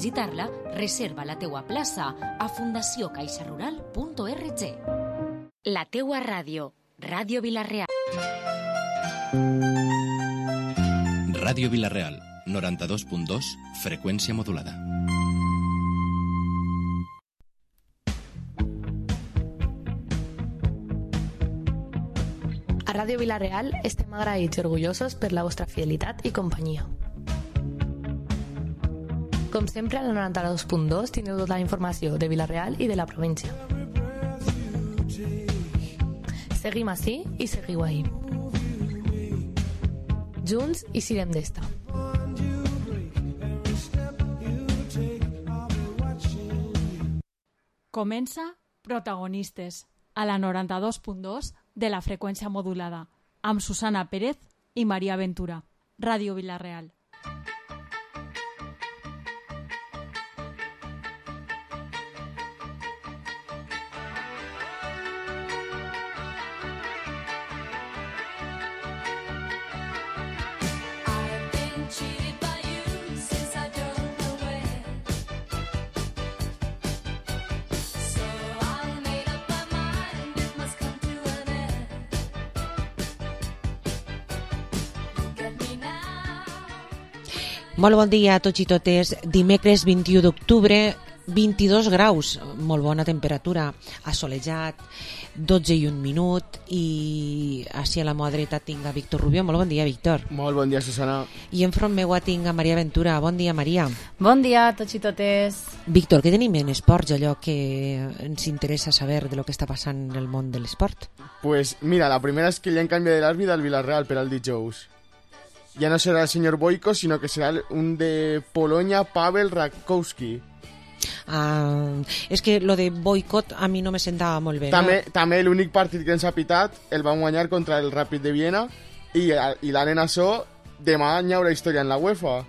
visitar-la, reserva la teua plaça a fundaciocaixarural.org. La teua ràdio, Ràdio Vila-real. Ràdio Vila-real, 92.2, freqüència modulada. A Ràdio Vila-real estem agraïts i orgullosos per la vostra fidelitat i companyia. Com sempre, a la 92.2 tindreu tota la informació de Vila-real i de la província. Seguim ací i seguiu ahí. Junts i sirem d'esta. Comença Protagonistes, a la 92.2 de la freqüència modulada, amb Susana Pérez i Maria Ventura. Ràdio Vila-real. Molt bon dia a tots i totes. Dimecres 21 d'octubre, 22 graus, molt bona temperatura, assolejat, 12 i 1 minut, i així a la meva dreta tinc a Víctor Rubio. Molt bon dia, Víctor. Molt bon dia, Susana. I enfront meua tinc a Maria Ventura. Bon dia, Maria. Bon dia a tots i totes. Víctor, què tenim en esports, allò que ens interessa saber de lo que està passant en el món de l'esport? Pues mira, la primera es que ya han cambiado el árbitro al Villarreal per al dijous. Ya no será el señor Boyko, sino que será un de Polonia, Pavel Rakowski. És que lo de boicot a mi no me sentava molt bé. També l'únic partit que ens ha pitat el van guanyar contra el Ràpid de Viena i l'Aren açò, demà hi haurà història en la UEFA.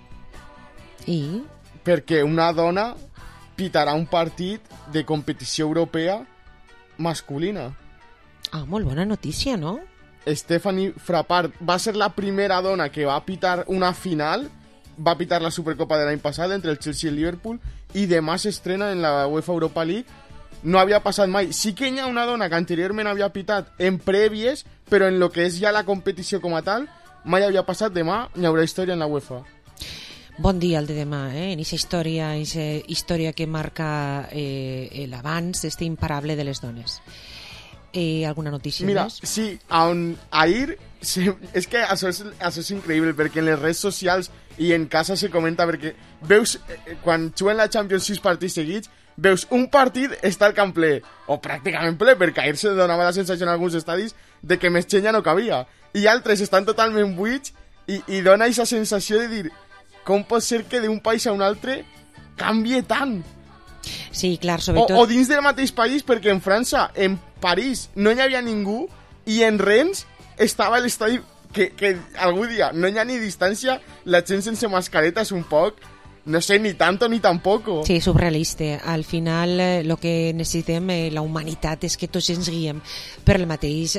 I? Perquè una dona pitarà un partit de competició europea masculina. Molt bona notícia, no? Stephanie Frappart va ser la primera dona que va pitar una final, va pitar la Supercopa de l'any passat entre el Chelsea i el Liverpool, i demà s'estrena en la UEFA Europa League. No havia passat mai. Sí que hi ha una dona que anteriorment havia pitat en prèvies, però en lo que és ja la competició com a tal, mai havia passat. Demà hi haurà història en la UEFA. Bon dia el de demà, en aquesta història que marca l'abans, este imparable de les dones. Alguna notícia Mira, més? sí, ahir és que això és increïble, perquè en les redes socials i en casa se comenta, perquè veus, quan juguen la Champions 6 partits seguits, veus un partit està al camp ple, o pràcticament ple, perquè ahir se donava la sensació en alguns estadis de que més gent ja no cabia, i altres estan totalment buits, i dona aquesta sensació de dir, com pot ser que d'un país a un altre canvie tant? Sí, clar, sobretot... O dins del mateix país, perquè en França, en París, no hi havia ningú, i en Rennes estava l'estadi que algú dia no hi ha ni distància, la gent sense mascareta és un poc, no sé, ni tanto ni tampoco. Sí, surrealista. Al final, el que necessitem, la humanitat, és que tots ens guiem per les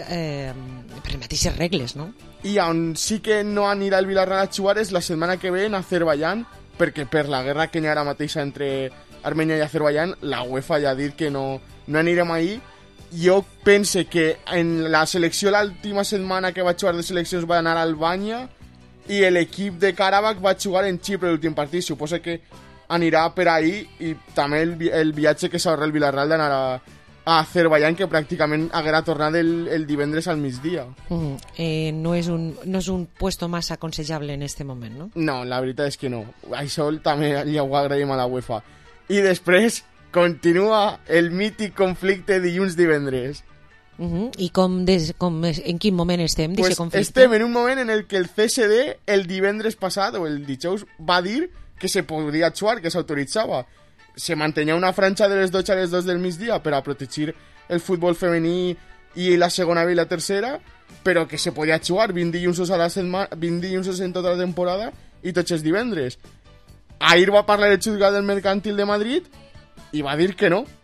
mateixes regles, no? I on sí que no anirà el Villarreal a jugar és la setmana que ve en Azerbaiyán, perquè per la guerra que hi ha ara mateixa entre Armènia i Azerbaiyán, la UEFA ja ha dit que no anirem ahir. Jo pense que en la selecció l'última setmana que va jugar de seleccions va anar a Albània i l'equip de Karabakh va jugar en Xipre l'últim partit. Suposo que anirà per ahir, i també el viatge que s'haurà el Villarreal d'anar a Azerbaiyán, que pràcticament haguera tornat el divendres al migdia. No és un puesto massa aconsellable en este moment, no? No, la veritat és que no. Això també li ho agraïm a la UEFA. I després continua el mític conflicte dilluns-divendres. I en quin moment estem d'aquest conflicte? Estem en un moment en el que el CSD el divendres passat, o el dijous, va dir que se podia jugar, que s'autoritzava. Se mantenia una franja de les 12 a les 2 del migdia per a protegir el futbol femení i la segona B i la tercera, però que se podia jugar 20 dilluns a la setmana, 20 dilluns en tota la temporada i tots els divendres. Ahir va parlar el jutjat del Mercantil de Madrid i va dir que no.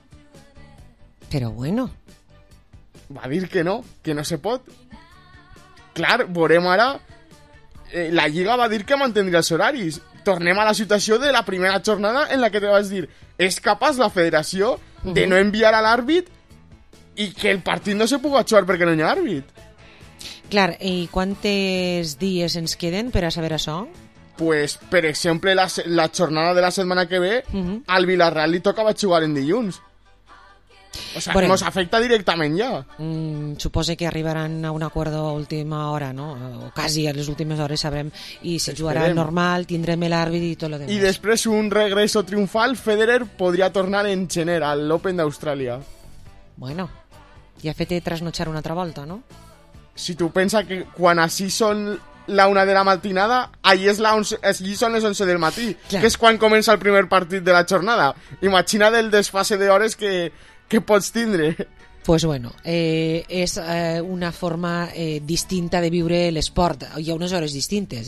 Però bueno. Va dir que no se pot. Clar, veurem ara. La Lliga va dir que mantindria els horaris. tornem a la situació de la primera jornada en la que te vas dir és capaç la federació de no enviar a l'àrbit i que el partit no se pugui jugar perquè no hi ha àrbit. Clar, i quantes dies ens queden per a saber això? Pues, per exemple, la jornada de la setmana que ve, al Villarreal li tocava jugar en dilluns. O sea, Bueno. nos afecta directament ja. Suposo que arribaran a un acuerdo a última hora, no? O quasi a les últimes hores sabrem, i se jugarà Esperem. normal, tindrem l'àrbit i tot lo demás. I després un regreso triomfal, Federer podria tornar en gener al l'Open d'Austràlia. Bueno, ja ha fet trasnotxar una altra volta, no? Si tu pensa que quan així són la 1 de la matinada, allí són les 11 del matí, Clar. que és quan comença el primer partit de la jornada. Imagina't el desfase d'hores que pots tindre. Pues bueno, és una forma distinta de viure l'esport. Hi ha unes hores distintes,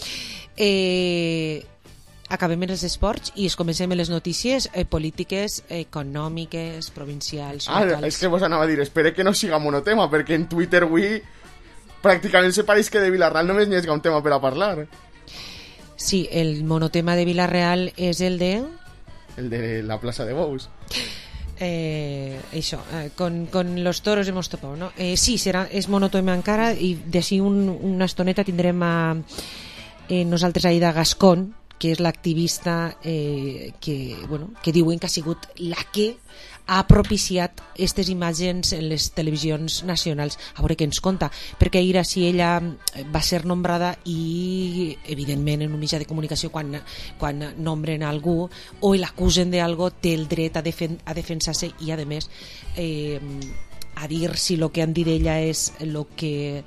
acabem amb els esports i es comencem amb les notícies polítiques, econòmiques, provincials, locals. És que vos anava a dir, espero que no siga monotema, perquè en Twitter avui pràcticament se pareix que de Villarreal només n'hi ha un tema per a parlar. Sí, el monotema de Villarreal és el de... El de la plaça de Bous. Això, con los toros hemos topado, ¿no? Sí, és monotema encara i d'ací una estoneta tindrem a nosaltres Aida Gascón, que és l'activista que diuen que ha sigut la que ha propiciat aquestes imatges en les televisions nacionals. A veure què ens conta, perquè ahir si ella va ser nombrada i evidentment en un mitjà de comunicació quan nombren algú o l'acusen d'algo té el dret a defensar-se i a més a dir si el que han dit ella és el que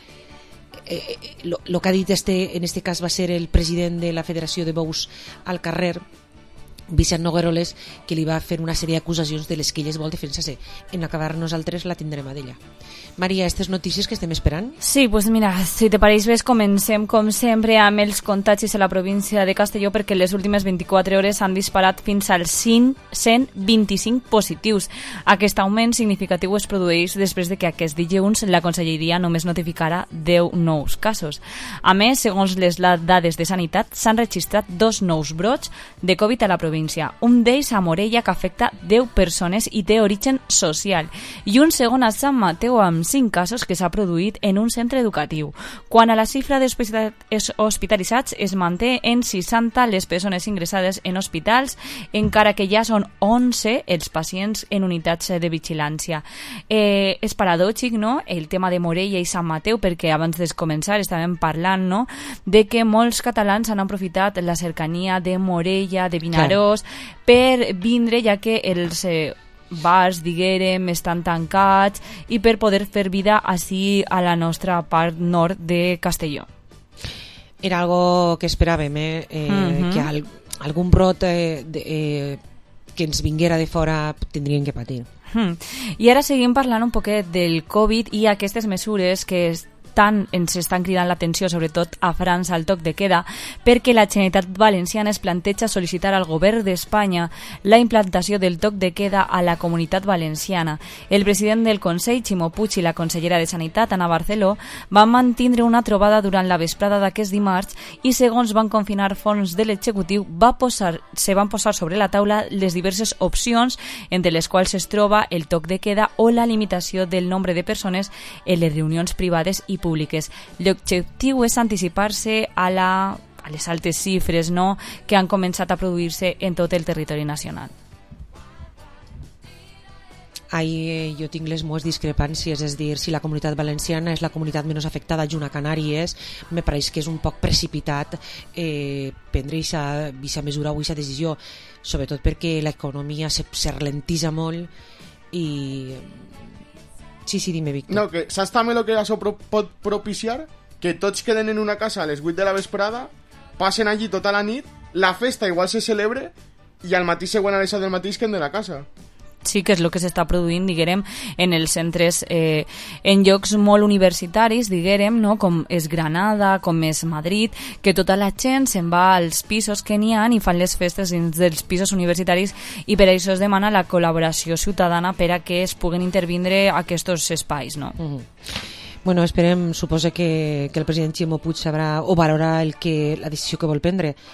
ha dit en este cas va ser el president de la Federació de Bous al carrer, Vicent Nogueroles, que li va fer una sèrie d'acusacions de les que ella es vol defensar-se. En acabar nosaltres la tindrem a d'ella. Maria, aquestes notícies que estem esperant? Sí, pues mira, si te pareix bé, comencem com sempre amb els contagis a la província de Castelló, perquè les últimes 24 hores han disparat fins als 125 positius. Aquest augment significatiu es produeix després de que aquest dilluns la Conselleria només notificara 10 nous casos. A més, segons les dades de Sanitat, s'han registrat 2 nous brots de Covid a la província. Un d'ells a Morella, que afecta 10 persones i té origen social, i un segon a Sant Mateu amb 5 casos que s'ha produït en un centre educatiu. Quant a la xifra d'hospitalitzats, es manté en 60 les persones ingressades en hospitals, encara que ja són 11 els pacients en unitats de vigilància. És paradòxic, no?, el tema de Morella i Sant Mateu, perquè abans de començar estàvem parlant, no?, de que molts catalans han aprofitat la cercania de Morella, de Vinaròs, per vindre, ja que els bars, diguérem, estan tancats, i per poder fer vida així a la nostra part nord de Castelló. Era algo que esperàvem, que algun brot que ens vinguera de fora tindrien que patir. I ara seguim parlant un poquet del Covid i aquestes mesures que tant ens estan cridant l'atenció, sobretot a França, al toc de queda, perquè la Generalitat Valenciana es planteja sol·licitar al govern d'Espanya la implantació del toc de queda a la Comunitat Valenciana. El president del Consell, Ximo Puig, i la consellera de Sanitat, Ana Barceló, van mantindre una trobada durant la vesprada d'aquest dimarts i, segons van confinar fonts de l'executiu, se van posar sobre la taula les diverses opcions, entre les quals es troba el toc de queda o la limitació del nombre de persones en les reunions privades i públiques. L'objectiu és anticipar-se a les altes xifres, no?, que han començat a produir-se en tot el territori nacional. Ahí jo tinc les meves discrepàncies, és dir, si la Comunitat Valenciana és la comunitat menys afectada junt a Canàries, me pareix que és un poc precipitat prendre aquesta mesura o aquesta decisió, sobretot perquè l'economia se ralentitza molt i... Sí, dime, Víctor. No, que saps també el que això pot propiciar? Que tots queden en una casa a les 8 de la vesprada, passen allí tota la nit, la festa igual se celebre i al matí següent a les 7 del matí es queden de la casa. Sí, que és el que s'està produint, diguérem, en els centres, en llocs molt universitaris, diguérem, no?, com és Granada, com és Madrid, que tota la gent se'n va als pisos que n'hi ha i fan les festes dins dels pisos universitaris, i per això es demana la col·laboració ciutadana per a que es puguen intervindre aquests espais, no? Bueno, esperem, suposa que el president Ximo Puig sabrà o valorarà la decisió que vol prendre.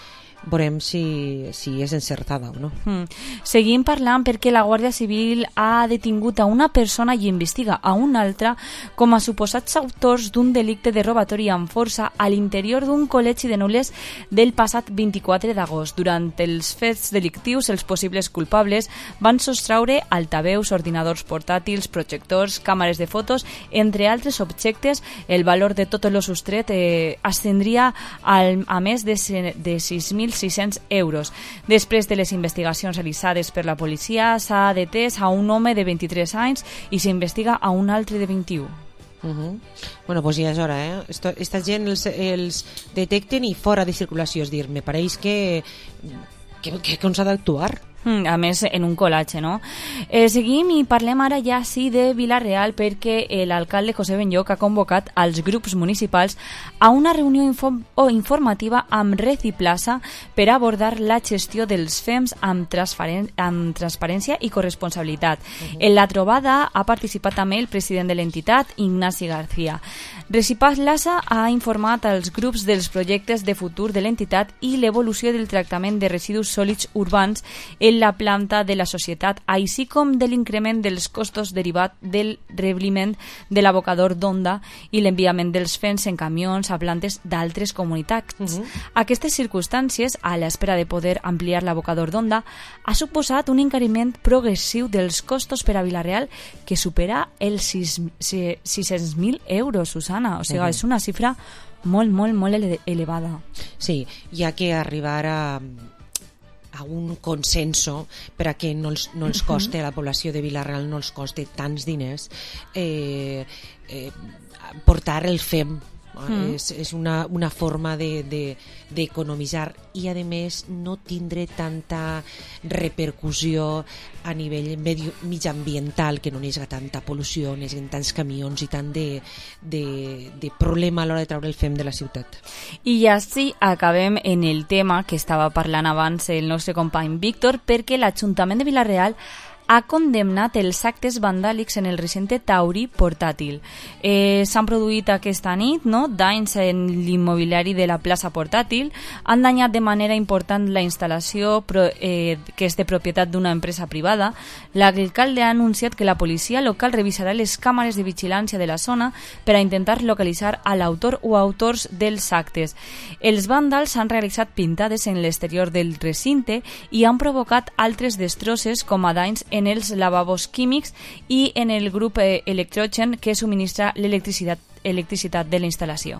veurem si és encertada o no. Seguim parlant perquè la Guàrdia Civil ha detingut a una persona i investiga a una altra com a suposats autors d'un delicte de robatori amb força a l'interior d'un col·legi de Nules del passat 24 d'agost. Durant els fets delictius, els possibles culpables van sostraure altaveus, ordinadors portàtils, projectors, càmeres de fotos, entre altres objectes. El valor de tot el sostret ascendria a més de 6.600 euros. Després de les investigacions realitzades per la policia, s'ha detès a un home de 23 anys i s'investiga a un altre de 21. Bueno, pues ja és hora, Esta gent els detecten i fora de circulació, és dir, me pareix que on s'ha d'actuar. A més, en un col·latge, no? Seguim i parlem ara ja sí de Vila-real perquè l'alcalde José Benlloch ha convocat als grups municipals a una reunió informativa amb Red i Plaça per abordar la gestió dels FEMS amb transparència i corresponsabilitat. En la trobada ha participat també el president de l'entitat, Ignasi García. Recipat Plaça ha informat als grups dels projectes de futur de l'entitat i l'evolució del tractament de residus sòlids urbans en la planta de la societat, així com de l'increment dels costos derivat del rebliment de l'abocador d'Onda i l'enviament dels FEMS en camions a plantes d'altres comunitats. Aquestes circumstàncies, a l'espera de poder ampliar l'abocador d'Onda, ha suposat un encariment progressiu dels costos per a Vila-real que supera els 600.000 euros, Susana. O sigui, és una xifra molt, molt, molt elevada. Sí, hi ha que arribar a un consenso per a que no els coste a la població de Vila-real, no els coste tants diners portar el FEM. És una forma d'economitzar i a més no tindre tanta repercussió a nivell mitjambiental, que no n'hi hagi tanta pol·lució, no hi hagi tants camions i tant de problema a l'hora de treure el FEM de la ciutat. I ja sí, acabem en el tema que estava parlant abans el nostre company Víctor, perquè l'Ajuntament de Vila-real ha condemnat els actes vandàlics en el recinte taurí portàtil. S'han produït aquesta nit danys en l'immobiliari de la plaça portàtil, han danyat de manera important la instal·lació que és de propietat d'una empresa privada. L'alcalde ha anunciat que la policia local revisarà les càmeres de vigilància de la zona per a intentar localitzar a l'autor o autors dels actes. Els vàndals han realitzat pintades en l'exterior del recinte i han provocat altres destrosses com a danys en els lavabos químics i en el grup electrogen que subministra l'electricitat de la instal·lació.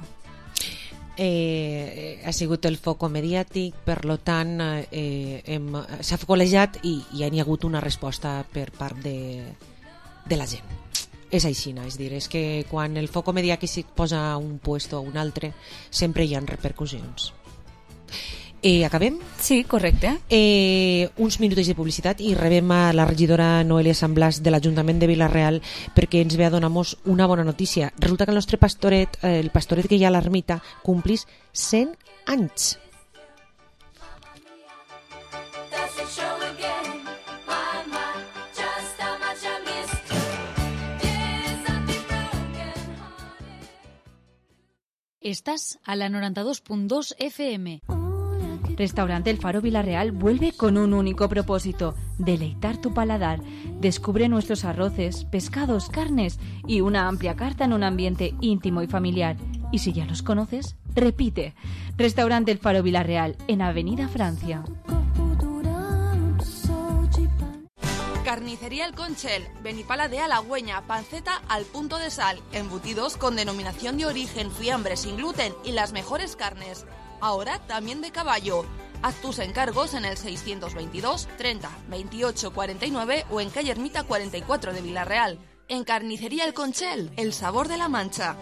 Ha sigut el foco mediàtic, per tant s'ha focolejat i ja n'hi ha hagut una resposta per part de la gent. És així, és dir, és que quan el foco mediàtic s'hi posa a un puesto o a un altre sempre hi ha repercussions. Acabem? Sí, correcte. Uns minuts de publicitat i rebem a la regidora Noelia San Blas de l'Ajuntament de Vila-real perquè ens ve a donar-nos una bona notícia. Resulta que el nostre pastoret, el pastoret que hi ha a l'ermita, complís 100 anys. Estás a la 92.2 FM. Restaurante El Faro Vila-real vuelve con un único propósito: deleitar tu paladar. Descubre nuestros arroces, pescados, carnes y una amplia carta en un ambiente íntimo y familiar. Y si ya los conoces, repite. Restaurante El Faro Vila-real, en Avenida Francia. Carnicería El Conchel, Benipala de Halagüeña, panceta al punto de sal, embutidos con denominación de origen, fiambre sin gluten y las mejores carnes. Ahora también de caballo. Haz tus encargos en el 622 30 28 49 o en calle Ermita 44 de Vila-real. En Carnicería El Conchel, el sabor de la Mancha.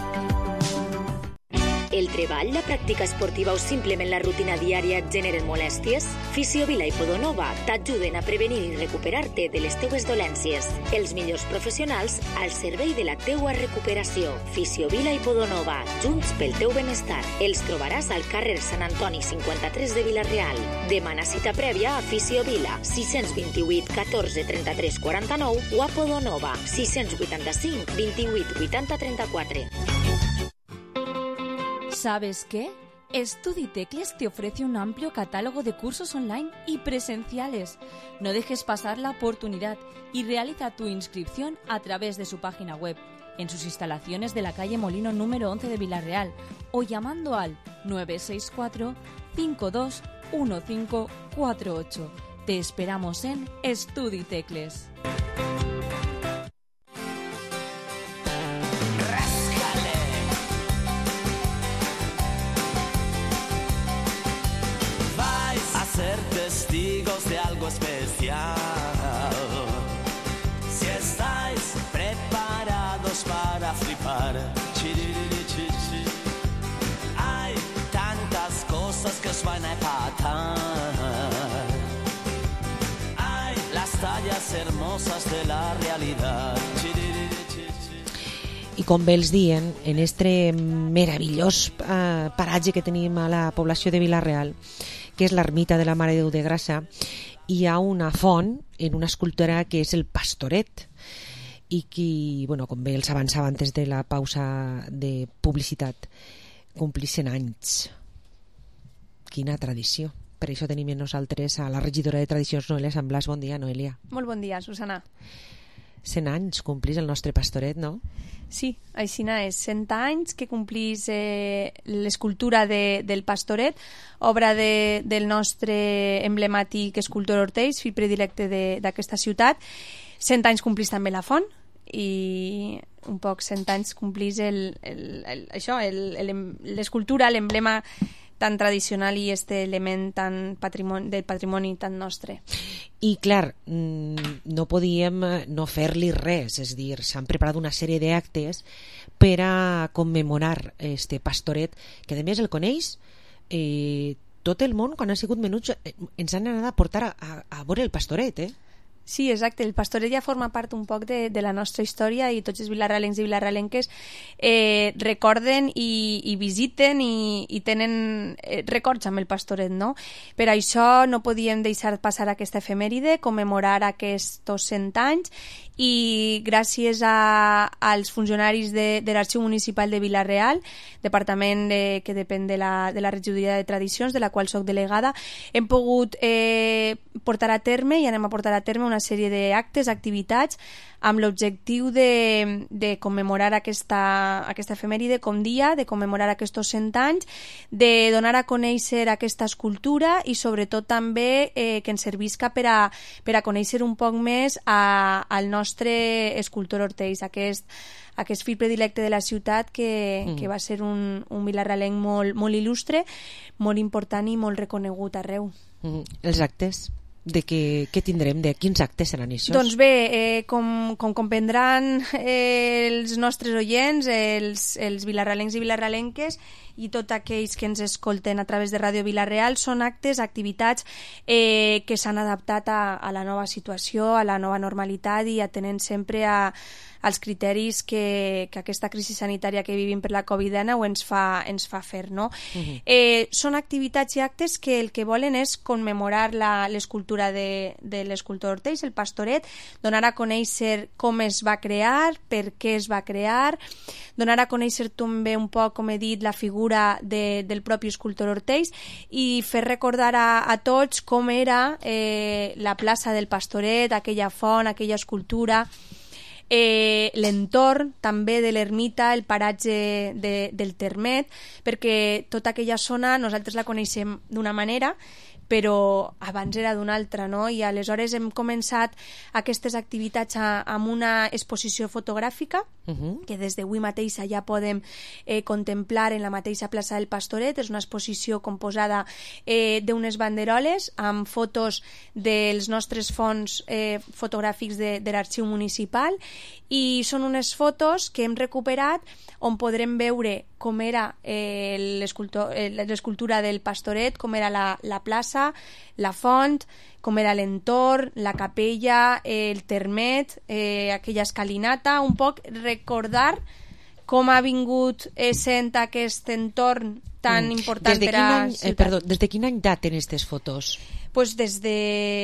El treball, la pràctica esportiva o simplement la rutina diària et generen molèsties? Fisiovila i Podonova t'ajuden a prevenir i recuperar-te de les teues dolències. Els millors professionals al servei de la teua recuperació. Fisiovila i Podonova, junts pel teu benestar. Els trobaràs al carrer Sant Antoni 53 de Vila-real. Demana cita prèvia a Fisiovila 628 14 33 49 o a Podonova 685 28 80 34. ¿Sabes qué? StudiTecles te ofrece un amplio catálogo de cursos online y presenciales. No dejes pasar la oportunidad y realiza tu inscripción a través de su página web, en sus instalaciones de la calle Molino número 11 de Vila-real o llamando al 964 521548. Te esperamos en StudiTecles. Ser testigos de algo especial. Si estáis preparados para flipar, hay tantas cosas que os van a empatar. Hay las tallas hermosas de la realidad. I com bé els dien, en este meravellós paratge que tenim a la població de Vila-real, que és l'ermita de la Mare de Déu de Grassa, hi ha una font en una escultura que és el Pastoret, i que, bueno, com bé els avançava antes de la pausa de publicitat, complís 100 anys. Quina tradició. Per això tenim amb nosaltres a la regidora de Tradicions, Noelia Sant Blas. Bon dia, Noelia. Molt bon dia, Susana. 100 anys complís el nostre Pastoret, no? Sí, aixina és. 100 anys que complís l'escultura del Pastoret, obra del nostre emblemàtic escultor Ortells, fill predilecte d'aquesta ciutat. 100 anys complís també la font i un poc 100 anys complís l'escultura, l'emblema tan tradicional i este element del patrimoni tan nostre. I clar, no podíem no fer-li res, és a dir, s'han preparat una sèrie d'actes per a commemorar este Pastoret, que a més el coneix tot el món. Quan ha sigut menuts ens han anat a portar a veure el Pastoret, Sí, exacte. El Pastoret ja forma part un poc de la nostra història i tots els vilarralencs i vilarralenques recorden i visiten i tenen records amb el Pastoret, no? Per això no podíem deixar passar aquesta efemèride, commemorar aquests 100 anys, i gràcies als funcionaris de l'Arxiu Municipal de Vila-real, departament que depèn de la regidoria de Tradicions, de la qual soc delegada, hem pogut portar a terme i anem a portar a terme una sèrie d'actes, activitats, amb l'objectiu de commemorar aquesta efemèride com dia, de commemorar aquests 100 anys, de donar a conèixer aquesta escultura i sobretot també que ens servisca per a conèixer un poc més al nostre escultor Ortells, aquest fill predilecte de la ciutat que va ser un vilarralenc molt il·lustre, molt important i molt reconegut arreu. Els actes? De què tindrem? De quins actes seran això? Doncs bé, com comprendran els nostres oients, els vilarralencs i vilarralenques i tots aquells que ens escolten a través de Ràdio Vila-real, són actes, activitats que s'han adaptat a la nova situació, a la nova normalitat i atenent sempre als criteris que aquesta crisi sanitària que vivim per la Covid-19 ens fa fer, no? Són activitats i actes que el que volen és commemorar l'escultura de l'escultor Ortells, el Pastoret, donar a conèixer com es va crear, per què es va crear, donar a conèixer també un poc, com he dit, la figura del propi escultor Ortells i fer recordar a tots com era la plaça del Pastoret, aquella font, aquella escultura, l'entorn també de l'ermita, el paratge del Termet, perquè tota aquella zona nosaltres la coneixem d'una manera, però abans era d'una altra, no? I aleshores hem començat aquestes activitats amb una exposició fotogràfica que des d'avui mateixa ja podem contemplar en la mateixa plaça del Pastoret. És una exposició composada d'unes banderoles amb fotos dels nostres fons fotogràfics de l'Arxiu Municipal i són unes fotos que hem recuperat on podrem veure com era l'escultura del Pastoret, com era la plaça, la font, com era l'entorn, la capella, el termet, aquella escalinata, un poc recordar com ha vingut sent aquest entorn tan important per a ciutat. Perdó, des de quin any daten aquestes fotos? Pues des de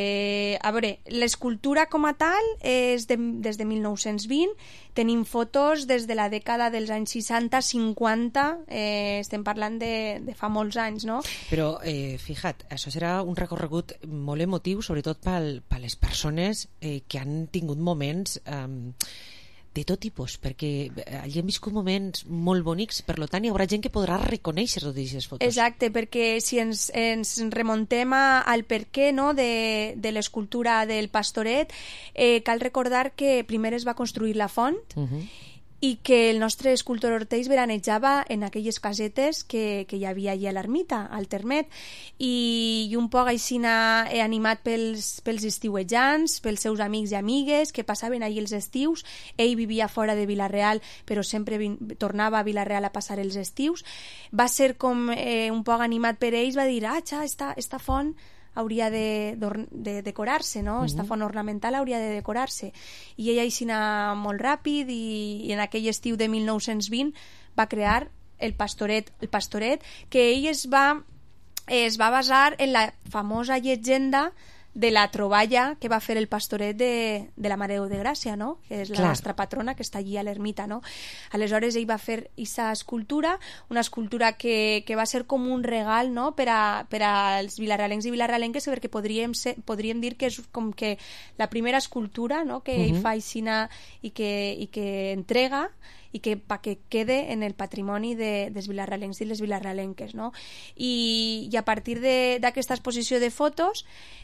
a veure, l'escultura com a tal és des de 1920, tenim fotos des de la dècada dels anys 60-50, estem parlant de fa molts anys, no? Però, fija't, això serà un recorregut molt emotiu, sobretot per les persones que han tingut moments de tot tipus, perquè allí hem viscut moments molt bonics, per tant hi haurà gent que podrà reconèixer totes aquestes fotos. Exacte, perquè si ens remontem al perquè, no, de l'escultura del Pastoret, cal recordar que primer es va construir la font, i que el nostre escultor Ortells veranejava en aquelles casetes que hi havia allà a l'ermita, al Termet, i un poc així animat pels estiuejants, pels seus amics i amigues que passaven allí els estius. Ell vivia fora de Vila-real, però sempre tornava a Vila-real a passar els estius. Va ser com un poc animat per ells, va dir, esta font hauria de decorar-se, no? Esta font ornamental hauria de decorar-se. I ella així anà molt ràpid i en aquell estiu de 1920 va crear el Pastoret, que ell es va basar en la famosa llegenda de la troballa que va fer el Pastoret de la Mare de Gràcia, no? Que és la nostra patrona, que està allí a l'ermita, no? Aleshores ell va fer aquesta escultura, una escultura que va ser com un regal, no? per als vilarrealencs i vilarrealenques, perquè podríem dir que és com que la primera escultura, no? Que ell fa aixina i que entrega, i que quede en el patrimoni dels vilarrealencs i les vilarrealenques, no? I a partir d'aquesta exposició de fotos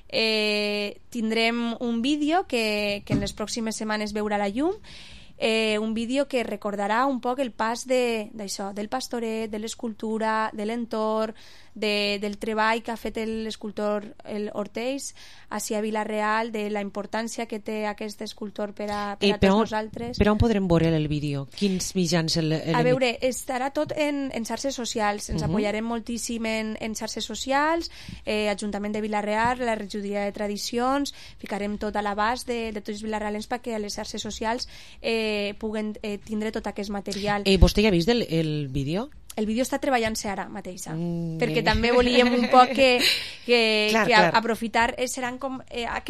tindrem un vídeo que en les pròximes setmanes veurà la llum, un vídeo que recordarà un poc el pas d'això, del Pastoret, de l'escultura, de l'entorn, del treball que ha fet l'escultor Ortells a Vila-real, de la importància que té aquest escultor per a tots nosaltres. Per on podrem veure el vídeo? Quins mitjans? A veure, estarà tot en xarxes socials. Ens apoyarem moltíssim en xarxes socials, Ajuntament de Vila-real, la regidoria de Tradicions, ficarem tot a l'abast de tots els vilarrealens perquè a les xarxes socials puguen tindre tot aquest material. Vostè ja ha vist el vídeo? El vídeo està treballant-se ara mateixa, perquè també volíem un poc que aprofitar, seran com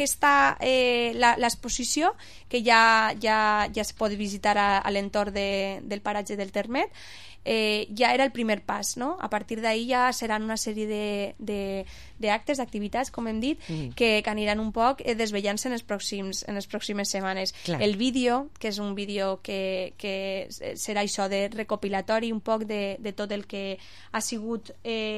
l'exposició que ja es pot visitar a l'entorn del paratge del Termet, ja era el primer pas, no? A partir d'ahir ja seran una sèrie d'actes, d'activitats, com hem dit, que aniran un poc desvellant-se en les pròximes setmanes. Clar. El vídeo, que és un vídeo que serà això de recopilatori un poc de tot el que ha sigut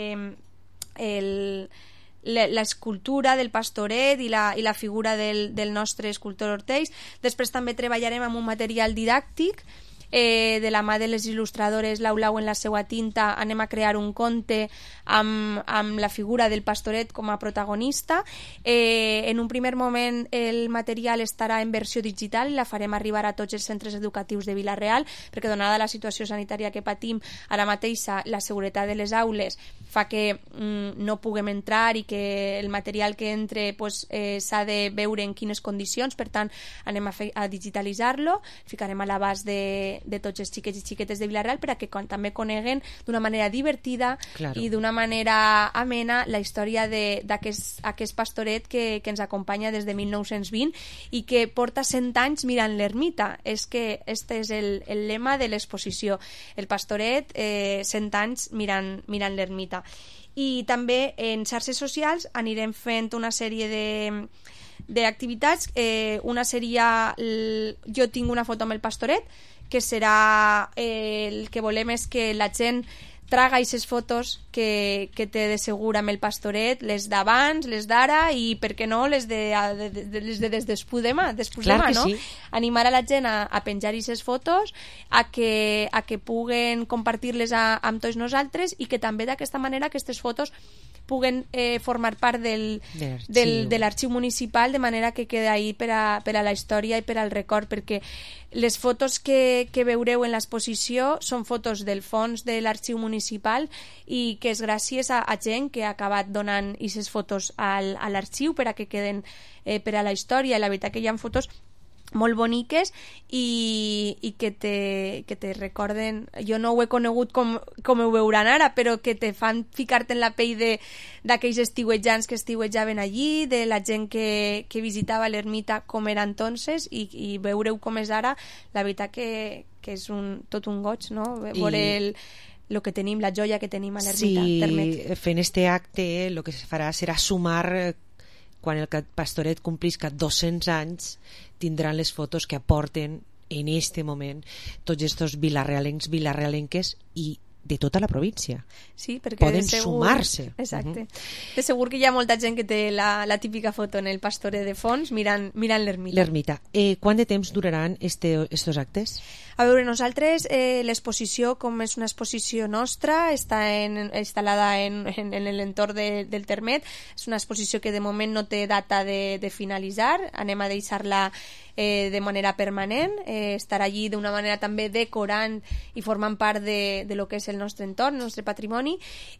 l'escultura del Pastoret i la figura del nostre escultor Ortells. Després també treballarem amb un material didàctic, de la mà de les il·lustradores Laulau en la seva tinta. Anem a crear un conte amb la figura del Pastoret com a protagonista. En un primer moment el material estarà en versió digital i la farem arribar a tots els centres educatius de Vila-real, perquè donada la situació sanitària que patim ara mateixa, la seguretat de les aules fa que no puguem entrar i que el material que entre s'ha de veure en quines condicions. Per tant, anem a digitalitzar-lo, ficarem a l'abast de tots els xiquets i xiquetes de Vila-real per a que també coneguen d'una manera divertida i d'una manera amena la història d'aquest Pastoret que ens acompanya des de 1920 i que porta 100 anys mirant l'ermita. És que este és el lema de l'exposició, el Pastoret 100 anys mirant l'ermita. I també en xarxes socials anirem fent una sèrie d'activitats. Una seria jo tinc una foto amb el Pastoret, que serà el que volem és que la gent traga aquestes fotos que té de segur amb el Pastoret, les d'abans, les d'ara i, per què no, les de després demà, no? Sí. Animar a la gent a penjar aquestes fotos, a que puguen compartir-les amb tots nosaltres i que també d'aquesta manera aquestes fotos puguen formar part de l'arxiu municipal, de manera que queda ahí per a la història i per al record, perquè les fotos que veureu en l'exposició són fotos del fons de l'arxiu municipal i que és gràcies a gent que ha acabat donant aquestes fotos a l'arxiu per a que queden per a la història. I la veritat que hi ha fotos molt boniques i que te recorden, jo no ho he conegut com ho veuran ara, però que te fan ficar-te en la pell d'aquells estiuejants que estiuejaven allí, de la gent que visitava l'ermita com era entonces, i veure-ho com és ara, la veritat que és tot un goig, no? Veure el que tenim, la joia que tenim a l'ermita. Sí, fent este acte el que se farà serà sumar, quan el pastoret complisca 200 anys, tindran les fotos que aporten en este moment tots estos vilarrealencs, vilarrealenques i de tota la província. Sí, perquè poden sumar-se. Exacte. De segur que hi ha molta gent que té la típica foto en el pastoret de fons mirant l'ermita. Quant de temps duraran estos actes? A veure, nosaltres l'exposició, com és una exposició nostra, està instal·lada en l'entorn del Termet. És una exposició que de moment no té data de finalitzar. Anem a deixar-la de manera permanent, estar allí d'una manera també decorant i formant part de lo que és el nostre entorn, el nostre patrimoni,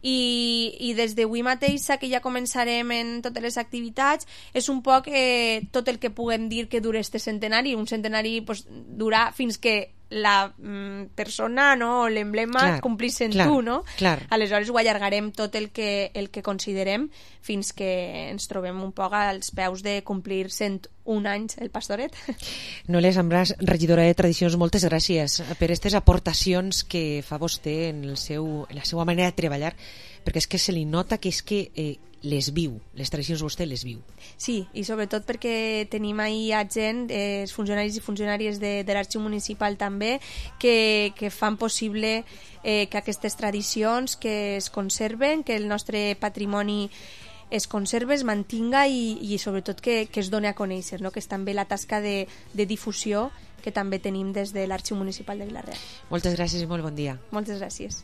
i des d'avui mateix que ja començarem en totes les activitats, és un poc tot el que puguem dir que dura este centenari. Un centenari pues, durà fins que la persona, no, l'emblema complís sent tu, no? Clar. Aleshores ho allargarem tot el que considerem fins que ens trobem un poc als peus de complir 101 anys el pastoret. Noelia Sambràs, regidora de Tradicions, moltes gràcies per aquestes aportacions que fa vostè en la seva manera de treballar, perquè és que se li nota que és que les viu, les tradicions vostè les viu. Sí, i sobretot perquè tenim ahí gent, funcionaris i funcionàries de l'Arxiu Municipal també, que fan possible que aquestes tradicions que es conserven, que el nostre patrimoni es conserva, es mantinga i sobretot que es doni a conèixer, no? Que és també la tasca de difusió que també tenim des de l'Arxiu Municipal de Vila-real. Moltes gràcies i molt bon dia. Moltes gràcies.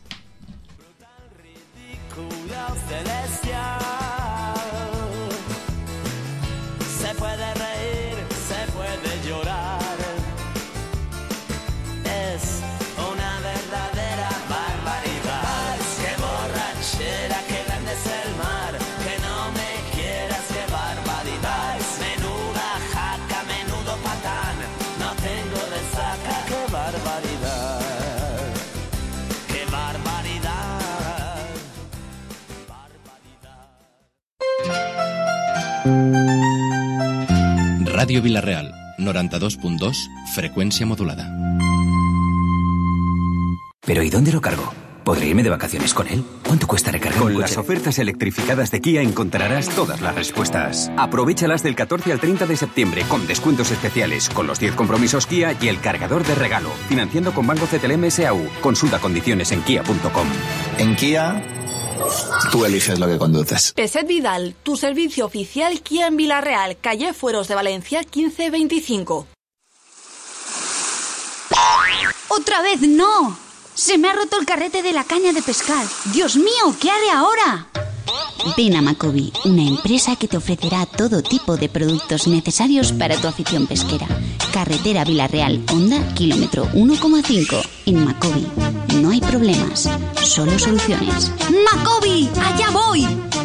Celestial. Se puede reír, se puede llorar. Es una verdadera barbaridad. Qué borrachera, qué grande es el mar. Que no me quieras, qué barbaridad. Menuda jaca, menudo patán. No tengo resaca, qué barbaridad. Qué barbaridad. Radio Vila-real, 92.2, frecuencia modulada. ¿Pero y dónde lo cargo? ¿Podré irme de vacaciones con él? ¿Cuánto cuesta recargar un coche? Con las ofertas electrificadas de Kia encontrarás todas las respuestas. Aprovéchalas del 14 al 30 de septiembre con descuentos especiales, con los 10 compromisos Kia y el cargador de regalo. Financiando con Banco CTLM SAU. Consulta condiciones en kia.com. En Kia, tú eliges lo que conduces. Peset Vidal, tu servicio oficial Kia en Vila-real, calle Fueros de Valencia 1525. ¡Otra vez no! ¡Se me ha roto el carrete de la caña de pescar! ¡Dios mío! ¿Qué haré ahora? Ven a Macobi, una empresa que te ofrecerá todo tipo de productos necesarios para tu afición pesquera. Carretera Vila-real, Honda, kilómetro 1,5. En Macobi no hay problemas, solo soluciones. ¡Macobi! ¡Allá voy!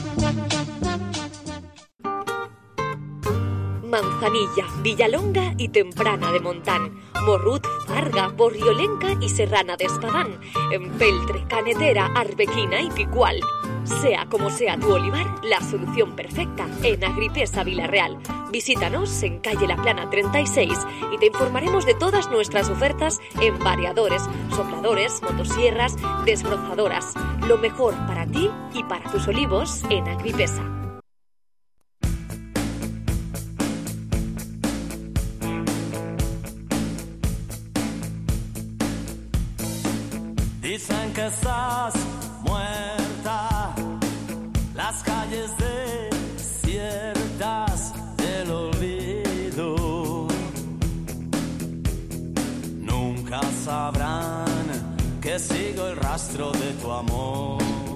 Manzanilla, Villalonga y Temprana de Montán, Morrut, Farga, Borriolenca y Serrana de Espadán, Empeltre, Canetera, Arbequina y Picual. Sea como sea tu olivar, la solución perfecta en Agripesa Vila-real. Visítanos en calle La Plana 36 y te informaremos de todas nuestras ofertas en variadores, sopladores, motosierras, desbrozadoras. Lo mejor para ti y para tus olivos en Agripesa. Dicen que estás muerta, las calles desiertas del olvido. Nunca sabrán que sigo el rastro de tu amor.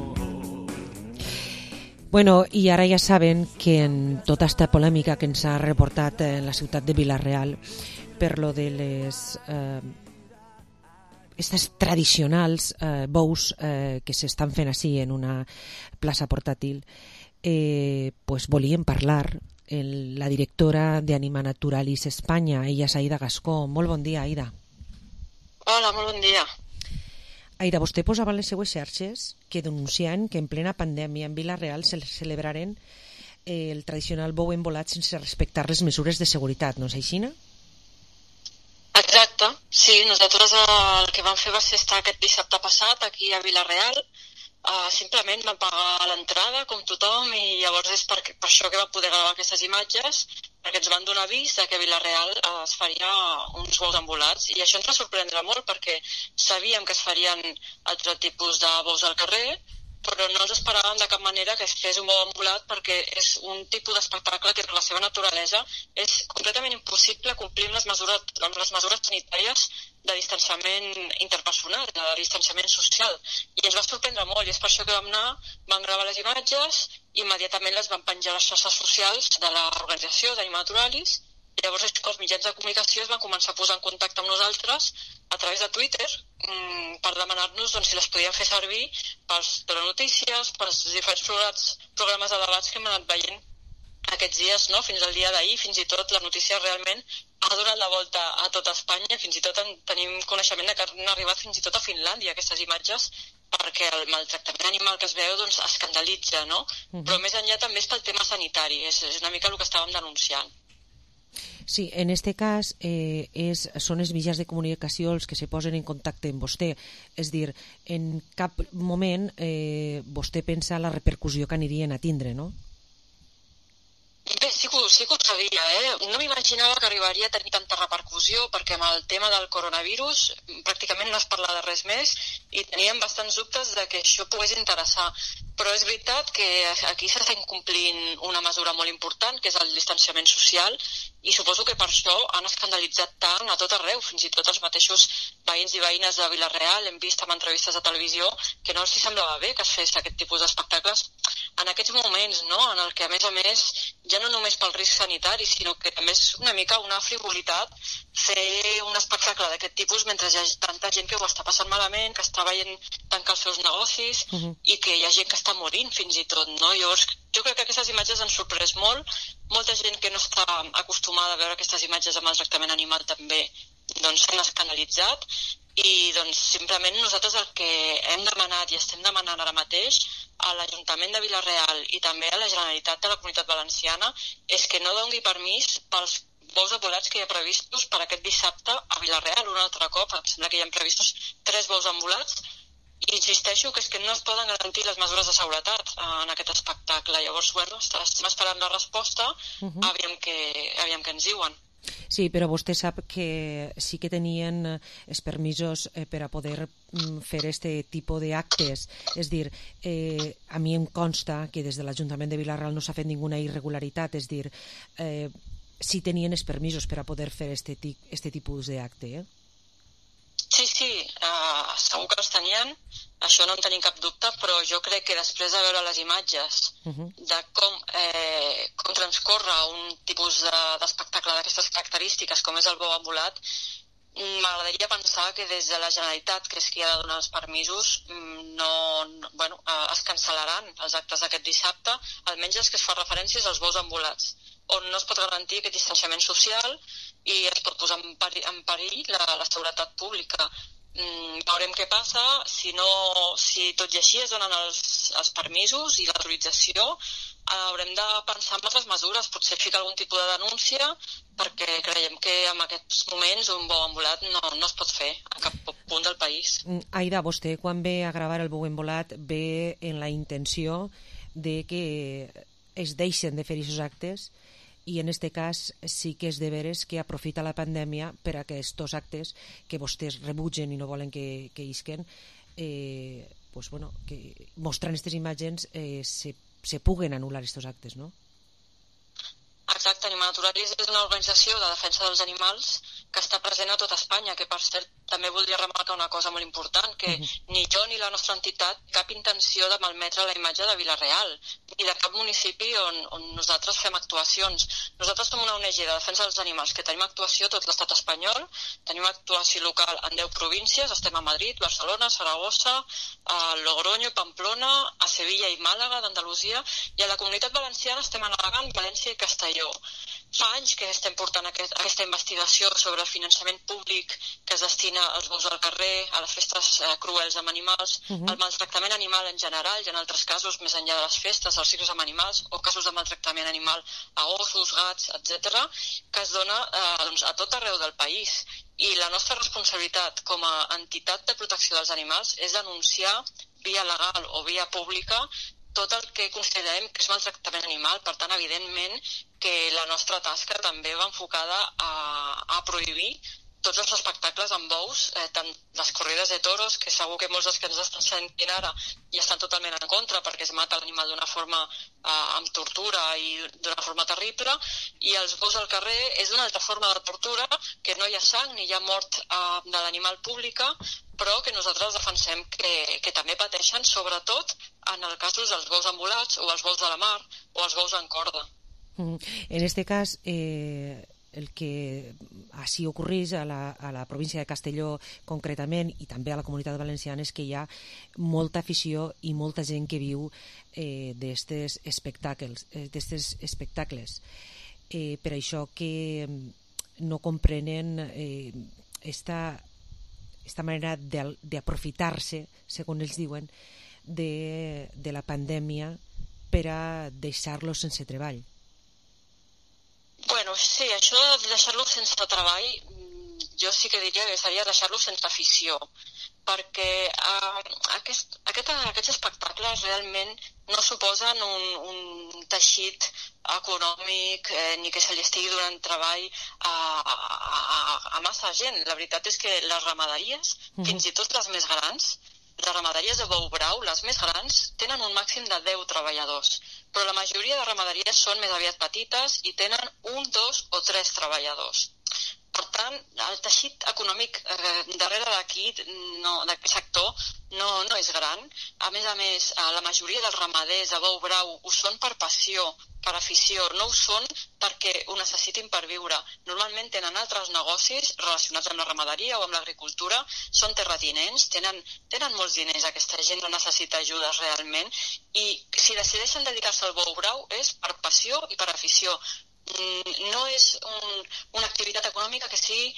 Bueno, i ara ja saben que en tota esta polèmica que ens ha reportat en la ciutat de Vila-real per lo de les estas tradicionals bous que s'estan fent així en una plaça portàtil, pues volíem parlar la directora d'Anima Naturalis Espanya. Ella és Aida Gascó. Molt bon dia, Aida. Hola, molt bon dia. Aida, vostè posava en les seues xarxes que denunciant que en plena pandèmia en Vila-real se celebraren el tradicional bou embolat sense respectar les mesures de seguretat, no és així? Exacte, sí, nosaltres el que vam fer va ser estar aquest dissabte passat aquí a Vila-real. Simplement vam pagar l'entrada com tothom i llavors és per això que vam poder gravar aquestes imatges, perquè ens van donar avís que a Vila-real es faria uns bous embolats i això ens va sorprendre molt perquè sabíem que es farien altre tipus de bous al carrer, però no ens esperàvem de cap manera que es fes un bou embolat perquè és un tipus d'espectacle que per la seva naturalesa és completament impossible complir amb les mesures sanitàries de distanciament interpersonal, de distanciament social. I ens va sorprendre molt i és per això que vam gravar les imatges i immediatament les vam penjar a les xarxes socials de l'organització d'Anima Naturalis. I llavors els mitjans de comunicació es van començar a posar en contacte amb nosaltres a través de Twitter per demanar-nos si les podíem fer servir per notícies, per els diferents programes de debats que hem anat veient aquests dies, fins al dia d'ahir. Fins i tot la notícia realment ha donat la volta a tota Espanya, fins i tot tenim coneixement que han arribat fins i tot a Finlàndia aquestes imatges perquè el maltractament animal que es veu escandalitza, no? Però més enllà també és pel tema sanitari, és una mica el que estàvem denunciant. Sí, en este cas són els mitjans de comunicació els que se posen en contacte amb vostè. És dir, en cap moment vostè pensa la repercussió que anirien a tindre, no? Bé, sí que ho sabia, No m'imaginava que arribaria a tenir tanta repercussió perquè amb el tema del coronavirus pràcticament no es parla de res més i teníem bastants dubtes de que això pogués interessar. Però és veritat que aquí s'està incomplint una mesura molt important, que és el distanciament social, i suposo que per això han escandalitzat tant a tot arreu, fins i tot els mateixos veïns i veïnes de Vila-real. Hem vist en entrevistes de televisió que no els semblava bé que es fes aquest tipus d'espectacles en aquests moments, en el que a més, ja no només pel risc sanitari, sinó que també és una mica una frivolitat fer un espectacle d'aquest tipus mentre hi ha tanta gent que ho està passant malament, que està veient tancar els seus negocis i que hi ha gent que està morint fins i tot, no? Llavors, jo crec que aquestes imatges han sorprès molt. Molta gent que no està acostumada a veure aquestes imatges amb el tractament animal també s'han escandalitzat i simplement nosaltres el que hem demanat i estem demanant ara mateix a l'Ajuntament de Vila-real i també a la Generalitat de la Comunitat Valenciana és que no doni permís pels bous embolats que hi ha previstos per aquest dissabte a Vila-real un altre cop. Em sembla que hi ha previstos 3 bous embolats i insisteixo que és que no es poden garantir les mesures de seguretat en aquest espectacle. Llavors, estem esperant la resposta, aviam què ens diuen. Sí, però vostè sap que sí que tenien els permisos per a poder fer aquest tipus d'actes. És dir, a mi em consta que des de l'Ajuntament de Vila-real no s'ha fet ninguna irregularitat, és dir, sí tenien els permisos per a poder fer aquest tipus d'acte, Sí, segur que els tenien, això no en tenim cap dubte, però jo crec que després de veure les imatges de com transcorre un tipus d'espectacle d'aquestes característiques com és el bou embolat, m'agradaria pensar que des de la Generalitat, que és qui ha de donar els permisos, es cancel·laran els actes d'aquest dissabte, almenys els que es fa referències als bous embolats, on no es pot garantir aquest distanciament social i es pot posar en perill la seguretat pública. Veurem què passa, si tot i així es donen els permisos i l'autorització, haurem de pensar en altres mesures, potser ficar algun tipus de denúncia, perquè creiem que en aquests moments un bou embolat no es pot fer a cap punt del país. Aida, vostè quan ve a gravar el bou embolat ve en la intenció de que es deixen de fer aquests actes i en aquest cas sí que és de veres que aprofita la pandèmia per a aquests actes que vostès rebutgen i no volen que isquen, que mostrant aquestes imatges se puguen anul·lar aquests actes, no? Exacte, Anima Naturalis és una organització de defensa dels animals que està present a tot Espanya, que per cert també voldria remarcar una cosa molt important, que ni jo ni la nostra entitat cap intenció de malmetre la imatge de Vila-real, ni de cap municipi on nosaltres fem actuacions. Nosaltres som una ONG de defensa dels animals que tenim actuació a tot l'estat espanyol, tenim actuació local en 10 províncies, estem a Madrid, Barcelona, Saragossa, a Logroño, Pamplona, a Sevilla i Màlaga d'Andalusia, i a la Comunitat Valenciana estem a Alacant, València i Castelló. Castelló. Fa anys que estem portant aquesta investigació sobre el finançament públic que es destina als bous al carrer, a les festes cruels amb animals, al maltractament animal en general i en altres casos més enllà de les festes, als circs amb animals o casos de maltractament animal a ossos, gats, etc., que es dona a tot arreu del país. I la nostra responsabilitat com a entitat de protecció dels animals és denunciar via legal o via pública tot el que considerem que és maltractament animal. Per tant, evidentment que la nostra tasca també va enfocada a prohibir tots els espectacles amb bous, tant les corrides de toros, que segur que molts dels que ens estan sentint ara hi estan totalment en contra perquè es mata l'animal d'una forma amb tortura i d'una forma terrible, i els bous al carrer és una altra forma de tortura, que no hi ha sang ni hi ha mort de l'animal pública, però que nosaltres defensem que també pateixen, sobretot en els casos dels bous ambulats o els bous de la mar o els bous en corda. En este cas, el que així ocorreix a la província de Castelló concretament i també a la Comunitat Valenciana és que hi ha molta afició i molta gent que viu d'estes espectacles. Per això que no comprenen esta manera d'aprofitar-se, segons ells diuen, de la pandèmia per a deixar-los sense treball. Bueno, sí, això de deixar-los sense treball jo sí que diria que seria deixar-los sense afició, perquè aquests espectacles realment no suposen un teixit econòmic ni que se li estigui donant treball a massa gent. La veritat és que les ramaderies, fins i tot les més grans, les ramaderies de bou brau, les més grans, tenen un màxim de 10 treballadors, però la majoria de ramaderies són més aviat petites i tenen 1, 2 o 3 treballadors. Per tant, el teixit econòmic darrere d'aquest sector no és gran. A més, la majoria dels ramaders de bou brau ho són per passió, per afició, no ho són perquè ho necessitin per viure. Normalment tenen altres negocis relacionats amb la ramaderia o amb l'agricultura, són terratinents, tenen molts diners, aquesta gent no necessita ajudes realment, i si decideixen dedicar-se al bou brau és per passió i per afició. No és una activitat econòmica que sigui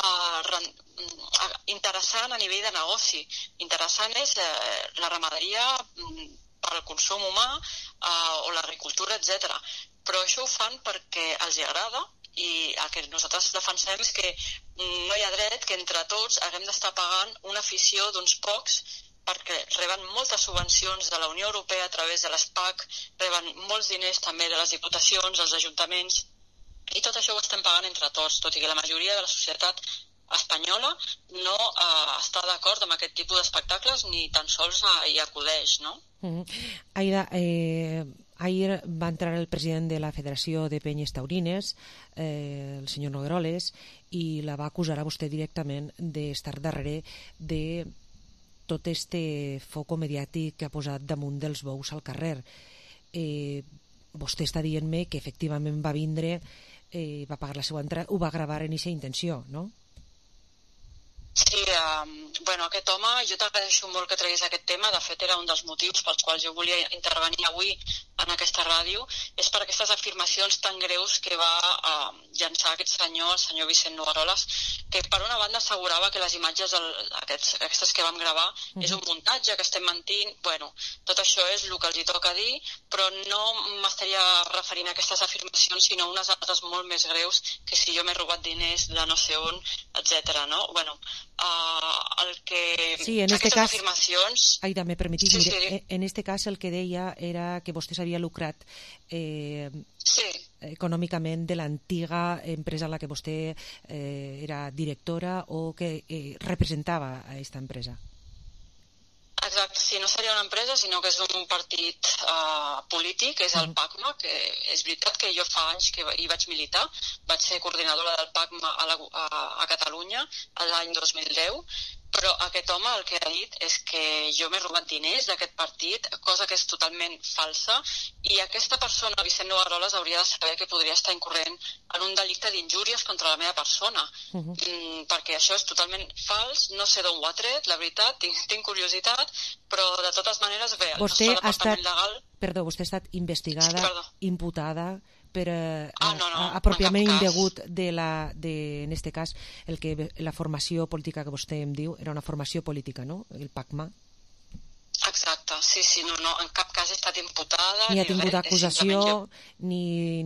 interessant a nivell de negoci. Interessant és la ramaderia per al consum humà o l'agricultura, etc. Però això ho fan perquè els agrada, i el que nosaltres defensem és que no hi ha dret que entre tots haguem d'estar pagant una afició d'uns pocs, perquè reben moltes subvencions de la Unió Europea a través de les PAC, reben molts diners també de les diputacions, dels ajuntaments, i tot això ho estem pagant entre tots, tot i que la majoria de la societat espanyola no està d'acord amb aquest tipus d'espectacles ni tan sols hi acudeix, no? Aida, ahir va entrar el president de la Federació de Penyes Taurines, el senyor Nogueroles, i la va acusar a vostè directament d'estar darrere de tot este foco mediàtic que ha posat damunt dels bous al carrer. Vostè està dient-me que efectivament va vindre, va pagar la seva entrada, ho va gravar en aquesta intenció, no? Sí, aquest home, jo t'agraeixo molt que treguis aquest tema. De fet, era un dels motius pels quals jo volia intervenir avui en aquesta ràdio, és per aquestes afirmacions tan greus que va llançar aquest senyor, el senyor Vicent Nogueroles, que per una banda assegurava que les imatges aquestes que vam gravar és un muntatge, que estem mentint. Bueno, tot això és el que els hi toca dir, però no m'estaria referint a aquestes afirmacions, sinó a unes altres molt més greus, que si jo m'he robat diners de no sé on, etc. No? Bueno, sí, en este cas, afirmacions... Aida, me permitís, sí, mire, en este cas el que deia era que vostè s'havia lucrat econòmicament de l'antiga empresa en la que vostè era directora o que representava a aquesta empresa. Exacte, sí, no seria una empresa, sinó que és un partit polític, és el PACMA, que és veritat que jo fa anys que hi vaig militar, vaig ser coordinadora del PACMA a Catalunya l'any 2010, però aquest home el que ha dit és que jo m'he robat diners d'aquest partit, cosa que és totalment falsa, i aquesta persona, Vicent Nogueroles, hauria de saber que podria estar incorrent en un delicte d'injúries contra la meva persona, perquè això és totalment fals, no sé d'on ho ha tret, la veritat, tinc curiositat, però de totes maneres, bé, el nostre departament legal... Vostè ha estat investigada, imputada per apropiament indegut en este cas, la formació política que vostè em diu, era una formació política, no? El PACMA. Exacte, sí, no, en cap cas ha estat imputada. Ni ha tingut acusació, ni...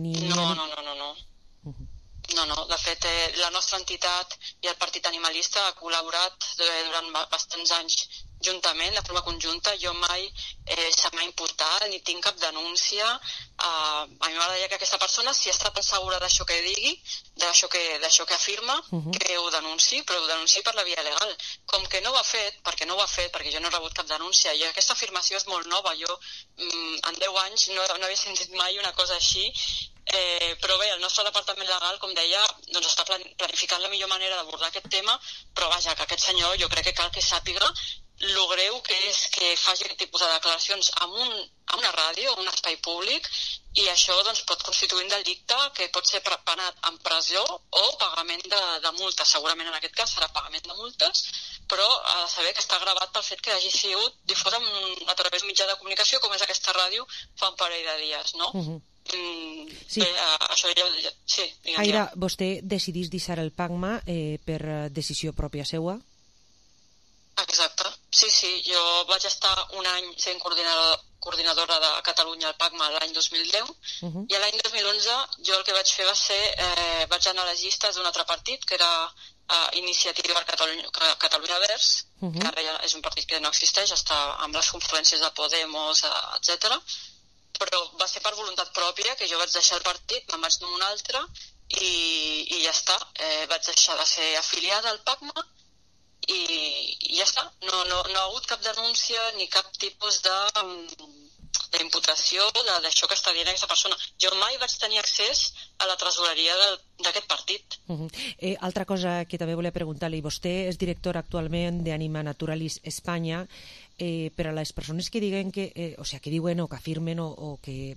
No, de fet, la nostra entitat i el Partit Animalista ha col·laborat durant bastants anys juntament, de forma conjunta. Jo mai se m'ha imputat ni tinc cap denúncia. A mi m'agradaria que aquesta persona, si està tan segura d'això que digui, d'això que afirma, que ho denunciï, però ho denunciï per la via legal. Com que no ho ha fet, perquè jo no he rebut cap denúncia, i aquesta afirmació és molt nova. Jo en 10 anys no havia sentit mai una cosa així, però bé, el nostre departament legal, com deia, doncs està planificant la millor manera d'abordar aquest tema, però vaja, que aquest senyor jo crec que cal que sàpiga lo greu que és que faci aquest tipus de declaracions a una ràdio, a un espai públic, i això doncs, pot constituir un delicte que pot ser penat amb presó o pagament de multes. Segurament en aquest cas serà pagament de multes, però ha de saber que està gravat pel fet que hagi sigut difós a través d'un mitjà de comunicació com és aquesta ràdio fa un parell de dies, no? Sí. Bé, això sí, Aira, vostè decidís deixar el PACMA per decisió pròpia seua? Exacte, sí, jo vaig estar un any sent coordinadora de Catalunya al PACMA l'any 2010 i l'any 2011 jo el que vaig fer va ser, vaig anar a les llistes d'un altre partit que era Iniciativa per Catalunya Verds, que ara ja és un partit que no existeix, està amb les confluències de Podemos, etc. Però va ser per voluntat pròpia que jo vaig deixar el partit, me'n vaig anar a un altre i ja està, vaig deixar de ser afiliada al PACMA i ja està, no ha hagut cap denúncia ni cap tipus d'imputació d'això que està dient aquesta persona. Jo mai vaig tenir accés a la tresoreria d'aquest partit. Altra cosa que també volia preguntar-li, vostè és director actualment d'Anima Naturalis Espanya, per a les persones que diuen que diuen o que afirmen o que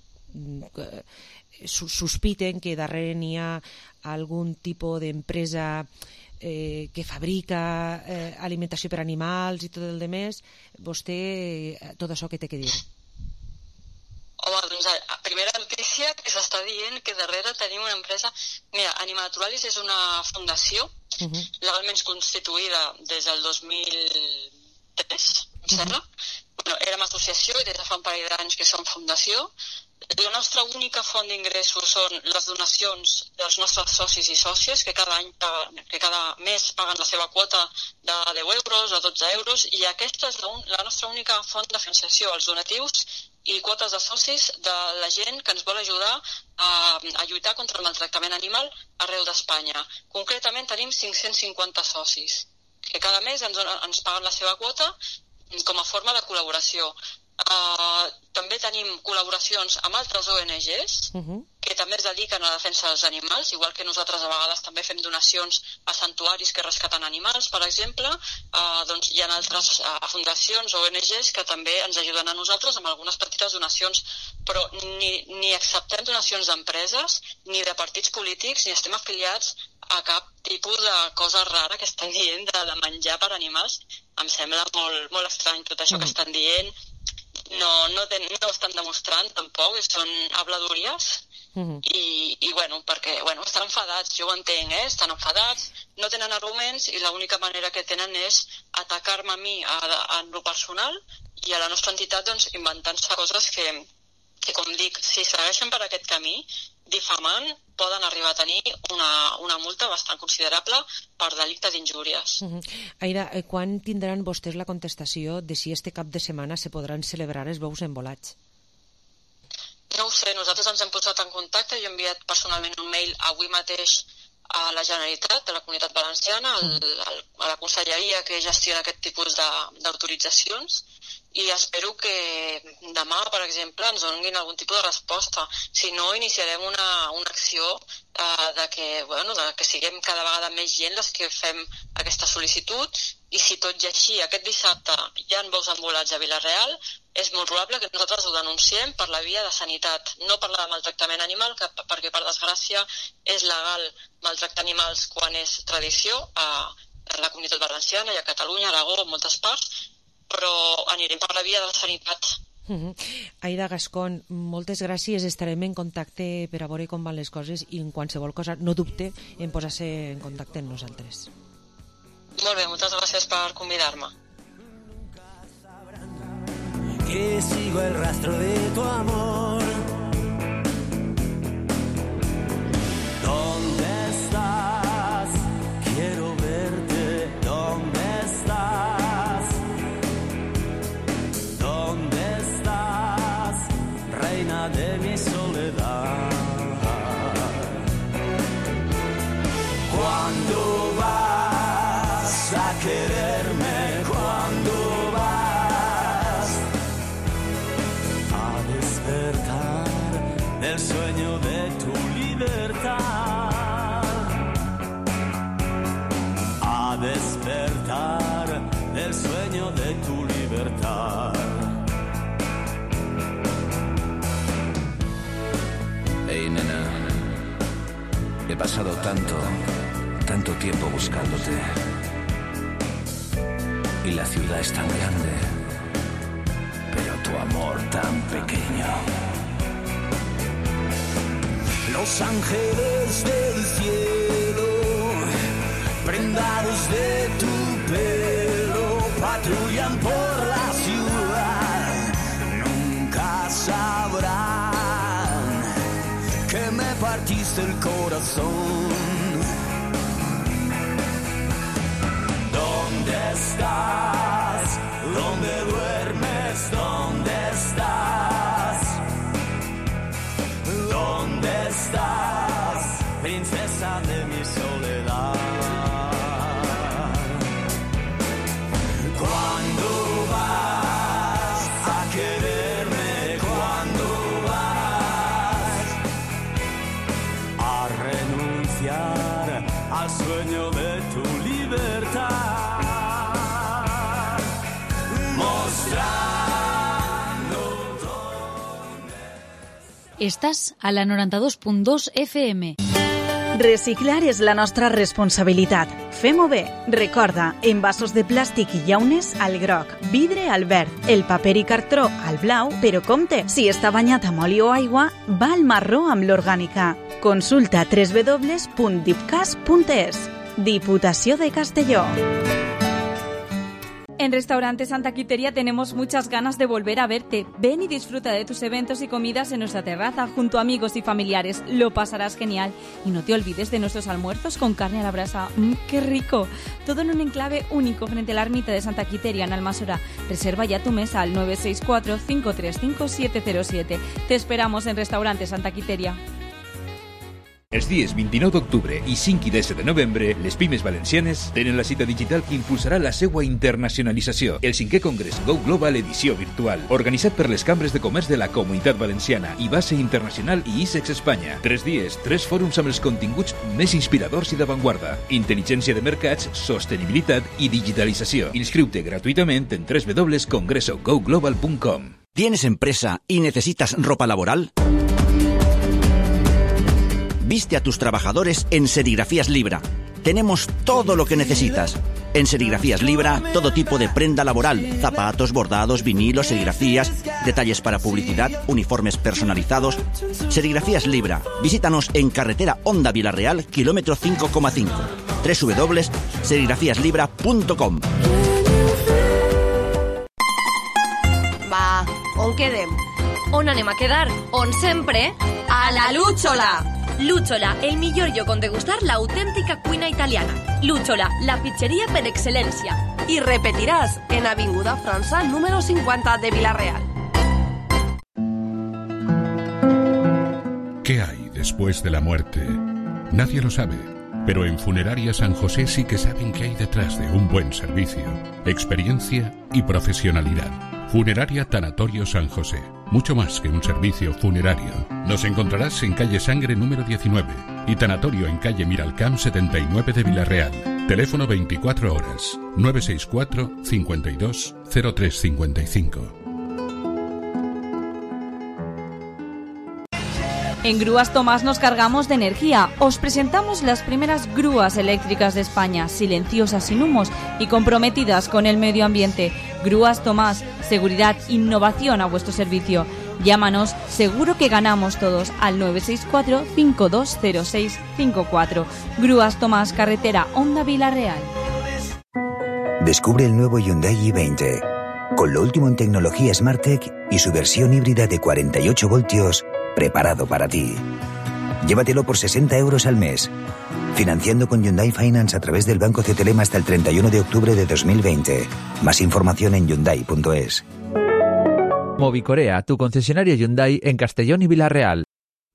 sospiten que darrere n'hi ha algun tipus d'empresa que fabrica alimentació per animals i tot el demés, vostè tot això què té que dir? Home, doncs, primera notícia que s'està dient que darrere tenim una empresa... Mira, Anima Naturalis és una fundació legalment constituïda des del 2003, em sembla. Bueno, érem associació i des de fa un parell d'anys que som fundació. La nostra única font d'ingressos són les donacions dels nostres socis i sòcies, que cada mes paguen la seva quota de 10 euros o 12 euros, i aquesta és la nostra única font de financiació, els donatius i quotes de socis de la gent que ens vol ajudar a lluitar contra el maltractament animal arreu d'Espanya. Concretament tenim 550 socis, que cada mes ens paguen la seva quota com a forma de col·laboració. També tenim col·laboracions amb altres ONGs que també es dediquen a la defensa dels animals, igual que nosaltres a vegades també fem donacions a santuaris que rescaten animals, per exemple. Doncs hi ha altres fundacions o ONGs que també ens ajuden a nosaltres amb algunes petites donacions, però ni acceptem donacions d'empreses ni de partits polítics, ni estem afiliats a cap tipus de cosa rara que estan dient de menjar per animals. Em sembla molt estrany tot això que estan dient. No ho estan demostrant tampoc, són habladories i perquè estan enfadats, jo ho entenc, estan enfadats, no tenen arguments i l'única manera que tenen és atacar-me a mi en lo personal i a la nostra entitat inventant-se coses que com dic, si segueixen per aquest camí difamant, poden arribar a tenir una multa bastant considerable per delicte d'injúries. Aida, quan tindran vostès la contestació de si este cap de setmana se podran celebrar els bous embolats? No ho sé, nosaltres ens hem posat en contacte, jo he enviat personalment un mail avui mateix a la Generalitat de la Comunitat Valenciana, a la conselleria que gestiona aquest tipus d'autoritzacions, i espero que demà, per exemple, ens donin algun tipus de resposta. Si no, iniciarem una acció de que siguem cada vegada més gent les que fem aquesta sol·licitud, i si tot i així aquest dissabte hi ha bous embolats a Vila-real, és molt probable que nosaltres ho denunciem per la via de sanitat, no per la de maltractament animal, perquè per desgràcia és legal maltractar animals quan és tradició a la Comunitat Valenciana i a Catalunya, a Aragó, en moltes parts, però anirem per la via de la sanitat Aida Gascón, moltes gràcies, estarem en contacte per a veure com van les coses i en qualsevol cosa no dubte en posar-se en contacte amb nosaltres. Molt bé, moltes gràcies per convidar-me. Que sigo el rastro de tu amor. ¿Dónde estás? Quiero verte. ¿Dónde estás? ¿Dónde estás? Reina de mi soledad. ¿Cuándo vas a quererme? ¿Cuándo vas a despertar del sueño de tu libertad? A despertar del sueño de tu libertad. Hey, nena, he pasado tanto tiempo buscándote. Y la ciudad es tan grande, pero tu amor tan pequeño. Los ángeles del cielo, prendados de tu pelo, patrullan por la ciudad. Nunca sabrán que me partiste el corazón. ¿Dónde estás? ¿Dónde duermes? ¿Dónde estás? ¿Dónde estás, princesa de mi soledad? ¿Cuándo vas a quererme? ¿Cuándo vas a renunciar al sueño de tu libertad? Estàs a la 92.2 FM. Reciclar és la nostra responsabilitat. Fem-ho bé. Recorda, envasos de plàstic i llaunes al groc, vidre al verd, el paper i cartró al blau, però compte, si està banyat amb oli o aigua, va al marró amb l'orgànica. Consulta www.dipcas.es. Diputació de Castelló. En Restaurante Santa Quiteria tenemos muchas ganas de volver a verte. Ven y disfruta de tus eventos y comidas en nuestra terraza junto a amigos y familiares. Lo pasarás genial. Y no te olvides de nuestros almuerzos con carne a la brasa. ¡Qué rico! Todo en un enclave único frente a la ermita de Santa Quiteria en Almassora. Reserva ya tu mesa al 964-535-707. Te esperamos en Restaurante Santa Quiteria. Els dies 29 d'octubre i 5 i 10 de novembre, les pimes valencianes tenen la cita digital que impulsarà la seva internacionalització. El 5è Congrés Go Global edició virtual, organitzat per les cambres de comerç de la Comunitat Valenciana i Base Internacional i ISEX Espanya. 3 dies, 3 fòrums amb els continguts més inspiradors i d'avantguarda. Intel·ligència de mercats, sostenibilitat i digitalització. Inscriu-te gratuïtament en www.congresogoglobal.com. ¿Tienes empresa y necesitas ropa laboral? Viste a tus trabajadores en Serigrafías Libra. Tenemos todo lo que necesitas. En Serigrafías Libra, todo tipo de prenda laboral, zapatos, bordados, vinilos, serigrafías, detalles para publicidad, uniformes personalizados. Serigrafías Libra. Visítanos en carretera Honda Vilareal, kilómetro 5,5. www.serigrafiaslibra.com. Va, on quedem? On anem a quedar? On sempre? A la Lúchola! Lúchola, el millor lloc on degustar l'autèntica cuina italiana. Lúchola, la pizzeria per excel·lència. I repetiràs en Avinguda França, número 50 de Vila-real. ¿Qué hay después de la muerte? Nadie lo sabe, pero en Funeraria San José sí que saben qué hay detrás de un buen servicio, experiencia y profesionalidad. Funeraria Tanatorio San José. Mucho más que un servicio funerario. Nos encontrarás en calle Sangre número 19 y Tanatorio en calle Miralcamp 79 de Vila-real. Teléfono 24 horas 964 52 0355. En Grúas Tomás nos cargamos de energía. Os presentamos las primeras grúas eléctricas de España, silenciosas, sin humos y comprometidas con el medio ambiente. Grúas Tomás, seguridad, innovación a vuestro servicio. Llámanos, seguro que ganamos todos, al 964-520654. Grúas Tomás, carretera Honda Vila-real. Descubre el nuevo Hyundai i20, con lo último en tecnología SmartTech y su versión híbrida de 48 voltios, preparado para ti. Llévatelo por 60 euros al mes, financiando con Hyundai Finance a través del Banco CTLM hasta el 31 de octubre de 2020. Más información en Hyundai.es. Movicorea, tu concesionario Hyundai en Castellón y Vila-real.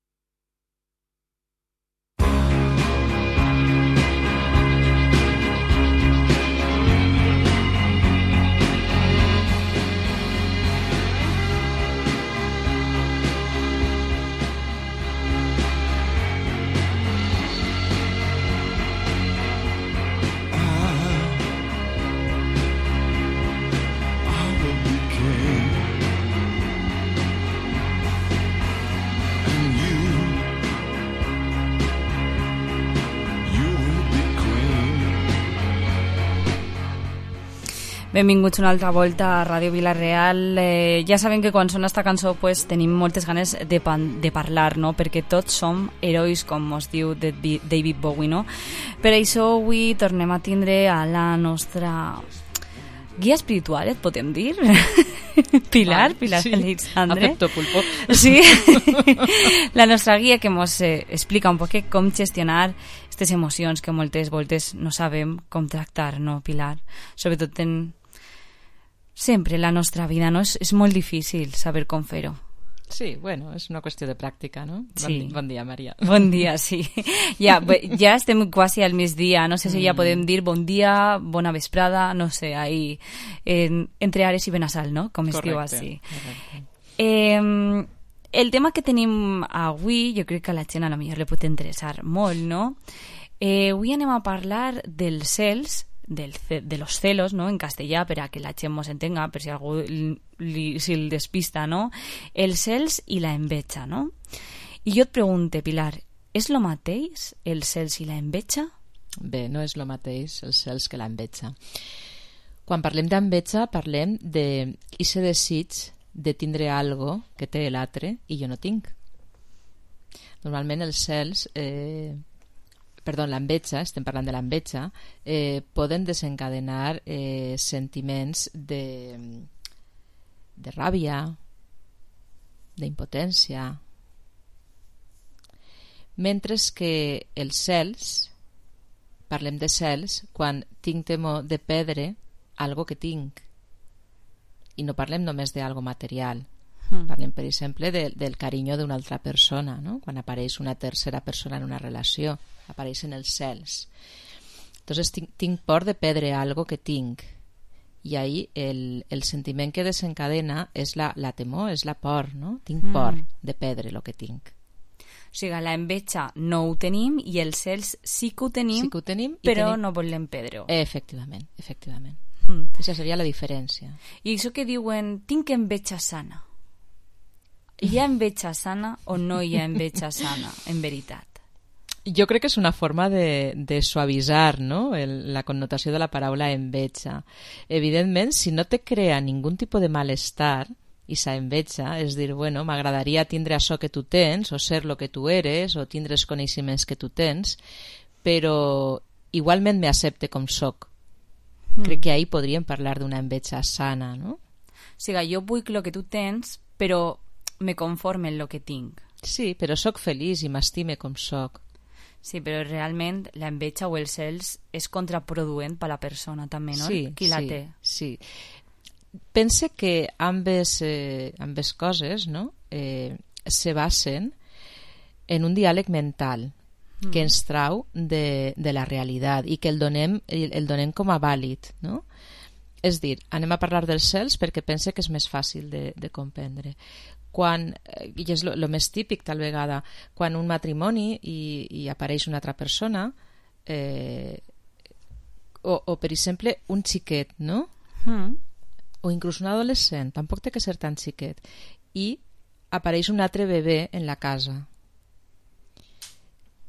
Benvinguts una altra volta a Ràdio Vila-real. Ja saben que quan sona esta cançó pues, tenim moltes ganes de parlar, no? Perquè tots som herois, com es diu David Bowie, no? Per això avui tornem a tindre a la nostra guia espiritual, et podem dir? Pilar sí. Alexandre. Acepto pulpo. Sí, la nostra guia que ens explica un poc com gestionar aquestes emocions que moltes voltes no sabem com tractar, no, Pilar? Sobretot sempre la nostra vida, no? És molt difícil saber com fer-ho. Sí, bueno, és una qüestió de pràctica, no? Sí. Bon dia, Maria. Bon dia, sí. Ja estem quasi al migdia, no sé si ja podem dir bon dia, bona vesprada, no sé, ahí, entre Ares i Benassal, no? Com es diu així. El tema que tenim avui, jo crec que a la gent a la millor li pot interessar molt, no? Avui anem a parlar dels cels, de los celos, ¿no? En castellà, per a que la gent mos entenga, per si algú si el despista, ¿no? Els cels i la enveja, ¿no? I jo et pregunte, Pilar, és lo mateix els cels i la enveja? Bé, no és lo mateix els cels que la enveja. Quan parlem d'enveja, parlem d'aquest desig de tindre algo que té l'altre i jo no tinc. Normalment els cels... l'enveja, estem parlant de l'enveja, poden desencadenar sentiments de ràbia, d'impotència, mentre que els cels, parlem de cels quan tinc temor de perdre algo que tinc, i no parlem només d'algo material. Parlem, per exemple, del carinyo d'una altra persona, no? Quan apareix una tercera persona en una relació, apareixen els cels. Entonces tinc por de perdre algo que tinc, i ahí el sentiment que desencadena és la temor, és la por, no? Tinc por de perdre el que tinc. O sigui, la enveja no ho tenim i els cels sí que ho tenim, però no volem perdre-ho. Efectivament. Aquesta seria la diferència. I això que diuen, tinc enveja sana. Hi ha enveja sana o no hi ha enveja sana, en veritat? Jo crec que és una forma de suavitzar, no? La connotació de la paraula enveja. Evidentment, si no te crea ningun tipus de malestar, i sa enveja, és dir, bueno, m'agradaria tindre això que tu tens, o ser lo que tu eres, o tindre els coneixements que tu tens, però igualment m'accepte com soc. Crec que ahí podríem parlar d'una enveja sana, no? O sigui, jo vull lo que tu tens, però me conforme en lo que tinc. Sí, però sóc feliç i m'estime com sóc. Sí, però realment la enveja o els cels és contraproduent per a la persona també, no? Sí, qui la té. Sí. Pense que ambes coses, no? Se basen en un diàleg mental que ens trau de la realitat i que el donem com a vàlid, no? És dir, anem a parlar dels cels perquè pense que és més fàcil de comprendre. I és el més típic tal vegada, quan un matrimoni i apareix una altra persona, o per exemple un xiquet, no? O inclús un adolescent, tampoc té que ser tan xiquet, i apareix un altre bebè en la casa,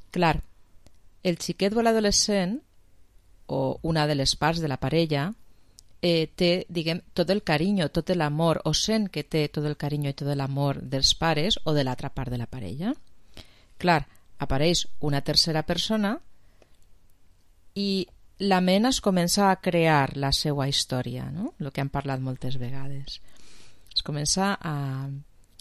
Clar, el xiquet o l'adolescent, o una de les parts de la parella, té, diguem, tot el carinyo, tot l'amor, o sent que té tot el carinyo i tot l'amor dels pares o de l'altra part de la parella. Clar, apareix una tercera persona i la ment es comença a crear la seva història, no? El que hem parlat moltes vegades. Es comença a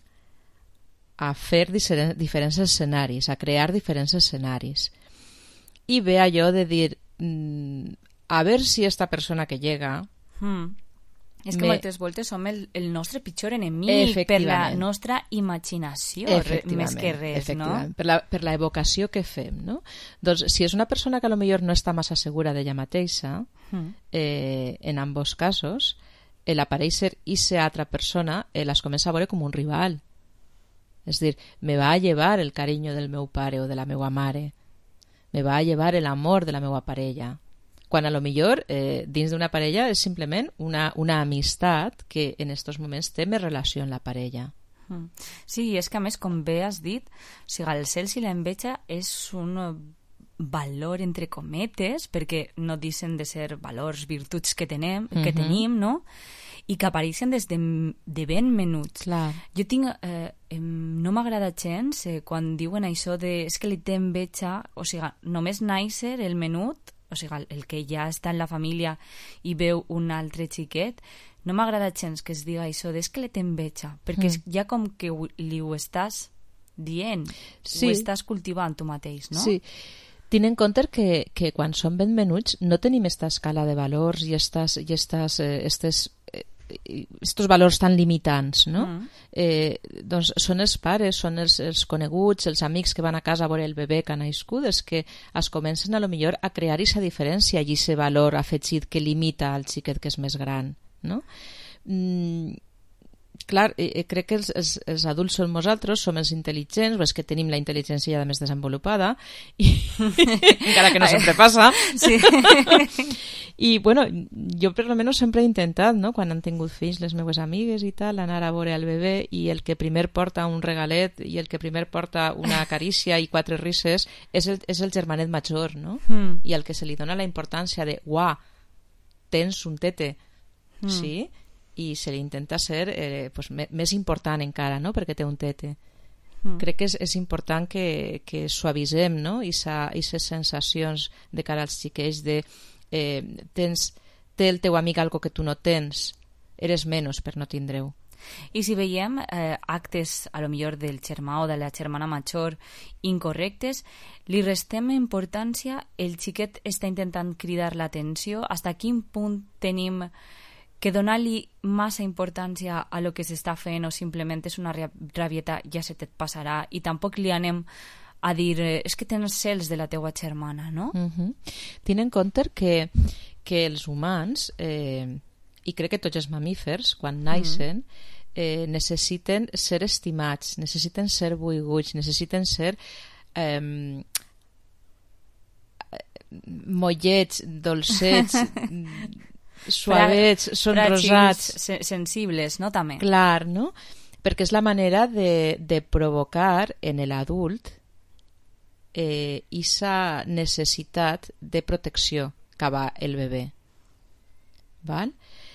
fer diferents escenaris, a crear diferents escenaris. I ve allò de dir, a veure si esta persona que llega... És que moltes voltes som el nostre pitjor enemic per la nostra imaginació, més que res, no? Per la evocació que fem, no? Doncs si és una persona que a lo millor no està massa segura d'ella mateixa, en ambos casos, l'aparèixer esa altra persona les comença a veure com un rival. És dir, me va a llevar el carinyo del meu pare o de la meva mare, me va a llevar l'amor de la meva parella, quan a lo millor dins d'una parella és simplement una amistat que en estos moments té més relació amb la parella. Sí, és que a més, com bé has dit, o sigui, el cels i l'enveja és un valor entre cometes, perquè no deixen de ser valors, virtuts que tenim, no? I que apareixen des de ben menuts. Clar. Jo tinc... no m'agrada gens quan diuen això de... És que li té enveja, o sigui, només nàixer el menut, o sigui, el que ja està en la família i veu un altre xiquet, no m'agrada gens que es diga això de és que li té enveja, perquè ja com que li ho estàs dient, ho estàs cultivant tu mateix, no? Sí. Tenint en compte que quan som ben menuts no tenim esta escala de valors i estos valors tan limitants, no? Doncs són els pares, són els coneguts, els amics que van a casa a veure el bebè que ha nascut, és que es comencen a lo millor a crear aquesta diferència i aquest valor afegit que limita al xiquet que és més gran, no? Clar, crec que els adults som nosaltres, som els intel·ligents, o és que tenim la intel·ligència ja més desenvolupada, i encara que no sempre passa. Sí. I, bueno, jo per almenys sempre he intentat, no?, quan han tingut fills les meves amigues i tal, anar a veure el bebè i el que primer porta un regalet i el que primer porta una carícia i 4 risses és el germanet major, no? I al que se li dona la importància de, uah, tens un tete, sí? I se li intenta ser pues, més important encara, no?, perquè té un tete. Crec que és important que suavisem, no?, aquestes sensacions de cara als xiquets de té el teu amic algo que tu no tens, eres menys per no tindre-ho. I si veiem actes, a lo millor del germà o de la germana major incorrectes, li restem importància, el xiquet està intentant cridar l'atenció, fins a quin punt tenim que donar-li massa importància a lo que s'està fent o simplement és una rabieta, ja se te't passarà, i tampoc li anem a dir, és que tens cels de la teua germana, no? Tenint en compte que els humans, i crec que tots els mamífers, quan naixen, necessiten ser estimats, necessiten ser volguts, necessiten ser mollets, dolcets, suavets, sonrosats, sensibles, no? També. Clar, no? Perquè és la manera de provocar en l'adult esa necessitat de protecció cap al bebè. Val?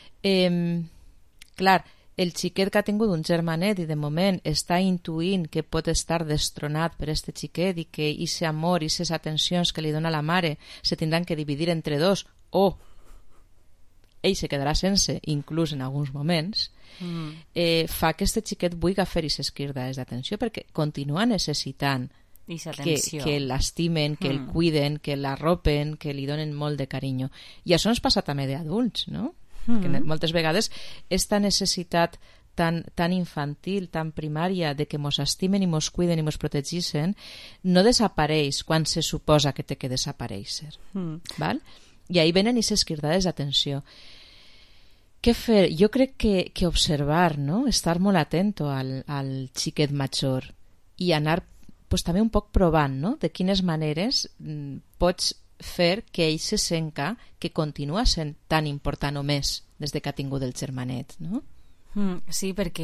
Clar, el xiquet que ha tingut un germanet i de moment està intuint que pot estar destronat per este xiquet i que aquest amor i aquestes atencions que li dona la mare se tindran que dividir entre dos o ell se quedarà sense, inclús en alguns moments, fa que este xiquet vulgui fer aquestes cridades d'atenció perquè continua necessitant que l'estimen, que el cuiden, que l'arropen, que li donen molt de carinyo. I això ens passa també d'adults, no? Que moltes vegades esta necessitat tan infantil, tan primària de que mos estimen i mos cuiden i mos protegeixen no desapareix quan se suposa que té que desaparèixer. Val? I ahí venen aquestes cridades d'atenció. Què fer? Jo crec que observar, no? Estar molt atento al xiquet major i anar pues, també un poc provant, no?, de quines maneres pots fer que ell se senta que continua sent tan important o més des que ha tingut el germanet, no? Sí, perquè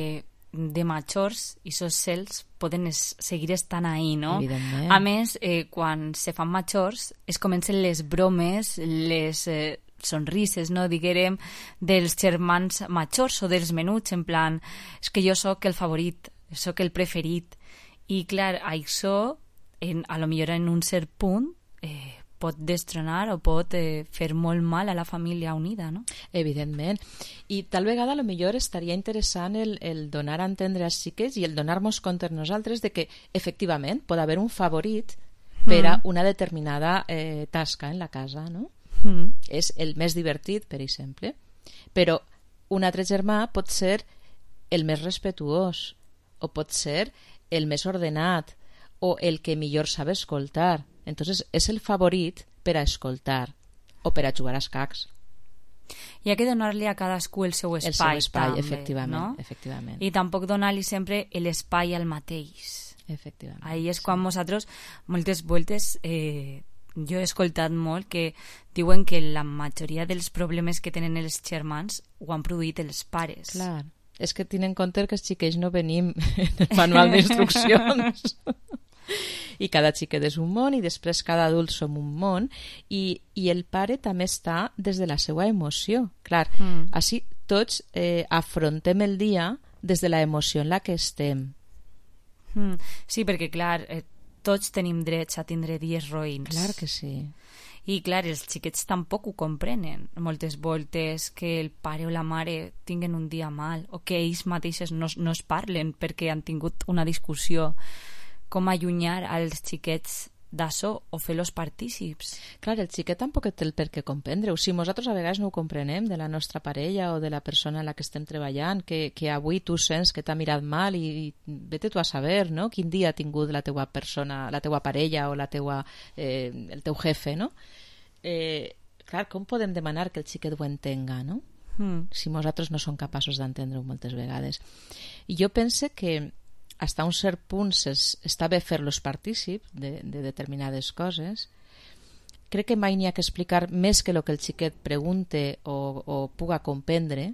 de majors i sos cels poden seguir estant ahí, no? Evidentment. A més, quan se fan majors es comencen les bromes, les sonrises, no, diguérem, dels germans majors o dels menuts, en plan, és que jo sóc el favorit, sóc el preferit. I, clar, això, a lo millor en un cert punt, pot destronar o pot fer molt mal a la família unida, no? Evidentment. I tal vegada a lo millor estaria interessant el donar a entendre als xiquets i el donar-nos compte nosaltres de que efectivament pot haver un favorit per a una determinada tasca en la casa, no? És el més divertit, per exemple. Però un altre germà pot ser el més respetuós o pot ser el més ordenat o el que millor sabe escoltar. Entonces és el favorit per a escoltar o per a jugar als cacs. Hi ha que donar-li a cadascú el seu espai, també, efectivament, no? Efectivament. I tampoc donar-li sempre l'espai al mateix. Efectivament. Ahí és quan nosaltres, moltes voltes, jo he escoltat molt que diuen que la majoria dels problemes que tenen els germans ho han produït els pares. Clar, és que tenen en compte que els xiquets no venim en el manual d'instruccions. I cada xiquet és un món i després cada adult som un món i el pare també està des de la seva emoció. Clar, així tots afrontem el dia des de la emoció en la que estem. Sí, perquè clar, tots tenim drets a tindre dies roïns. Clar que sí. I clar, els xiquets tampoc ho comprenen moltes voltes, que el pare o la mare tinguen un dia mal o que ells mateixos no es parlen perquè han tingut una discussió. Com allunyar als xiquets d'això o fer-los partícips. Clar, el xiquet tampoc té el per què comprendre-ho. Si nosaltres a vegades no ho comprenem de la nostra parella o de la persona en la que estem treballant, que avui tu sents que t'ha mirat mal i vete tu a saber, no? Quin dia ha tingut la teua persona, la teua parella o el teu jefe, no? Clar, com podem demanar que el xiquet ho entenga, no? Si nosaltres no som capaços d'entendre-ho moltes vegades. I jo pense que fins a un cert punt està bé fer-los partícips de determinades coses. Crec que mai n'hi ha que explicar més que el que el xiquet pregunte o puga comprendre,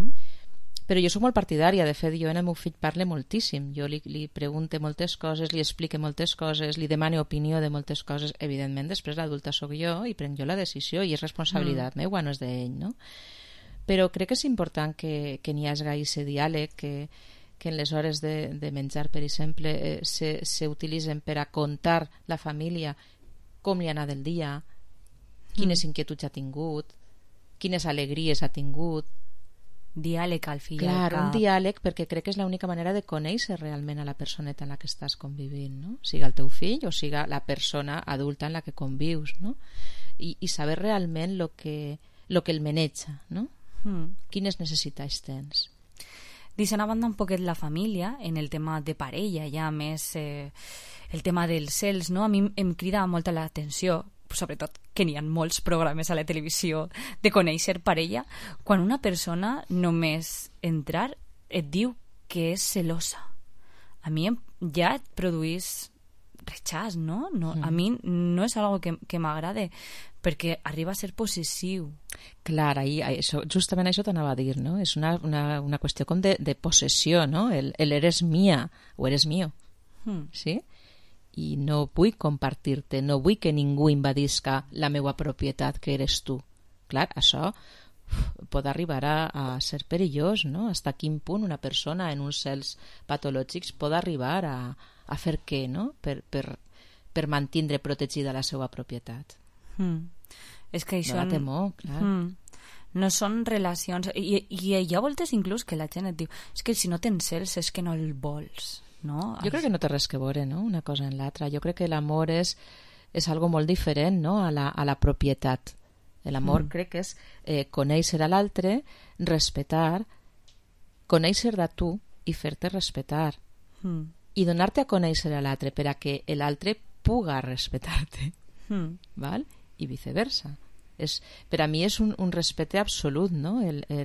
però jo soc molt partidària. De fet, jo en el meu fill parle moltíssim. Jo li pregunte moltes coses, li explique moltes coses, li demane opinió de moltes coses. Evidentment, després l'adulta sóc jo i prenc jo la decisió i és responsabilitat meua, no és d'ell, no? Però crec que és important que n'hi hagi aquest diàleg, que en les hores de menjar, per exemple, s'utilitzen per a contar la família com li ha anat el dia, quines inquietuds ha tingut, quines alegries ha tingut. Diàleg al fill. Clar, un diàleg, perquè crec que és l'única manera de conèixer realment a la personeta en la que estàs convivint, no? Siga el teu fill o siga la persona adulta en la que convius, no? I saber realment lo que el maneja, no? Quines necessitats tens. Deixant a banda un poquet la família, en el tema de parella, ja més el tema dels cels, no? A mi em crida molta l'atenció, sobretot que n'hi ha molts programes a la televisió de conèixer parella, quan una persona només entrar et diu que és celosa. A mi ja et produís rechaç, no? A mi no és algo que m'agrade, perquè arriba a ser possessiu. Clar, justament això t'anava a dir, no? És una qüestió com de possessió, no? El eres mía o eres mío, sí? I no vull compartir-te, no vull que ningú invadisca la meva propietat, que eres tu. Clar, això pot arribar a ser perillós, no? Fins a quin punt una persona en uns cels patològics pot arribar a fer què, no? Per mantindre protegida la seva propietat. És que això... No la temor, clar. No són relacions... I hi ha voltes inclús que la gent et diu és que si no tens cels és que no el vols, no? Jo crec que no té res que veure, no? Una cosa en l'altra. Jo crec que l'amor és algo molt diferent, no? A la propietat. L'amor crec que és conèixer a l'altre, respectar, conèixer de tu i fer-te respectar. I donar-te a conèixer a l'altre per a que l'altre puga respectar-te. Val? I viceversa. Per a mi és un respecte absolut, no?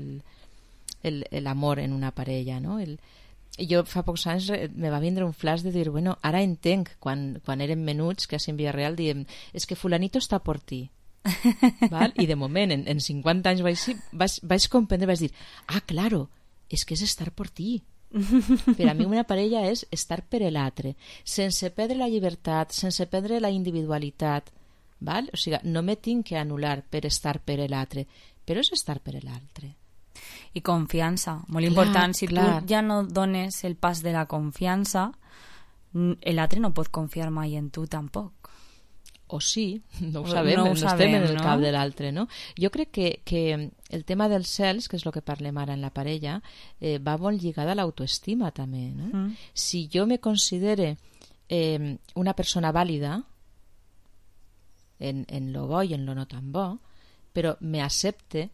L'amor en una parella, no? Jo fa pocs anys me va vindre un flash de dir, bueno, ara entenc quan érem menuts que a Sant Villarreal diem, és que fulanito està por ti. Val? I de moment, en 50 anys vaig comprendre, vaig dir, claro, és que és estar por ti. Per a mi una parella és estar per l'altre, sense perdre la llibertat, sense perdre la individualitat, val? O sigui, no me tinc que anul·lar per estar per l'altre, però és estar per l'altre. I confiança, molt important. Si tu ja no dones el pas de la confiança, l'altre no pot confiar mai en tu tampoc. O sí, no ho sabem, no estem en el cap de l'altre, no? Jo crec que el tema dels cels, que és el que parlem ara en la parella, va molt lligada a l'autoestima també, no? Si jo me considere una persona vàlida en lo bo i en lo no tan bo, però me accepte,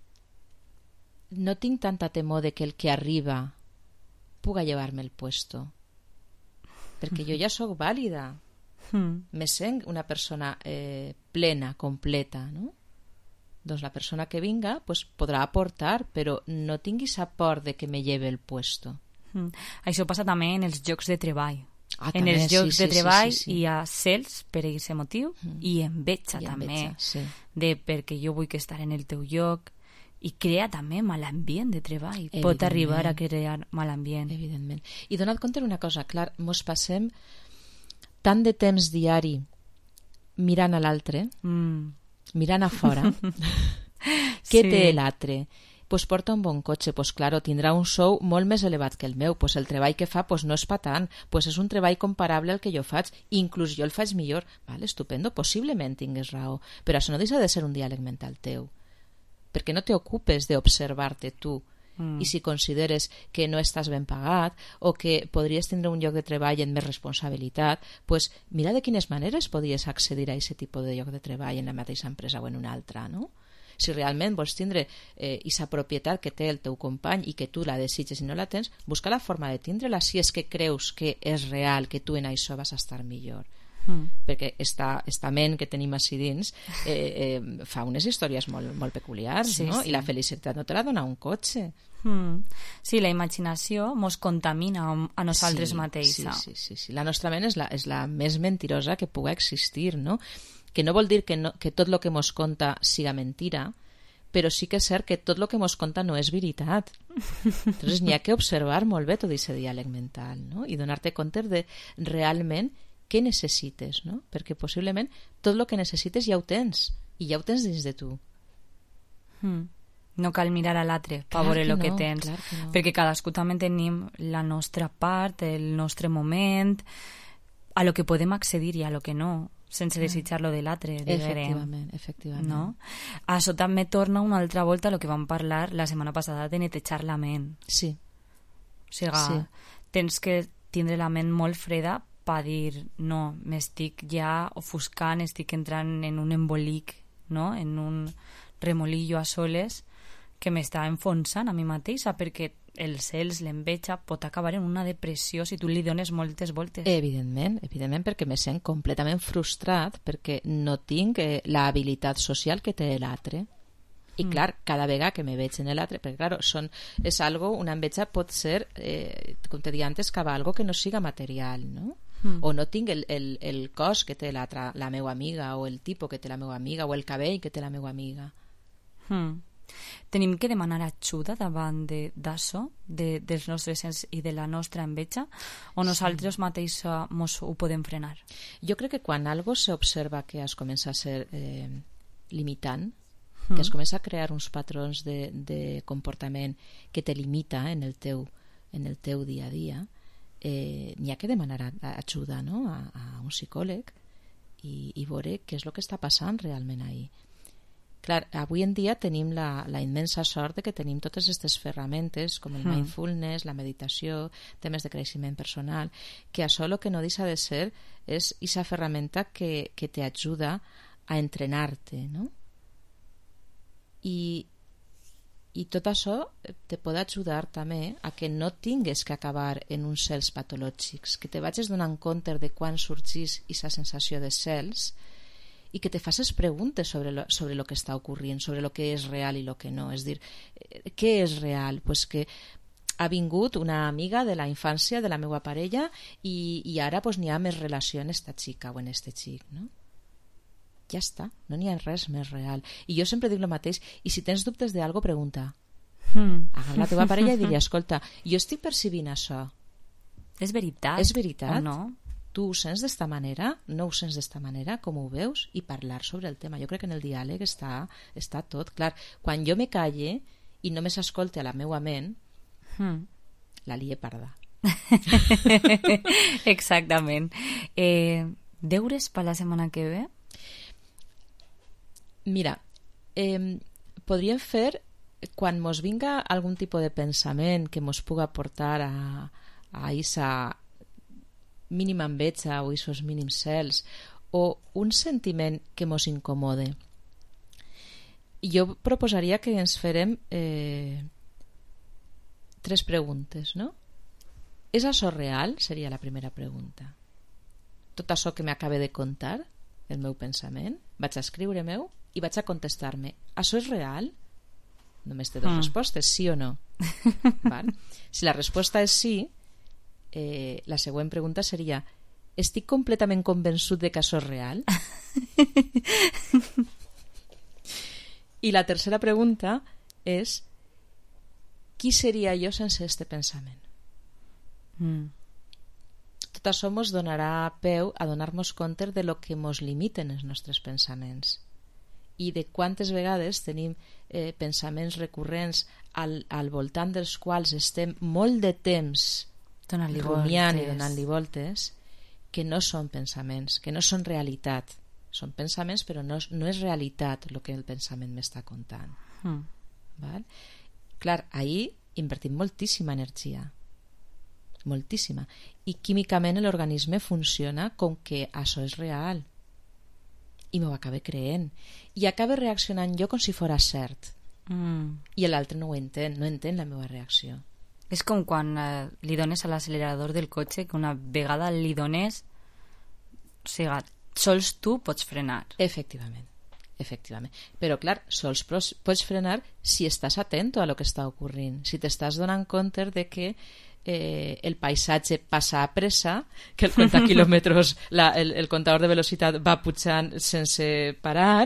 no tinc tanta temor de que el que arriba puga llevar-me el puesto, perquè jo ja sóc vàlida, me sent una persona plena, completa, no? Doncs la persona que vinga pues, podrà aportar, però no tinguis a por de que me lleve el puesto. Això passa també en els llocs de treball. En també, els llocs de treball sí. hi ha cels per aquest motiu i enveja també, de perquè jo vull que estar en el teu lloc, i crea també mal ambient de treball. Pot arribar a crear mal ambient. Evidentment. I donat compte d'una cosa, clar, mos passem tant de temps diari mirant a l'altre, mirant a fora, què té l'altre? Pues porta un bon cotxe, pues claro, tindrà un sou molt més elevat que el meu, pues el treball que fa pues no és pa tant, pues és un treball comparable al que jo faig, inclús jo el faig millor. Vale, estupendo, possiblement tingues raó, però això no deixa de ser un diàleg mental teu, perquè no t'ocupes d'observar-te tu. I si consideres que no estàs ben pagat o que podries tindre un lloc de treball amb més responsabilitat, pues mira de quines maneres podries accedir a aquest tipus de lloc de treball en la mateixa empresa o en una altra, no? Si realment vols tindre aquesta propietat que té el teu company i que tu la desitges i no la tens, busca la forma de tindre-la si és que creus que és real, que tu en això vas a estar millor. Perquè esta ment que tenim així dins fa unes històries molt peculiars, no? I la felicitat no te la dona un cotxe. Sí, la imaginació mos contamina a nosaltres mateixa. Sí. La nostra ment és la més mentirosa que pugui existir, no? Que no vol dir que tot el que mos conta siga mentira, però sí que és cert que tot el que mos conta no és veritat. Entonces n'hi ha que observar molt bé tot aquest diàleg mental, no? I donar-te compte de realment què necessites, no? Perquè possiblement tot el que necessites ja ho tens, i ja ho tens dins de tu. No cal mirar a l'altre per veure el que tens, perquè cadascú també tenim la nostra part, el nostre moment, a lo que podem accedir i a lo que no, sense desitjar-lo de l'altre. Efectivament. No? Això també torna una altra volta a lo que vam parlar la setmana passada de netejar la ment. Sí. O sigui, tens que tindre la ment molt freda per dir, no, m'estic ja ofuscant, estic entrant en un embolic, no? En un remolillo a soles que m'està enfonsant a mi mateixa, perquè els cels, l'enveja, pot acabar en una depressió si tu li dones moltes voltes. Evidentment, perquè me sent completament frustrat perquè no tinc l'habilitat social que té l'altre. I clar, cada vegada que me veig en l'altre, perquè clar, és algo, una enveja pot ser, com te deia antes, cap a algo que no siga material, no? O no tinc el cos que té la meva amiga, o el tipus que té la meva amiga, o el cabell que té la meva amiga. Tenim que demanar ajuda davant d'això, dels nostres sents i de la nostra enveja, o nosaltres mateixos mos ho podem frenar? Jo crec que quan algo s'observa que es comença a ser limitant, que es comença a crear uns patrons de comportament que te limita en el teu dia a dia, n'hi ha que demanar ajuda, no? a un psicòleg i veure què és el que està passant realment ahí. Clar, avui en dia tenim la immensa sort de que tenim totes aquestes ferramentes com el mindfulness, la meditació, temes de creixement personal, que això el que no deixa de ser és aquesta ferramenta que t'ajuda a entrenar-te, no? I tot això te pot ajudar també a que no tingues que acabar en uns cels patològics, que te vagis donant compte de quan sorgís aquesta sensació de cels i que te facis preguntes sobre lo que està ocorrent, sobre lo que és real i lo que no. És dir, què és real? Pues que ha vingut una amiga de la infància de la meva parella i ara pues, n'hi ha més relació en esta xica o en este xic, no? Ja està, no n'hi ha res més real. I jo sempre dic el mateix, i si tens dubtes d'algo, pregunta. Agafa la teva parella i dir-li, escolta, jo estic percibint això. És veritat? És veritat? O no? Tu ho sents d'esta manera? No ho sents d'esta manera? Com ho veus? I parlar sobre el tema. Jo crec que en el diàleg està tot. Clar, quan jo me calle i només escolte a la meua ment, la lie parda. Exactament. Deures per la setmana que ve? Mira, podríem fer, quan mos vinga algun tipus de pensament que mos puga portar a esa mínima enveja o esos mínims cels, o un sentiment que mos incomode, jo proposaria que ens farem 3 preguntes, no? És això real? Seria la primera pregunta. Tot això que m'acabe de contar, el meu pensament, vaig a escriure-m'ho i vaig a contestar-me, això és real? Només té 2 respostes, sí o no. Val? Si la resposta és sí, la següent pregunta seria, estic completament convençut de que això és real? I la tercera pregunta és, qui seria jo sense este pensament? Tot això mos donarà peu a donar-nos compte de lo que mos limiten els nostres pensaments i de quantes vegades tenim pensaments recurrents al voltant dels quals estem molt de temps rumiant i donant-li voltes, que no són pensaments, que no són realitat. Són pensaments, però no és realitat el que el pensament m'està contant. Val? Clar, ahir invertim moltíssima energia, moltíssima, i químicament l'organisme funciona com que això és real, i m'ho acaba creent, i acaba reaccionant jo com si fora cert, i l'altre no ho entén, no entén la meva reacció. És com quan li dones a l'accelerador del cotxe, que una vegada li dones, o sigui, sols tu pots frenar. Efectivament. Però clar, sols pots frenar si estàs atent a lo que està ocorrint, si t'estàs donant compte de que el paisatge passa a pressa, que el compte quilòmetres, el comptador de velocitat va pujant sense parar,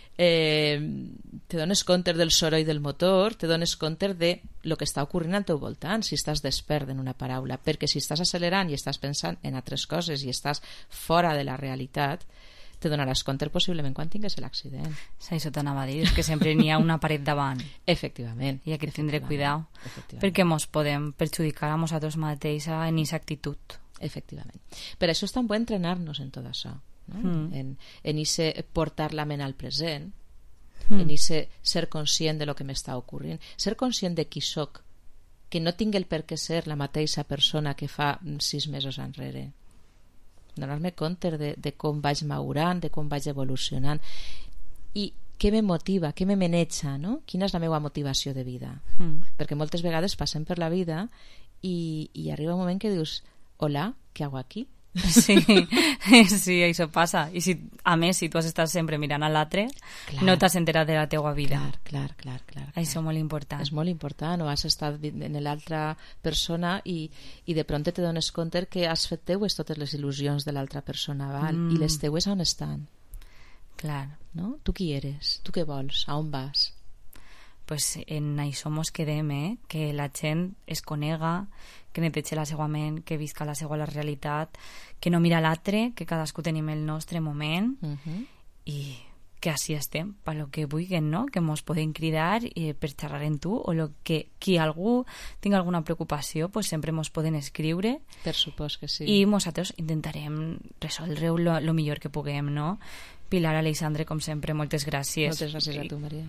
te dones compte del soroll del motor, te dones compte de lo que està ocorrint al teu voltant, si estàs despert en una paraula, perquè si estàs accelerant i estàs pensant en altres coses i estàs fora de la realitat, te donaràs compte possiblement quan tingues l'accident. Això t'anava a dir, és que sempre n'hi ha una paret davant. Efectivament. I hay que tindre cuidado, perquè mos podem perjudicar a nosaltres mateixos en aquesta actitud. Efectivament. Per això és tan bo entrenar-nos en tot això, no? En ese portar la ment al present, en ese ser conscient de lo que m'està ocorrint, ser conscient de qui soc, que no tinc el per què ser la mateixa persona que fa 6 mesos enrere, donar-me compte de com vaig madurant, de com vaig evolucionant i què me motiva, què me maneja, no? Quina és la meva motivació de vida, perquè moltes vegades passem per la vida i arriba un moment que dius, hola, què hago aquí? Sí, això passa. I a més, si tu has estat sempre mirant a l'altre, no t'has enterat de la teua vida. Clar. Això és molt important. És molt important, o has estat en l'altra persona i de pronte te dones compte que has fet teues totes les il·lusions de l'altra persona, val? I les teues on estan? Clar. No? Tu qui eres? Tu què vols? A on vas? Pues en això mos quedem, que la gent es conega, que neteja la seva ment, que visca la seva realitat, que no mira l'altre, que cadascú tenim el nostre moment i que així estem, per lo que vulguin, no? Que mos poden cridar per xerrar en tu, o lo que algú tingui alguna preocupació, pues sempre mos poden escriure. Per supòs que sí. I nosaltres intentarem resoldre-ho lo millor que puguem, no? Pilar, Alexandre, com sempre, moltes gràcies. Moltes gràcies a tu, Maria.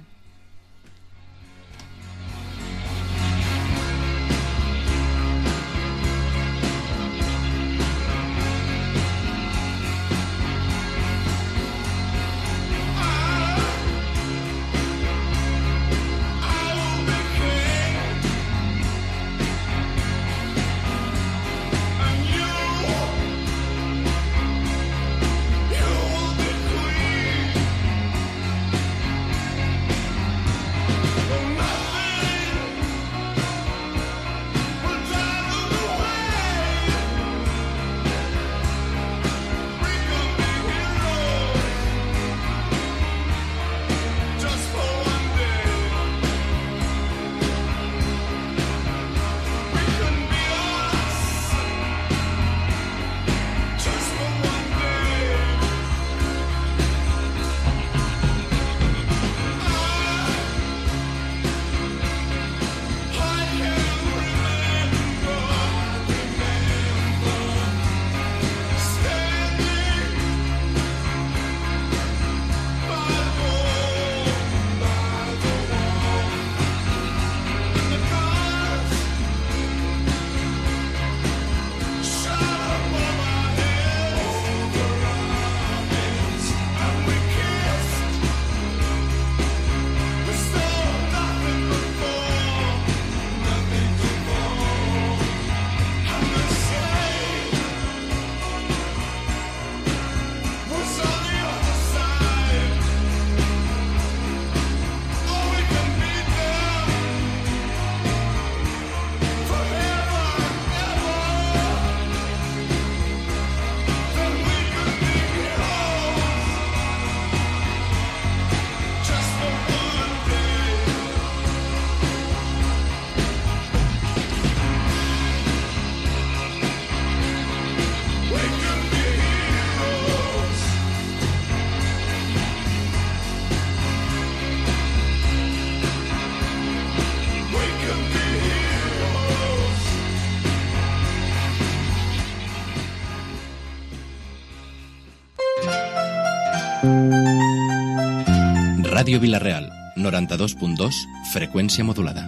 Ràdio Vila-real, 92.2, freqüència modulada.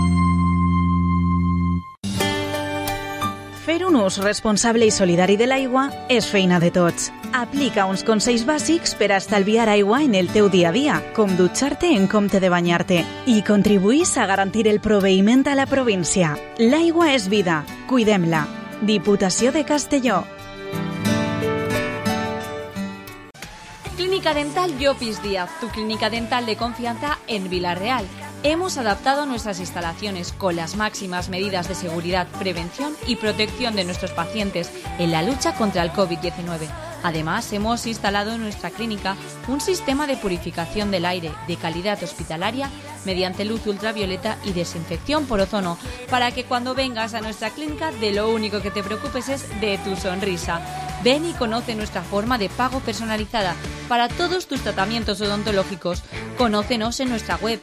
Fer un ús responsable i solidari de l'aigua és feina de tots. Aplica uns consells bàsics per a estalviar aigua en el teu dia a dia, com dutxar-te en compte de banyar-te, i contribuís a garantir el proveïment a la província. L'aigua és vida, cuidem-la. Diputació de Castelló. Clínica Dental Llopis Díaz, tu clínica dental de confianza en Vila-real. Hemos adaptado nuestras instalaciones con las máximas medidas de seguridad, prevención y protección de nuestros pacientes en la lucha contra el COVID-19. Además, hemos instalado en nuestra clínica un sistema de purificación del aire de calidad hospitalaria mediante luz ultravioleta y desinfección por ozono, para que cuando vengas a nuestra clínica de lo único que te preocupes es de tu sonrisa. Ven y conoce nuestra forma de pago personalizada para todos tus tratamientos odontológicos. Conócenos en nuestra web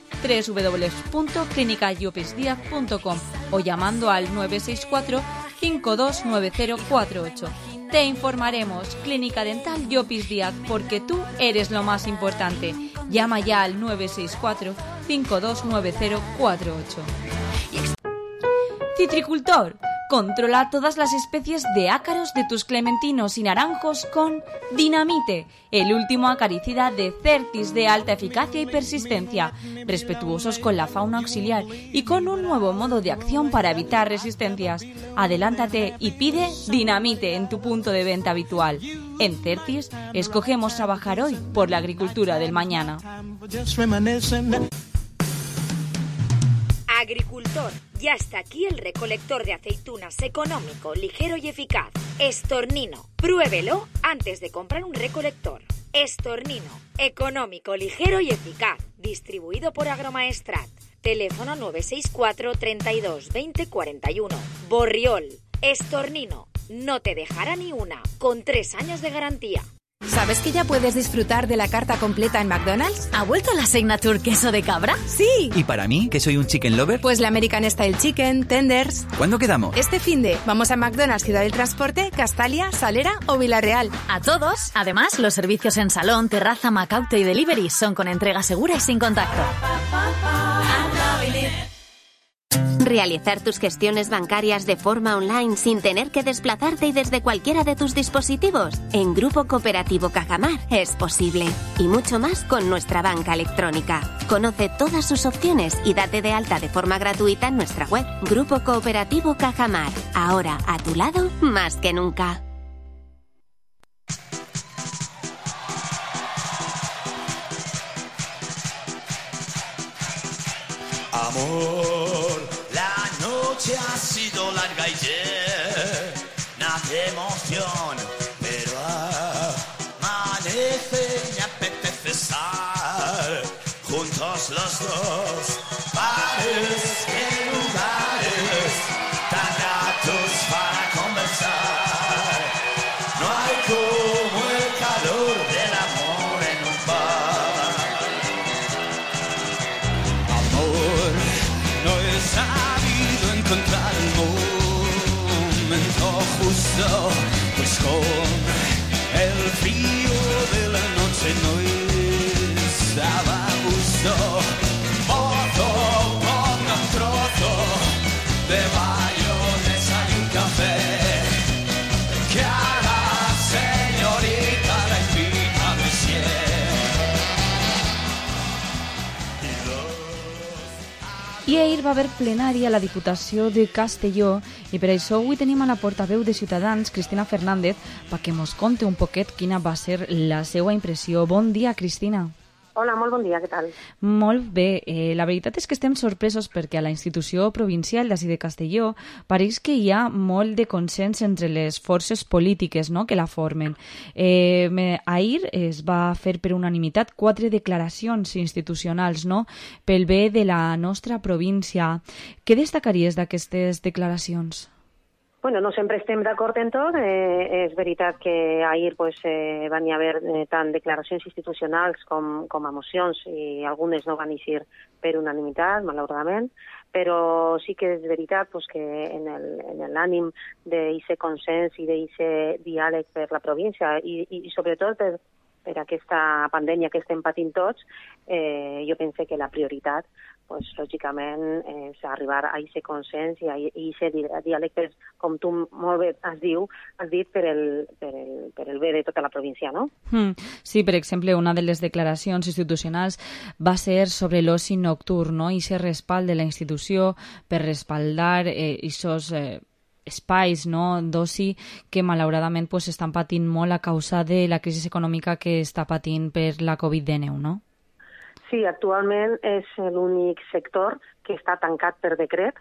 www.clinicallopisdiaz.com o llamando al 964 529048. Te informaremos. Clínica Dental Llopis Díaz, porque tú eres lo más importante. Llama ya al 964 529048. Citricultor. Controla todas las especies de ácaros de tus clementinos y naranjos con Dinamite, el último acaricida de Certis de alta eficacia y persistencia, respetuosos con la fauna auxiliar y con un nuevo modo de acción para evitar resistencias. Adelántate y pide Dinamite en tu punto de venta habitual. En Certis, escogemos trabajar hoy por la agricultura del mañana. Agricultor, ya está aquí el recolector de aceitunas económico, ligero y eficaz. Estornino, pruébelo antes de comprar un recolector. Estornino, económico, ligero y eficaz. Distribuido por Agromaestrat. Teléfono 964 32 20 41. Borriol, Estornino, no te dejará ni una, con 3 años de garantía. ¿Sabes que ya puedes disfrutar de la carta completa en McDonald's? ¿Ha vuelto la Signature queso de cabra? ¡Sí! ¿Y para mí, que soy un chicken lover? Pues la American Style Chicken, Tenders... ¿Cuándo quedamos? Este finde. Vamos a McDonald's Ciudad del Transporte, Castalia, Salera o Vila-real. A todos. Además, los servicios en salón, terraza, Macaute y delivery son con entrega segura y sin contacto. Realizar tus gestiones bancarias de forma online sin tener que desplazarte y desde cualquiera de tus dispositivos. En Grupo Cooperativo Cajamar es posible. Y mucho más con nuestra banca electrónica. Conoce todas sus opciones y date de alta de forma gratuita en nuestra web. Grupo Cooperativo Cajamar. Ahora a tu lado más que nunca. Amor, la noche ha sido larga y llena de emoción, pero amanece y me apetece estar juntos los dos. Pares, qué lugares tan gratos para conversar. No hay como el calor del amor en un bar. Amor, no he sabido encontrar el momento justo, pues con el frío de la noche no estaba a gusto. Mozo, ponga un trozo de mayonesa y un café, que a la señorita la invita a I ahir va haver plenària a la Diputació de Castelló i per això avui tenim a la portaveu de Ciutadans, Cristina Fernández, perquè mos conte un poquet quina va ser la seva impressió. Bon dia, Cristina. Hola, molt bon dia, què tal? Molt bé. La veritat és que estem sorpresos perquè a la institució provincial d'ací de Castelló pareix que hi ha molt de consens entre les forces polítiques, no?, que la formen. Ahir es va fer per unanimitat 4 declaracions institucionals, no?, pel bé de la nostra província. Què destacaries d'aquestes declaracions? Bueno, no sempre estem d'acord en tot. És veritat que ahir van hi haver tant declaracions institucionals com a mocions i algunes no van eixir per unanimitat, malauradament, però sí que és veritat que en l'ànim d'aquest consens i d'aquest diàleg per la província i sobretot per per aquesta pandèmia que estem patint tots, jo pense que la prioritat, pues, lògicament, és arribar a aquest consens i a aquest diàleg, com tu molt bé has dit, per el bé de tota la província, no? Sí, per exemple, una de les declaracions institucionals va ser sobre l'oci nocturn, no? I ese respald de la institució per respaldar aquests espais, no, d'oci que malauradament pues, estan patint molt a causa de la crisi econòmica que està patint per la Covid-19, no? Sí, actualment és l'únic sector que està tancat per decret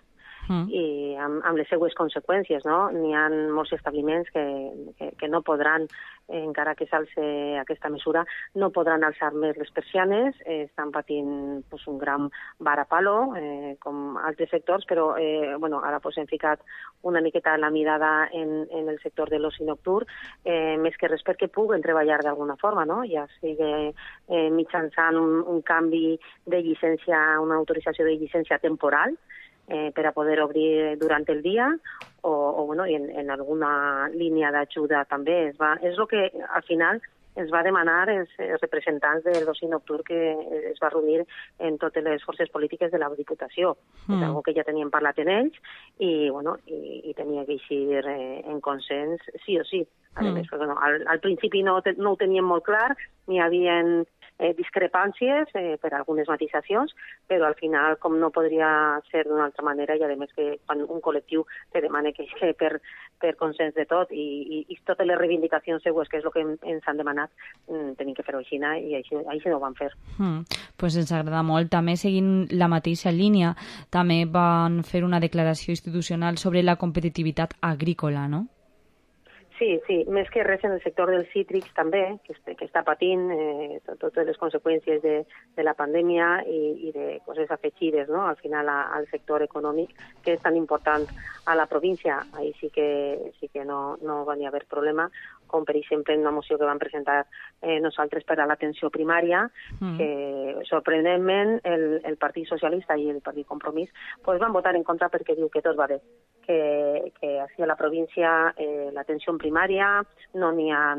i amb les seues conseqüències, no? N'hi ha molts establiments que no podran, encara que s'alce aquesta mesura, no podran alçar més les persianes, estan patint pues, un gran varapalo, com altres sectors, però ara pues, hem ficat una miqueta la mirada en el sector de l'oci nocturn, més que res perquè puguen treballar d'alguna forma, no? Ja sigui mitjançant un canvi de llicència, una autorització de llicència temporal, per a poder obrir durant el dia o en alguna línia d'ajuda també. És el que al final ens va demanar els representants de l'oci nocturn que es va reunir en totes les forces polítiques de la Diputació. És una que ja teníem parlat en ells i tenia que eixir en consens sí o sí. A més, al principi no ho teníem molt clar, n'hi havia discrepàncies per algunes matisacions, però al final, com no podria ser d'una altra manera, i a més que quan un col·lectiu te demana que per consens de tot i totes les reivindicacions seues, que és el que ens han demanat, tenim que fer-ho així, i així no ho van fer. Pues ens agrada molt. També, seguint la mateixa línia, també van fer una declaració institucional sobre la competitivitat agrícola, no? Sí, més que res en el sector dels cítrics també, que està patint totes les conseqüències de la pandèmia i de coses afegides, no? Al final al sector econòmic, que és tan important a la província. Ahí sí que no va ni haver problema, com per exemple en una moció que vam presentar nosaltres per a l'atenció primària, que sorprenentment el Partit Socialista i el Partit Compromís pues, van votar en contra perquè diu que tot va bé, que així a la província l'atenció primària no n'hi ha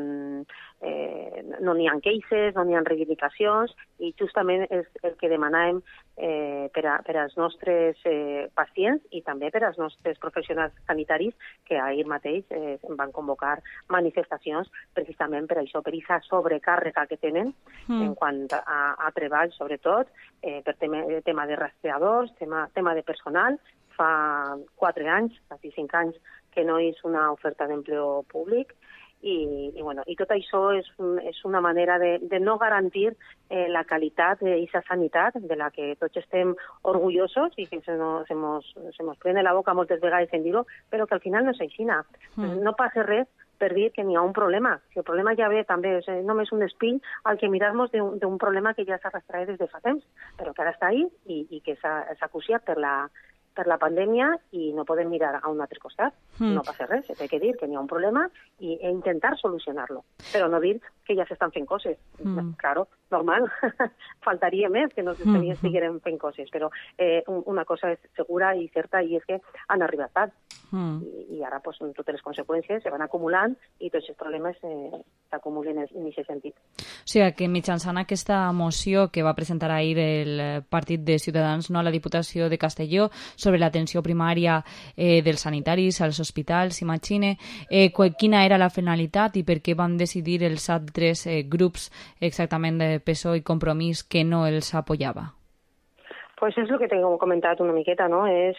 queixes, no n'hi ha reivindicacions, i justament és el que demanàvem per als nostres pacients i també per als nostres professionals sanitaris, que ahir mateix van convocar manifestacions precisament per això, per aquesta sobrecàrrega que tenen en quant a treball, sobretot, per tema de rastreadors, tema de personal. Fa 4 anys, quasi 5 anys, que no és una oferta d'empleo públic i tot això és una manera de no garantir la qualitat d'aquesta sanitat de la que tots estem orgullosos i que se nos prene la boca moltes vegades en dir-ho, però que al final no és així. No passa res per dir que n'hi ha un problema. Si el problema ja ve també, és només un espill al que mirar-nos d'un problema que ja s'arrastra des de fa temps, però que ara està ahí i que s'ha acuciat per la pandèmia i no podem mirar a un altre costat. No passa res, té que dir que n'hi ha un problema i intentar solucionar-lo, però no dir que ja s'estan fent coses. Claro, normal, faltaria més que no estiguérem fent coses, però una cosa és segura i certa i és que han arribat tard. I ara pues, totes les conseqüències se van acumulant i tots els problemes s'acumulen en aquest sentit. O sigui que mitjançant aquesta moció que va presentar ahir el Partit de Ciutadans a la Diputació de Castelló sobre l'atenció primària dels sanitaris als hospitals, imagine, quina era la finalitat i per què van decidir els altres grups exactament de PSOE i Compromís que no els apoyava? Pues és el que t'he comentat una miqueta, no? És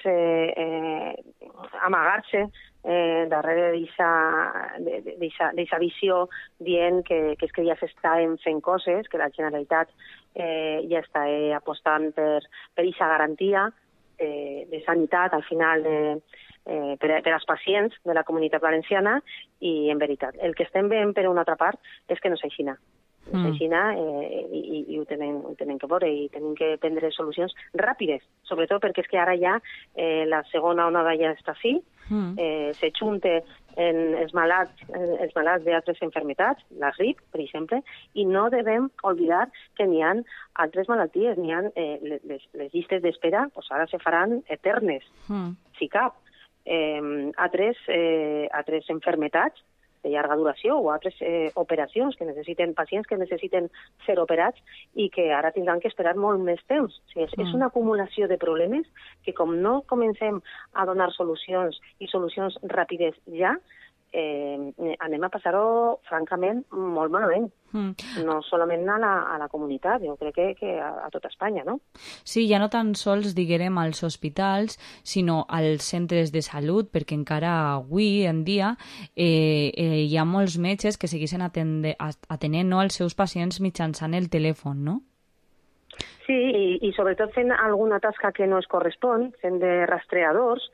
amagar-se darrere d'aquesta visió dient que és que ja s'estan fent coses, que la Generalitat ja està apostant per aquesta garantia de sanitat al final per als pacients de la comunitat valenciana i, en veritat, el que estem veient per una altra part és que no és així. No és així i ho tenen que veure i tenim que prendre solucions ràpides, sobretot perquè és que ara ja la segona onada ja està així, se junta en els malalts d'altres malalties, la RIP, per exemple, i no devem oblidar que n'hi ha altres malalties, n'hi ha les llistes d'espera, doncs ara se faran eternes, si cap. Altres malalties de llarga duració o altres operacions que necessiten pacients que necessiten ser operats i que ara tindran que esperar molt més temps. O sigui, és una acumulació de problemes que com no comencem a donar solucions i solucions ràpides ja, anem a passar-ho francament molt malament. No solament a la comunitat, jo crec que a tota Espanya, no? Sí, ja no tan sols diguem als hospitals, sinó als centres de salut, perquè encara avui en dia hi ha molts metges que segueixen atenent els seus pacients mitjançant el telèfon, no? Sí, i sobretot fent alguna tasca que no es correspon, fent de rastreadors,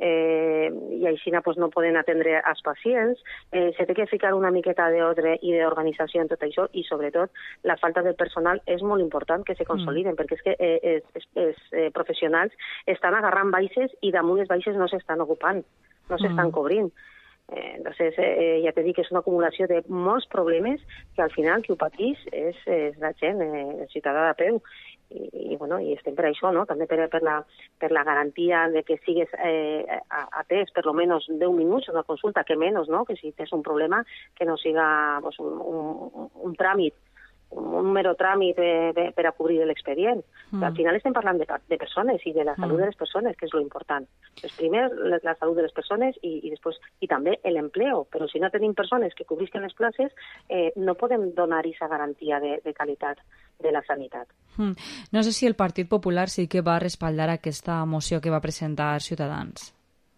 i així no poden atendre els pacients. Se té que ficar una miqueta d'ordre i d'organització en tot això i sobretot la falta de personal és molt important que se consoliden perquè és que els professionals estan agarrant baixes i damunt les baixes no s'estan ocupant, no s'estan cobrint. Entonces, ja t'he dit que és una acumulació de molts problemes que al final qui ho pateix és la gent, el ciutadà de peu. I estem per això, no? També per la garantia de que sigues atès per almenys 10 minuts una consulta, que menys, no? Que si tens un problema que no siga un tràmit, un mero tràmit per a cobrir l'expedient. Al final estem parlant de persones i de la salut de les persones, que és lo important. Primer, la salut de les persones i després també l'empleo. Però si no tenim persones que cobrisquen les places, no podem donar aquesta garantia de qualitat de la sanitat. No sé si el Partit Popular sí que va respaldar aquesta moció que va presentar Ciutadans.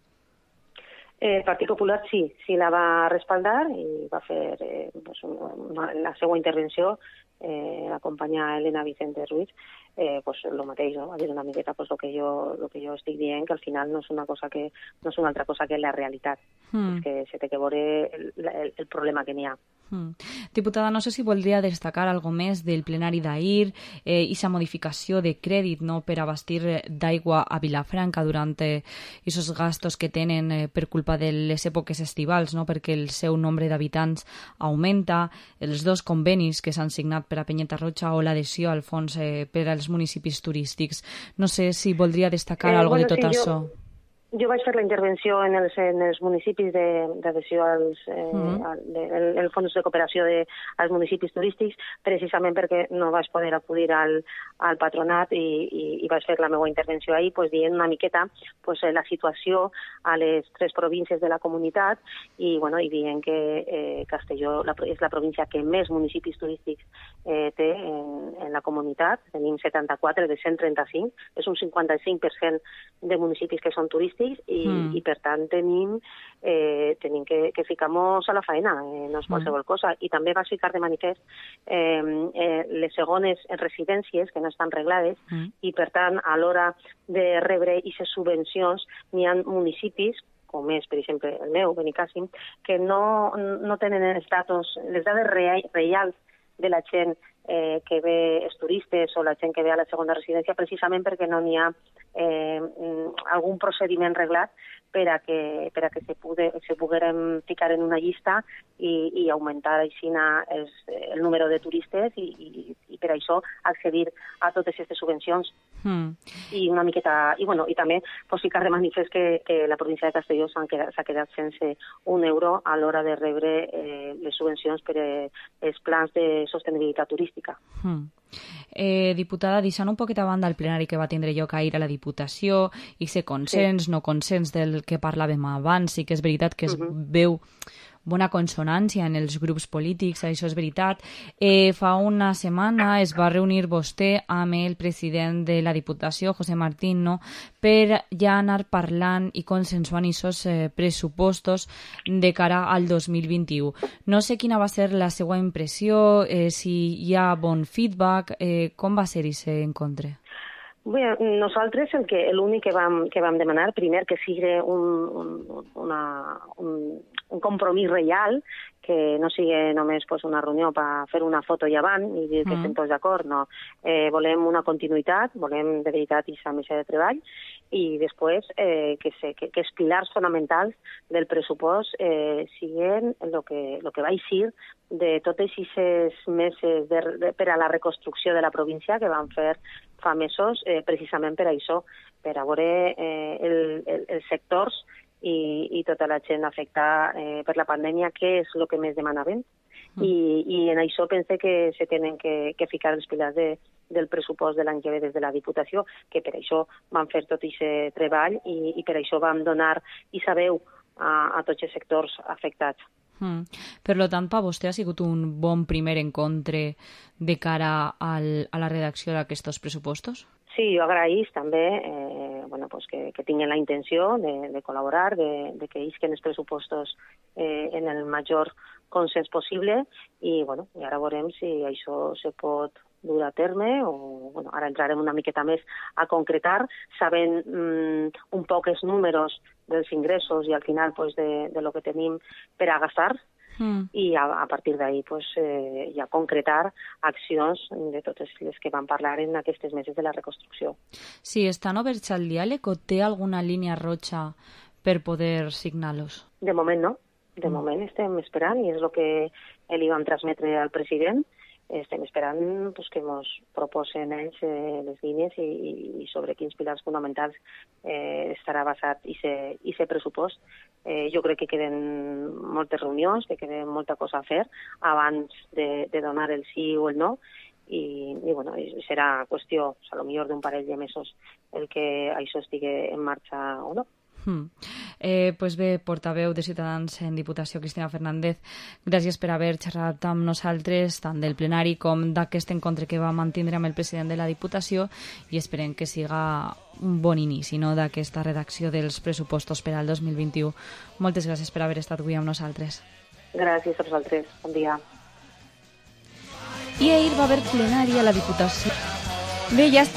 El Partit Popular sí la va respaldar i va fer la seva intervenció, la companya Elena Vicente Ruiz, el mateix, no? Va dir una miqueta el que jo estic dient, que al final no és una altra cosa que la realitat. És que se té que veure el problema que n'hi ha. Diputada, no sé si voldria destacar algo més del plenari d'ahir i sa modificació de crèdit, no, per abastir d'aigua a Vilafranca durant aquests gastos que tenen per culpa de les èpoques estivals, no, perquè el seu nombre d'habitants augmenta, els 2 convenis que s'han signat per a Peñatarroja o l'adhesió al fons per als municipis turístics. No sé si voldria destacar algo de tot això. Jo vaig fer la intervenció en els municipis d'adhesió al fons de cooperació als municipis turístics, precisament perquè no vaig poder acudir al patronat i vaig fer la meva intervenció ahir dient una miqueta la situació a les 3 províncies de la comunitat i dient que Castelló és la província que més municipis turístics té en la comunitat. Tenim 74 de 135, és un 55% de municipis que són turístics i per tant tenim que ficar-nos a la feina, no és qualsevol cosa. I també va ficar de manifest les segones residències que no estan reglades i per tant a l'hora de rebre aquestes subvencions n'hi ha municipis com és, per exemple, el meu, Benicàssim, que no tenen les dades reals de la gent que ve els turistes o la gent que ve a la segona residència precisament perquè no n'hi ha algun procediment reglat per a que se pogueren ficar en una llista i augmentar així el número de turistes i per això accedir a totes aquestes subvencions. I una miqueta i també ficar de manifest que la província de Castelló s'ha quedat sense €1 a l'hora de rebre les subvencions per als plans de sostenibilitat turística. Diputada, deixant un poquet a banda el plenari que va tindre lloc ahir a la Diputació i ser consens, no consens del que parlàvem abans, sí que és veritat que es veu bona consonància en els grups polítics, això és veritat. Fa una setmana es va reunir vostè amb el president de la Diputació, José Martín, no?, per ja anar parlant i consensuant aquests pressupostos de cara al 2021. No sé quina va ser la seva impressió, si hi ha bon feedback, com va ser aquest encontre? Bé, nosaltres l'únic que vam demanar, primer, que sigui un compromís real, que no sigui només una reunió per fer una foto i avant i dir que estem tots d'acord, no. Volem una continuïtat, volem de veritat aquesta mesa de treball i després que els pilars fonamentals del pressupost siguin el que va eixir de totes aquestes meses per a la reconstrucció de la província que van fer fa mesos precisament per això, per a veure els sectors i tota la gent afectada per la pandèmia, que és el que més demanaven. I en això pense que se tenen que ficar els pilars del pressupost de l'any que ve des de la Diputació, que per això vam fer tot aquest treball i per això vam donar i sabeu a tots els sectors afectats. Per tant, per vostè ha sigut un bon primer encontre de cara a la redacció d'aquests pressupostos? Sí, jo agraïs també que tinguin la intenció de col·laborar, de que isquen els pressupostos en el major consens possible i ara veurem si això se pot dur a terme o ara entrarem una miqueta més a concretar, sabent un poc els números dels ingressos i al final de lo que tenim per a gastar i a partir d'ahí ja concretar accions de totes les que vam parlar en aquests mesos de la reconstrucció. Sí, estan oberts al diàleg o té alguna línia roja per poder signar-los? De moment no. De moment estem esperant i és el que li vam transmetre al president. Estem esperant que ens proposen ells les línies i sobre quins pilars fonamentals estarà basat aquest pressupost. Jo crec que queden moltes reunions, que queda molta cosa a fer abans de donar el sí o el no i serà qüestió, potser d'un parell de mesos el que això estigui en marxa o no. Pues bé, portaveu de Ciutadans en Diputació, Cristina Fernández, gràcies per haver xerrat amb nosaltres tant del plenari com d'aquest encontre que vam mantindre amb el president de la Diputació i esperem que siga un bon inici d'aquesta redacció dels pressupostos per al 2021. Moltes gràcies per haver estat avui amb nosaltres. Gràcies a vosaltres. Bon dia. I ahir va haver plenari a la Diputació. Bé, ja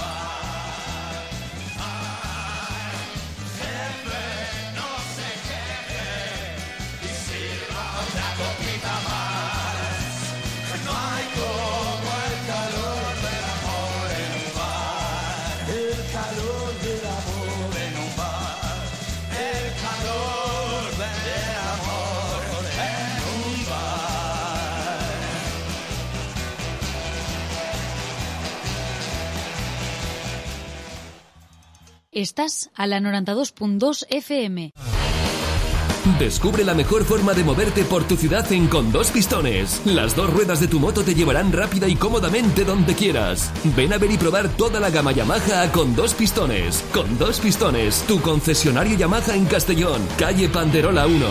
Estás a la 92.2 FM. Descubre la mejor forma de moverte por tu ciudad en Con Dos Pistones. Las dos ruedas de tu moto te llevarán rápida y cómodamente donde quieras. Ven a ver y probar toda la gama Yamaha a Con Dos Pistones. Con Dos Pistones, tu concesionario Yamaha en Castellón, calle Panderola 1.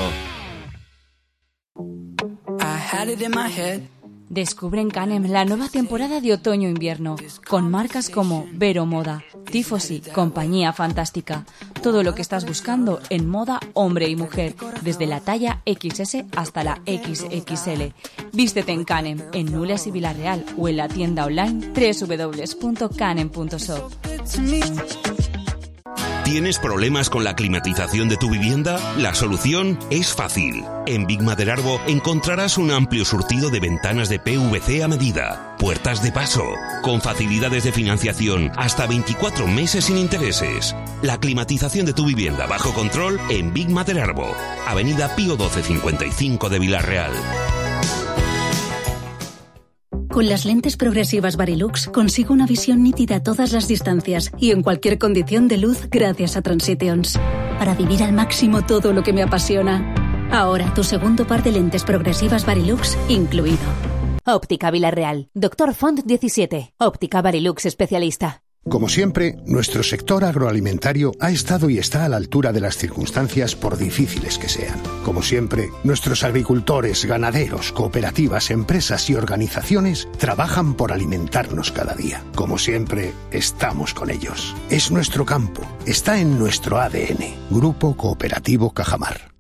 Descubre en Canem la nueva temporada de otoño-invierno, con marcas como Vero Moda, Tifosi, Compañía Fantástica. Todo lo que estás buscando en moda hombre y mujer, desde la talla XS hasta la XXL. Vístete en Canem, en Nules y Villarreal, o en la tienda online www.canem.shop. ¿Tienes problemas con la climatización de tu vivienda? La solución es fácil. En Big Maderarbo encontrarás un amplio surtido de ventanas de PVC a medida, puertas de paso, con facilidades de financiación hasta 24 meses sin intereses. La climatización de tu vivienda bajo control en Big Maderarbo, Avenida Pío 1255 de Villarreal. Con las lentes progresivas Varilux consigo una visión nítida a todas las distancias y en cualquier condición de luz gracias a Transitions. Para vivir al máximo todo lo que me apasiona. Ahora tu segundo par de lentes progresivas Varilux incluido. Óptica Villarreal. Dr. Font 17. Óptica Varilux especialista. Como siempre, nuestro sector agroalimentario ha estado y está a la altura de las circunstancias por difíciles que sean. Como siempre, nuestros agricultores, ganaderos, cooperativas, empresas y organizaciones trabajan por alimentarnos cada día. Como siempre, estamos con ellos. Es nuestro campo, está en nuestro ADN. Grupo Cooperativo Cajamar.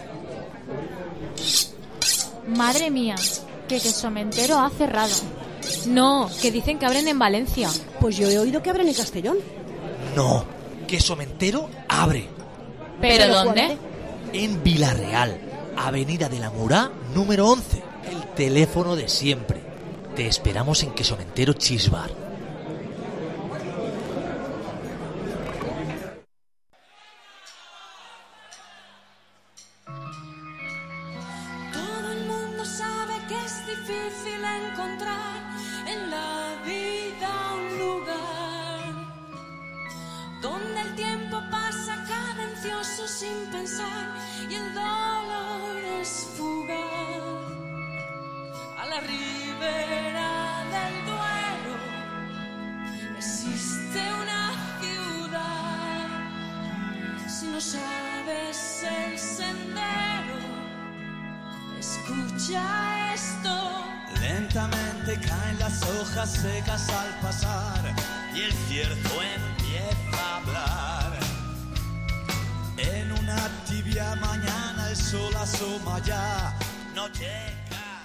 Madre mía, que Quesomentero ha cerrado. No, que dicen que abren en Valencia. Pues yo he oído que abren en Castellón. No, Quesomentero abre. ¿Pero dónde? En Villarreal, Avenida de la Murá, número 11. El teléfono de siempre. Te esperamos en Quesomentero Chisbar. Sin pensar Escucha esto. Lentamente caen las hojas secas al pasar y el cierzo empieza a hablar. En una tibia mañana el sol asoma ya, no llega.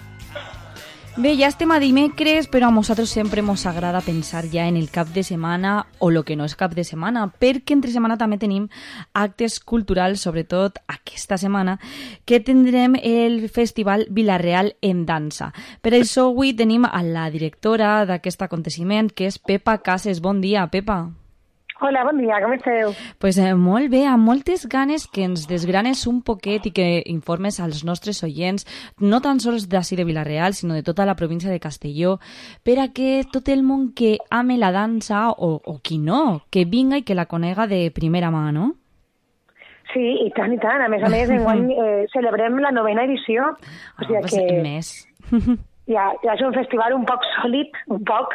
Bé, ja estem a dimecres, però a nosaltres sempre ens agrada pensar ja en el cap de setmana o el que no és cap de setmana, perquè entre setmana també tenim actes culturals, sobretot aquesta setmana, que tindrem el Festival Vila-real en dansa. Per això avui tenim a la directora d'aquest aconteciment, que és Pepa Cases. Bon dia, Pepa. Hola, bon dia, com esteu? Pues molt bé, amb moltes ganes que ens desgranes un poquet i que informes als nostres oients, no tan sols d'ací de Vila-real, sinó de tota la província de Castelló, per a que tot el món que ame la dansa, o qui no, que vinga i que la conega de primera mà, no? Sí, i tant, i tant. A més, enguany celebrem la 9ª edició. O sigui que més. Ja és un festival un poc sòlid, un poc...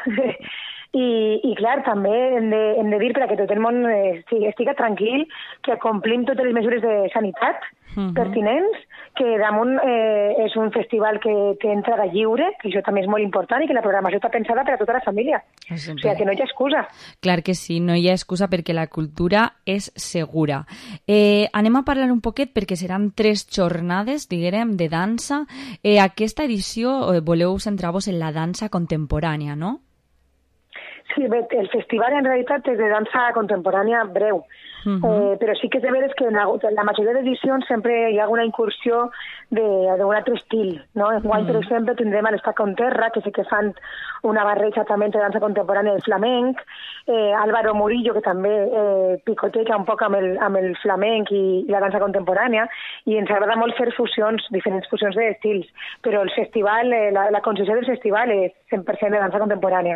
I clar, també hem de dir, perquè tot el món estigui tranquil, que complim totes les mesures de sanitat pertinents, que damunt és un festival que té entrada lliure, que això també és molt important, i que la programació està pensada per a tota la família. O sigui, que no hi ha excusa. Clar que sí, no hi ha excusa perquè la cultura és segura. Anem a parlar un poquet perquè seran 3 jornades, diguem, de dansa. Aquesta edició voleu centrar-vos en la dansa contemporània, no? Sí, el festival en realitat és de dansa contemporània breu, però sí que és de veres que en la majoria d'edicions sempre hi ha alguna incursió d'un altre estil, no? Enguany, per exemple, tindrem a l'Estat Conterra, que sí que fan una barreja també entre dansa contemporània i flamenc, Álvaro Murillo, que també picoteja un poc amb el flamenc i la dansa contemporània, i ens agrada molt fer fusions, diferents fusions d'estils, però el festival, la concessió del festival és 100% de dansa contemporània.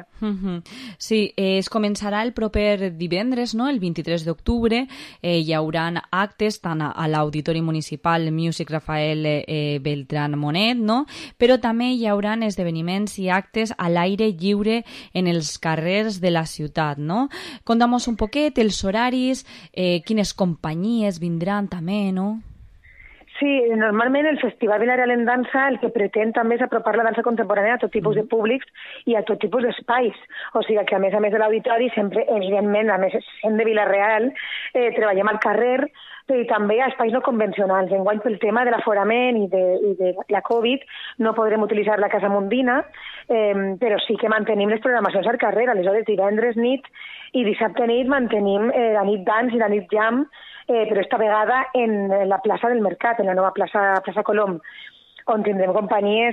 Sí, es començarà el proper divendres, no? El 23 d'octubre. Hi haurà actes tant a l'Auditori Municipal Music Rafael Beltrán Monet, no? Però també hi haurà esdeveniments i actes a l'aire lliure en els carrers de la ciutat, no? Conta'm un poquet els horaris, quines companyies vindran també, no? Sí, normalment el Festival Vila-real en dansa el que pretén també és apropar la dansa contemporània a tot tipus de públics i a tot tipus d'espais. O sigui que a més de l'auditori sempre, evidentment, a més sent de Vila-real, treballem al carrer i també a espais no convencionals. Enguany, pel tema de l'aforament i de la Covid, no podrem utilitzar la Casa Mundina, però sí que mantenim les programacions al carrer. Aleshores, divendres nit i dissabte nit mantenim la nit dans i la nit jam, però esta vegada en la plaça del Mercat, en la nova plaça Colom, on tindrem companyies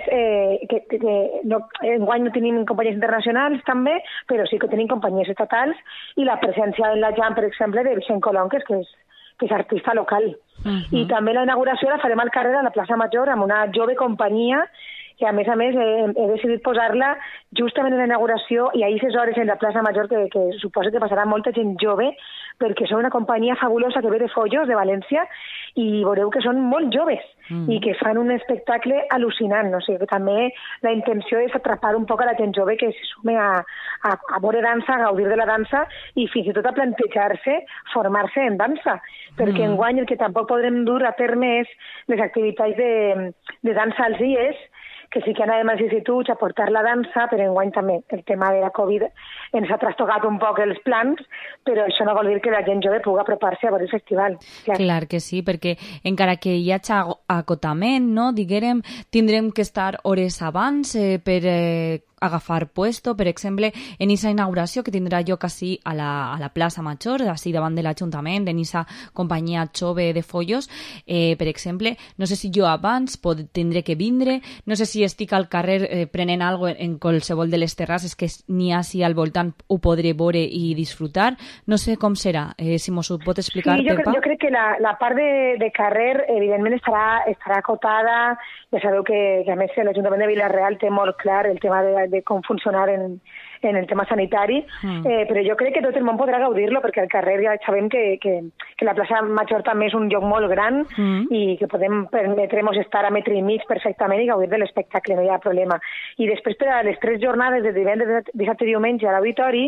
enguany no tenim companyies internacionals també, però sí que tenim companyies estatals, i la presència en la jam, per exemple, de Vicent Colom, que és artista local. I també la inauguració la farem al carrer a la plaça Major amb una jove companyia que a més he decidit posar-la justament en la inauguració i a aquestes hores en la plaça Major que suposo que passarà molta gent jove, perquè són una companyia fabulosa que ve de Follos, de València, i veureu que són molt joves i que fan un espectacle al·lucinant. O sigui que també la intenció és atrapar un poc a la gent jove que se sume a veure dansa, a gaudir de la dansa i fins i tot a plantejar-se formar-se en dansa, perquè enguany el que tampoc podrem dur a terme és les activitats de dansa als dies, que sí que anàvem als instituts a portar la dansa, però enguany també el tema de la Covid ens ha trastocat un poc els plans, però això no vol dir que la gent jove pugui apropar-se a veure el festival. Clar que sí, perquè encara que hi hagi acotament, no? Diguem, tindrem que estar hores abans per agafar puesto, per exemple, en aquesta inauguració que tindrà lloc així a la plaça Major, així davant de l'Ajuntament, en aquesta companyia jove de Follos, per exemple, no sé si jo abans tindré que vindre, no sé si estic al carrer prenent alguna cosa en qualsevol de les terrasses que n'hi ha així al voltant, ho podré veure i disfrutar, no sé com serà, si mos ho pot explicar, Pepa? Jo crec que la part de carrer evidentment estarà acotada, ja sabeu que a més l'Ajuntament de Vila-real té molt clar el tema de com funcionar en el tema sanitari, però jo crec que tot el món podrà gaudir-lo, perquè al carrer ja sabem que la plaça Major també és un lloc molt gran i que podem permetre-nos estar a metre i mig perfectament i gaudir de l'espectacle, no hi ha problema. I després per a les 3 jornades de divendres, dissabte i diumenge a l'auditori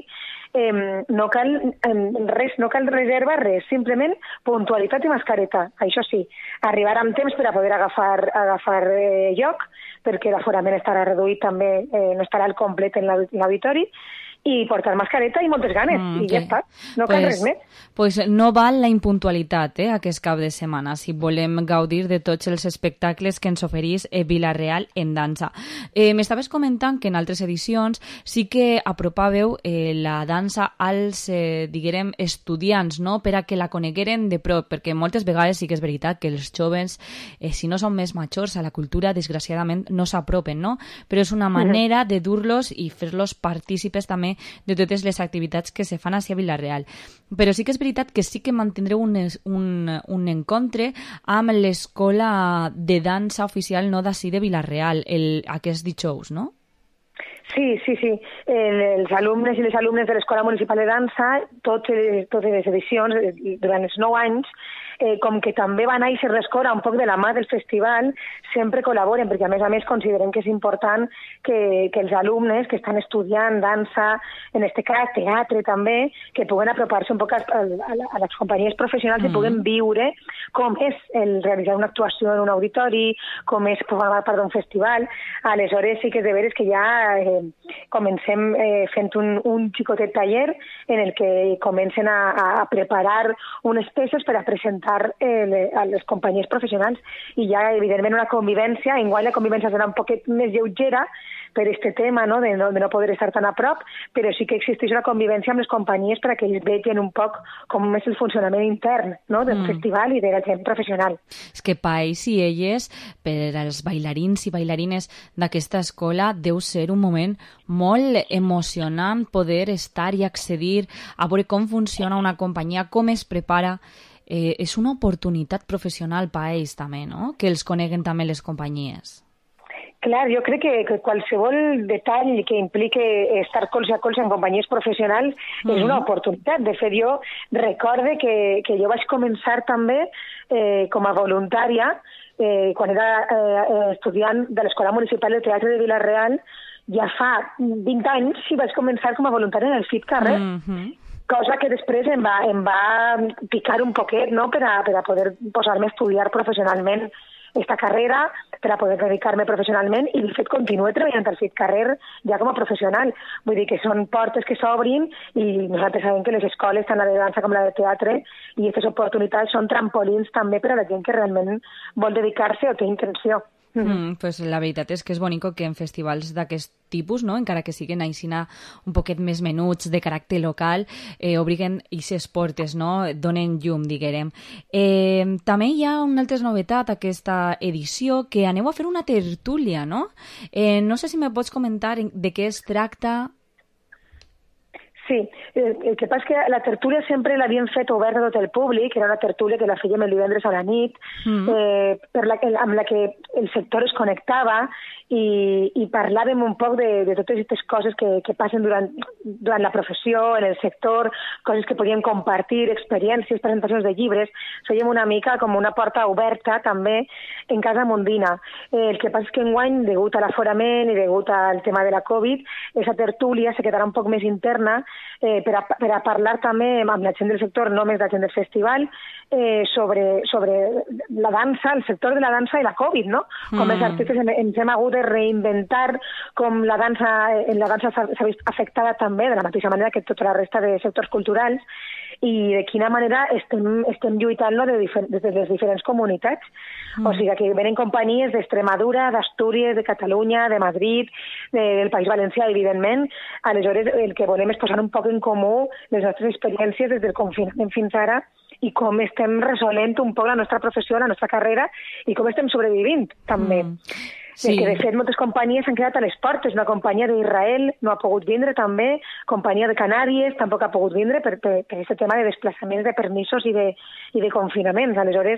no cal res, no cal reserva, res, simplement puntualitat i mascareta, això sí, arribar amb temps per a poder agafar lloc, perquè l'aforament estarà reduït també, no estarà al complet en l'auditori, i portar mascareta i moltes ganes, i ja està, no cal res més. Pues no val la impuntualitat aquest cap de setmana, si volem gaudir de tots els espectacles que ens oferís Vila-real en dansa. M'estaves comentant que en altres edicions sí que apropàveu la dansa als, diguem, estudiants, no?, per a que la conegueren de prop, perquè moltes vegades sí que és veritat que els joves, si no són més majors a la cultura, desgraciadament no s'apropen, no? Però és una manera de dur-los i fer-los partícipes també de totes les activitats que se fan a Vila-real. Però sí que és veritat que sí que mantindreu un encontre amb l'escola de dansa oficial no d'ací de Vila-real, aquest dijous, no? Sí. Els alumnes i les alumnes de l'Escola Municipal de Dansa, totes les edicions, durant els 9 anys, com que també va néixer l'escola un poc de la mà del festival, sempre col·laboren, perquè a més considerem que és important que els alumnes que estan estudiant dansa, en este cas teatre també, que puguen apropar-se un poc a les companyies professionals i puguen viure com és el realitzar una actuació en un auditori, com és formar part d'un festival. Aleshores sí que és de veres que ja comencem fent un xicotet taller en el que comencen a preparar unes peces per a presentar a les companyies professionals, i ja evidentment una convivència, enguany la convivència serà un poquet més lleugera per este tema, no? De no poder estar tan a prop, però sí que existeix una convivència amb les companyies per a que ells vegin un poc com és el funcionament intern, no?, del festival i de la gent professional. És que per ells i elles, per als bailarins i bailarines d'aquesta escola, deu ser un moment molt emocionant poder estar i accedir a veure com funciona una companyia, com es prepara. És una oportunitat professional per a ells també, no?, que els coneguen també les companyies. Clar, jo crec que qualsevol detall que implique estar colze a colze en companyies professionals és una oportunitat. De fet, jo recorde que jo vaig començar també com a voluntària quan era estudiant de l'Escola Municipal de Teatre de Vila-real, ja fa 20 anys, i vaig començar com a voluntària en el FIT Carrer, cosa que després em va picar un poquet, no?, per a poder posar-me a estudiar professionalment esta carrera, per a poder dedicar-me professionalment, i de fet continuo treballant al FIT Carrer ja com a professional. Vull dir que són portes que s'obrin, i nosaltres sabem que les escoles, tant la de dansa com la de teatre, i aquestes oportunitats són trampolins també per a la gent que realment vol dedicar-se o té intenció. Pues la veritat és que és bonic que en festivals d'aquest tipus, no?, encara que siguin aixina un poquet més menuts de caràcter local, obriguen aquestes portes, no?, donen llum, diguem. També hi ha una altra novetat aquesta edició, que aneu a fer una tertúlia, no? No sé si me pots comentar de què es tracta. Sí, el que passa és que la tertúlia sempre l'havíem fet oberta a tot el públic, era una tertúlia que la fèiem el divendres a la nit, amb la que el sector es connectava i parlàvem un poc de totes aquestes coses que passen durant la professió, en el sector, coses que podíem compartir, experiències, presentacions de llibres. Fèiem una mica com una porta oberta també en Casa Mondina. El que passa és que enguany, degut a l'aforament i degut al tema de la Covid, aquesta tertúlia se quedarà un poc més interna, per a parlar també amb la gent del sector, no només la gent del festival, sobre la dansa, el sector de la dansa i la Covid, no? Com els artistes ens hem hagut de reinventar, com la dansa s'ha vist afectada també, de la mateixa manera que tota la resta de sectors culturals, i de quina manera estem lluitant des de les diferents comunitats. O sigui que venen companyies d'Extremadura, d'Astúries, de Catalunya, de Madrid, del País Valencià, evidentment. Aleshores, el que volem és posar un poc en comú les nostres experiències des del confinament fins ara i com estem resolent un poc la nostra professió, la nostra carrera, i com estem sobrevivint, també. Sí. Que, de fet, moltes companyies s'han quedat a les portes. Una companyia d'Israel no ha pogut vindre, també. Companyia de Canàries tampoc ha pogut vindre per aquest tema de desplaçaments, de permisos i de confinaments. Aleshores,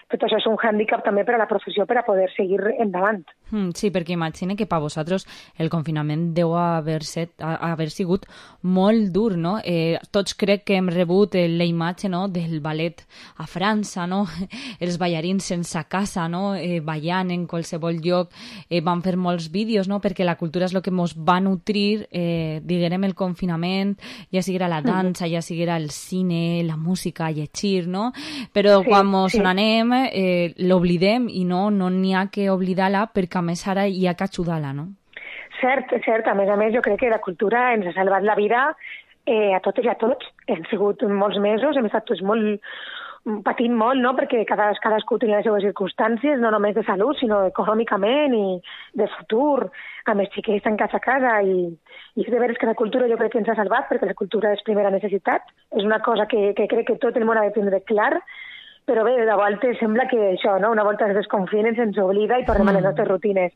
tot això és un hàndicap també per a la professió per a poder seguir endavant. Sí, perquè imagine que per vosaltres el confinament deu haver sigut molt dur, no? Tots crec que hem rebut la imatge, no?, del ballet a França, no? Els ballarins sense casa, no?, ballant en qualsevol lloc. Van fer molts vídeos, no?, perquè la cultura és el que ens va nutrir, diguem, el confinament, ja siguera la dansa, ja siguera el cine, la música, llegir, no? Però quan ens n'anem l'oblidem i no n'hi ha que oblidar-la perquè a més ara hi ha que ajudar-la, no? Cert. A més, jo crec que la cultura ens ha salvat la vida a totes i a tots. Hem sigut molts mesos, hem estat tots patint molt, no?, perquè cadascú tenia les seves circumstàncies, no només de salut, sinó econòmicament i de futur, amb els xiquets tancats a casa, i és de veres que la cultura jo crec que ens ha salvat, perquè la cultura és primera necessitat. És una cosa que crec que tot el món ha de tindre clar, però bé, de volta sembla que això, no?, una volta es desconfinen, se'ns oblida i tornem a les nostres rutines.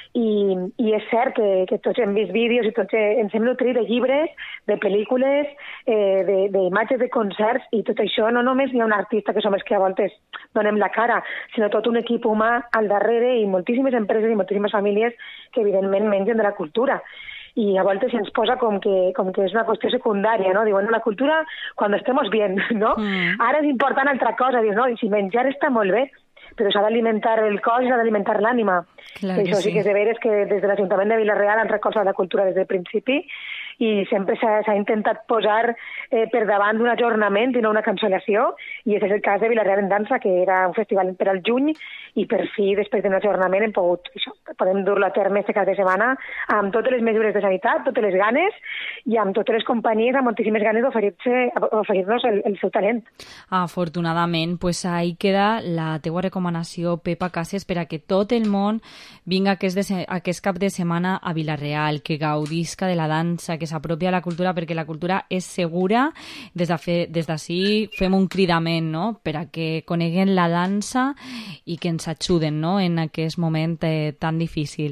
I és cert que tots hem vist vídeos i tots ens hem nutrit de llibres, de pel·lícules, d'imatges de concerts, i tot això no només hi ha un artista que som els que a voltes donem la cara, sinó tot un equip humà al darrere i moltíssimes empreses i moltíssimes famílies que evidentment mengen de la cultura. I a voltes se'ns posa com que és una qüestió secundària, no? Diuen, la cultura quan estemos bien, no? Ara és important altra cosa, dius, no? I si menjar està molt bé, però s'ha d'alimentar el cos i s'ha d'alimentar l'ànima. Això sí que és de veres que des de l'Ajuntament de Vila-real han recolzat la cultura des del principi i sempre s'ha intentat posar per davant d'un ajornament i no una cancel·lació, i aquest és el cas de Vila-real en dansa, que era un festival per al juny, i per fi, després d'un ajornament, podem dur-lo a terme aquest cap de setmana amb totes les mesures de sanitat, totes les ganes, i amb totes les companyies amb moltíssimes ganes d'oferir-nos el seu talent. Afortunadament, pues ahí queda la teua recomanació, Pepa Cases, per a que tot el món vinga aquest cap de setmana a Vila-real, que gaudisca de la dansa, que s'apropia a la cultura, perquè la cultura és segura. Des d'ací fem un cridament, no?, per a que coneguen la dansa i que ens ajuden, no?, en aquest moment tan difícil.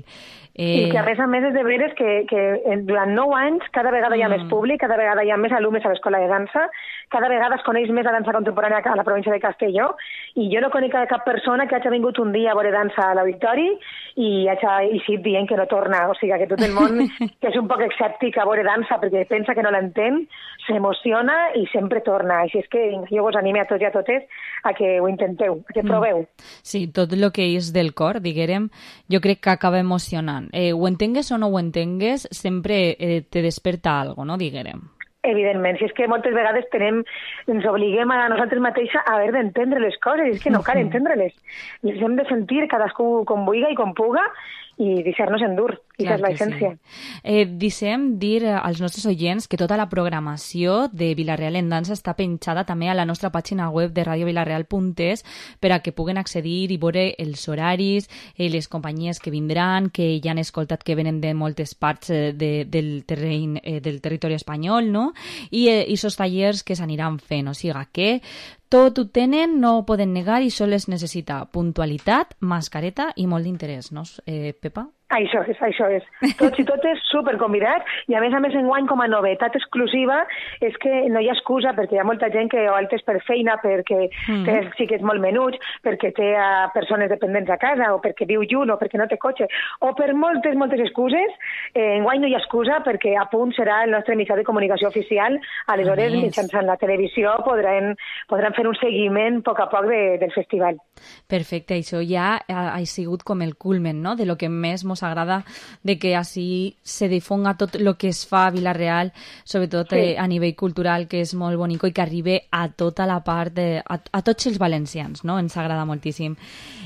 I que a més és de veres que durant 9 anys cada vegada hi ha més públic, cada vegada hi ha més alumnes a l'escola de dansa, cada vegada es coneix més la dansa contemporània a la província de Castelló, i jo no conec cap persona que hagi vingut un dia a veure dansa a l'auditori i hagi eixit dient que no torna. O sigui, que tot el món que és un poc escèptic a veure dansa perquè pensa que no l'entén, s'emociona i sempre torna. Així és que jo vos anime a tots i a totes a que ho intenteu, a que proveu. Sí, tot el que és del cor, diguem, jo crec que acaba emocionant. Ho entengues o no ho entengues, sempre te desperta algo, no, diguem. Evidentment, si és que moltes vegades ens obliguem a nosaltres mateixes a haver d'entendre les coses, i és que no cal entendre-les. Les hem de sentir cadascú com vulgui i com puga, i deixar-nos endur, i és l'essència. Sí. Deixem dir als nostres oients que tota la programació de Vila-real en dansa està penjada també a la nostra pàgina web de radiovilareal.es per a que puguen accedir i veure els horaris, les companyies que vindran, que ja han escoltat que venen de moltes parts del territori espanyol, no?, i aquests tallers que s'aniran fent. O sigui que tot ho tenen, no ho poden negar, i sols es necessita puntualitat, mascareta i molt d'interès, no, Pepa? Això és. Tots i totes superconvidats, i a més enguany com a novetat exclusiva és que no hi ha excusa, perquè hi ha molta gent que o altes per feina, perquè té els xiquets molt menuts, perquè té persones dependents a casa, o perquè viu lluny, o perquè no té cotxe, o per moltes excuses. Enguany no hi ha excusa, perquè a punt serà el nostre mitjà de comunicació oficial. Aleshores, mitjançant la televisió podran fer un seguiment a poc del festival. Perfecte, això ja ha sigut com el culmen, no?, de lo que més mos agrada de que així se difonga tot el que es fa a Vila-real, sobretot a nivell cultural, que és molt bonic, i que arribi a tota la part, a tots els valencians, no? Ens agrada moltíssim.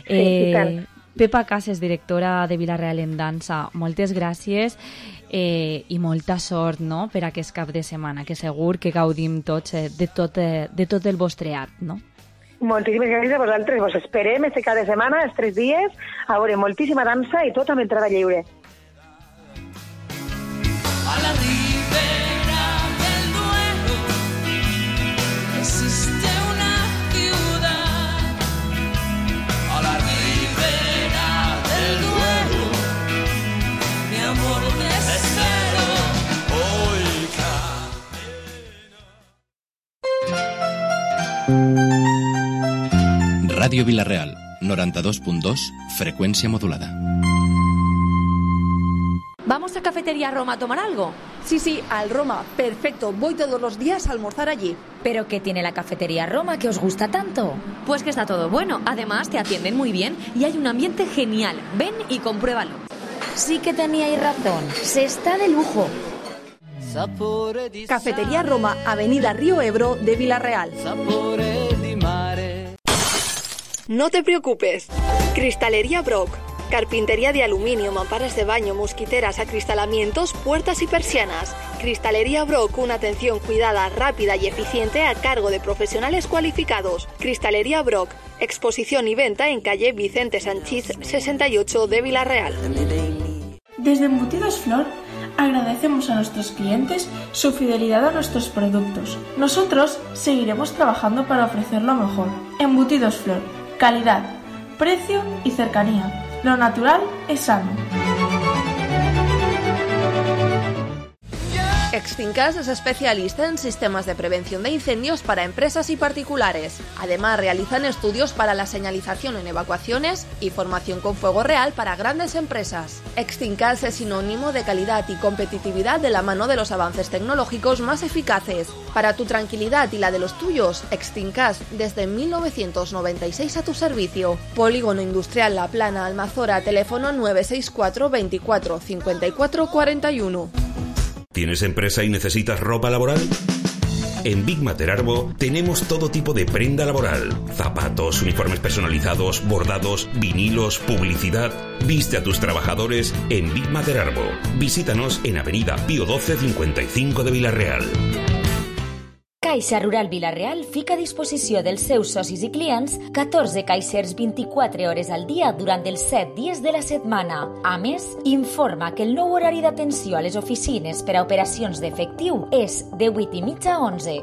Pepa Cases, directora de Vila-real en dansa, moltes gràcies i molta sort, no?, per aquest cap de setmana, que segur que gaudim tots de tot el vostre art, no? Moltíssimes gràcies a vosaltres. Vos esperem este cada setmana, els 3 dies, a veure moltíssima dansa i tot amb entrada lliure. A la ribera del Duero existe una ciudad. A la ribera del Duero, mi amor, te espero. Ràdio Vila-real, 92.2, frecuencia modulada. ¿Vamos a Cafetería Roma a tomar algo? Sí, al Roma. Perfecto. Voy todos los días a almorzar allí. ¿Pero qué tiene la Cafetería Roma que os gusta tanto? Pues que está todo bueno. Además, te atienden muy bien y hay un ambiente genial. Ven y compruébalo. Sí que teníais razón. Se está de lujo. Cafetería Roma, Avenida Río Ebro de Vila-real. No te preocupes. Cristalería Brock. Carpintería de aluminio, mamparas de baño, mosquiteras, acristalamientos, puertas y persianas. Cristalería Brock, una atención cuidada, rápida y eficiente a cargo de profesionales cualificados. Cristalería Brock, exposición y venta en calle Vicente Sanchís 68 de Vila-real. Desde Embutidos Flor agradecemos a nuestros clientes su fidelidad a nuestros productos. Nosotros seguiremos trabajando para ofrecer lo mejor. Embutidos Flor, calidad, precio y cercanía. Lo natural es sano. Extincas es especialista en sistemas de prevención de incendios para empresas y particulares. Además, realizan estudios para la señalización en evacuaciones y formación con fuego real para grandes empresas. Extincas es sinónimo de calidad y competitividad de la mano de los avances tecnológicos más eficaces. Para tu tranquilidad y la de los tuyos, Extincas desde 1996 a tu servicio. Polígono Industrial La Plana, Almazora, teléfono 964 24 54 41. ¿Tienes empresa y necesitas ropa laboral? En Big Mater Arbo tenemos todo tipo de prenda laboral. Zapatos, uniformes personalizados, bordados, vinilos, publicidad. Viste a tus trabajadores en Big Mater Arbo. Visítanos en Avenida Pío XII 55 de Vila-real. Caixa Rural Vila-real fica a disposició dels seus socis i clients 14 caixers 24 hores al dia durant els 7 dies de la setmana. A més, informa que el nou horari d'atenció a les oficines per a operacions d'efectiu és de 8:30 a 11.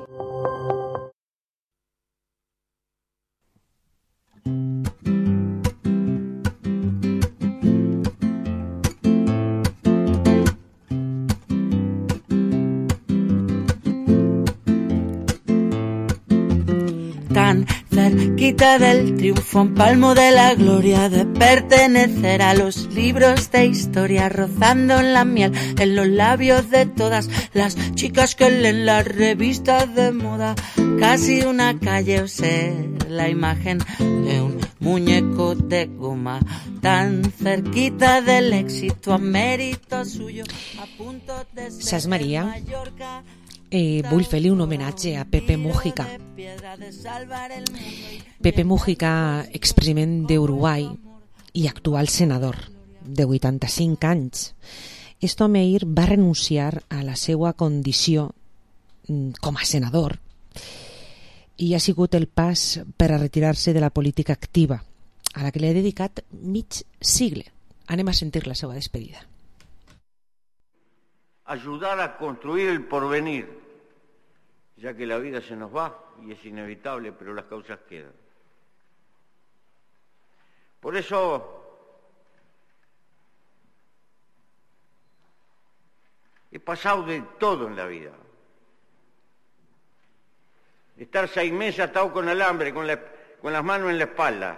Tan cerquita del triunfo, un palmo de la gloria de pertenecer a los libros de historia, rozando en la miel en los labios de todas las chicas que leen las revistas de moda. Casi una calle o ser la imagen de un muñeco de goma, tan cerquita del éxito a mérito suyo, a punto de ser Saps, Maria? Vull fer-li un homenatge a Pepe Mújica. Pepe Mújica, expresident d'Uruguai i actual senador, de 85 anys. Este home va renunciar a la seva condició com a senador i ha sigut el pas per a retirar-se de la política activa, a la que li ha dedicat mig sigle. Anem a sentir la seva despedida. Ayudar a construir el porvenir, ya que la vida se nos va y es inevitable, pero las causas quedan. Por eso he pasado de todo en la vida. Estar 6 meses atado con alambre, con las manos en la espalda.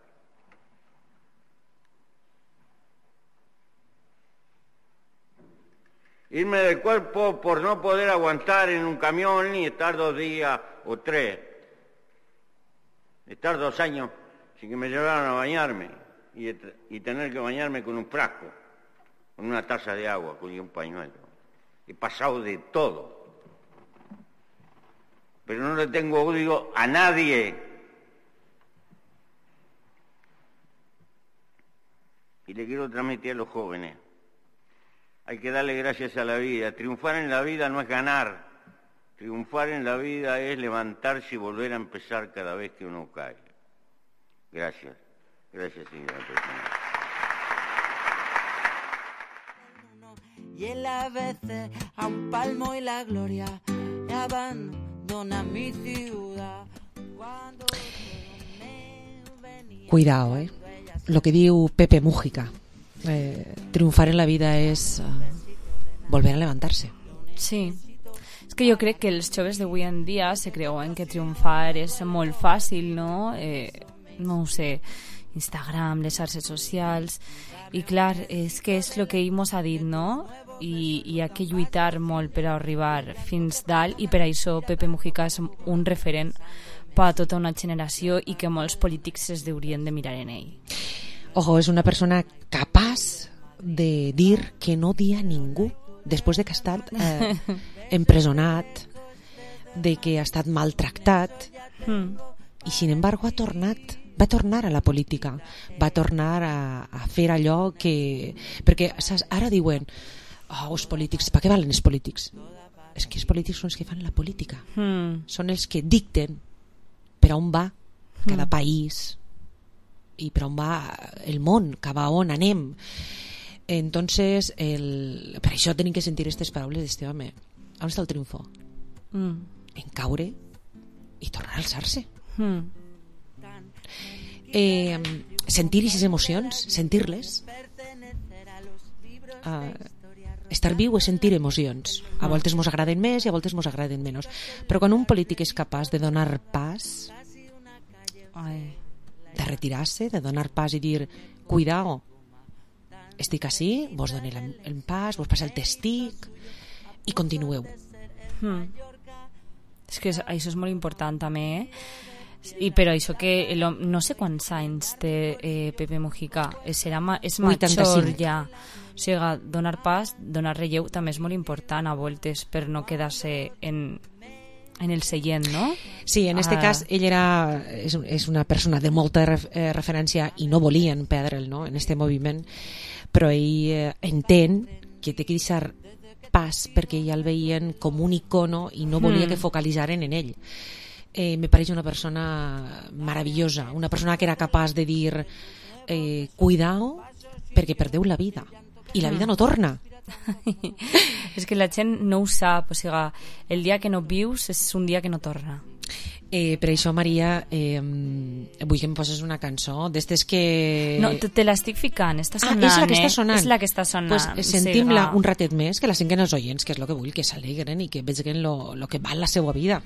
Irme del cuerpo por no poder aguantar en un camión ni estar 2 días o 3. Estar 2 años sin que me llevaran a bañarme y tener que bañarme con un frasco, con una taza de agua, con un pañuelo. He pasado de todo. Pero no le tengo odio a nadie. Y le quiero transmitir a los jóvenes. Hay que darle gracias a la vida. Triunfar en la vida no es ganar. Triunfar en la vida es levantarse y volver a empezar cada vez que uno cae. Gracias. Gracias, señora presidenta. Y el ABC a un palmo y la gloria y abandona mi ciudad. Cuidado, lo que diu Pepe Mújica. Triunfar en la vida és volver a levantar-se. Sí, és que jo crec que els joves d'avui en dia se creuen que triomfar és molt fàcil, no? no ho sé, Instagram, les xarxes socials, i clar, és que és el que ell mos ha dit, no? I hi ha que lluitar molt per arribar fins dalt, i per això Pepe Mujica és un referent per a tota una generació i que molts polítics es deurien de mirar en ell. Ojo, és una persona capaç de dir que no dia a ningú després de que ha estat empresonat, de que ha estat maltractat, i sin embargo va tornar a la política, va tornar a fer allò que... Perquè saps, ara diuen els polítics, per què valen els polítics? És que els polítics són els que fan la política, són els que dicten per on va cada país i per on va el món, cap a on anem. Entonces per això tenim que sentir aquestes paraules d'este home. On està el triomfo? En caure i tornar a alçar-se. Sentir aquestes emocions, sentir-les. Estar viu és sentir emocions. A voltes mos agraden més i a voltes mos agraden menys, però quan un polític és capaç de donar pas, de retirar-se, de donar pas i dir cuidao, estic així, vos doné el pas, vos passa el testic i continueu. És que això és molt important també, i però això que no sé quants anys té Pepe Mujica, és major ja, o sigui, donar pas, donar relleu també és molt important a voltes per no quedar-se en el seient, no? Sí, en este cas ell és una persona de molta referència i no volien perdre'l, no?, en este moviment, però ell entén que té que deixar pas perquè ja el veien com un icono i no volia que focalitzaren en ell. Me pareix una persona meravellosa, una persona que era capaç de dir cuidao perquè perdeu la vida i la vida no torna. És que la gent no ho sap, o sigui, el dia que no vius és un dia que no torna. Per això, Maria, vull que em poses una cançó d'estes que... No, te l'estic ficant, està sonant, és la que està sonant. És la que està sonant. Pues sentim-la un ratet més, que la senten els oients, que és el que vull, que s'alegren i que vegin lo que val la seva vida.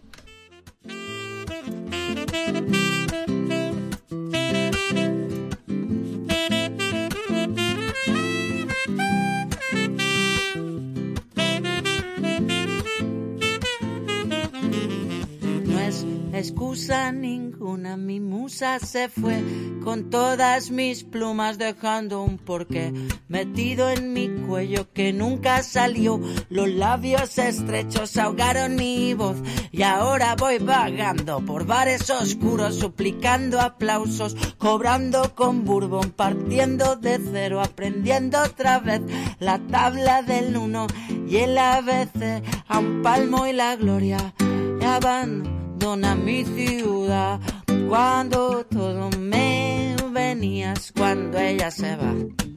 Excusa ninguna, mi musa se fue con todas mis plumas dejando un porqué metido en mi cuello que nunca salió. Los labios estrechos ahogaron mi voz y ahora voy vagando por bares oscuros suplicando aplausos, cobrando con bourbon, partiendo de cero, aprendiendo otra vez la tabla del 1 y el ABC, a un palmo y la gloria ya van. Dona mi ciudad cuando todo me venías, cuando ella se va.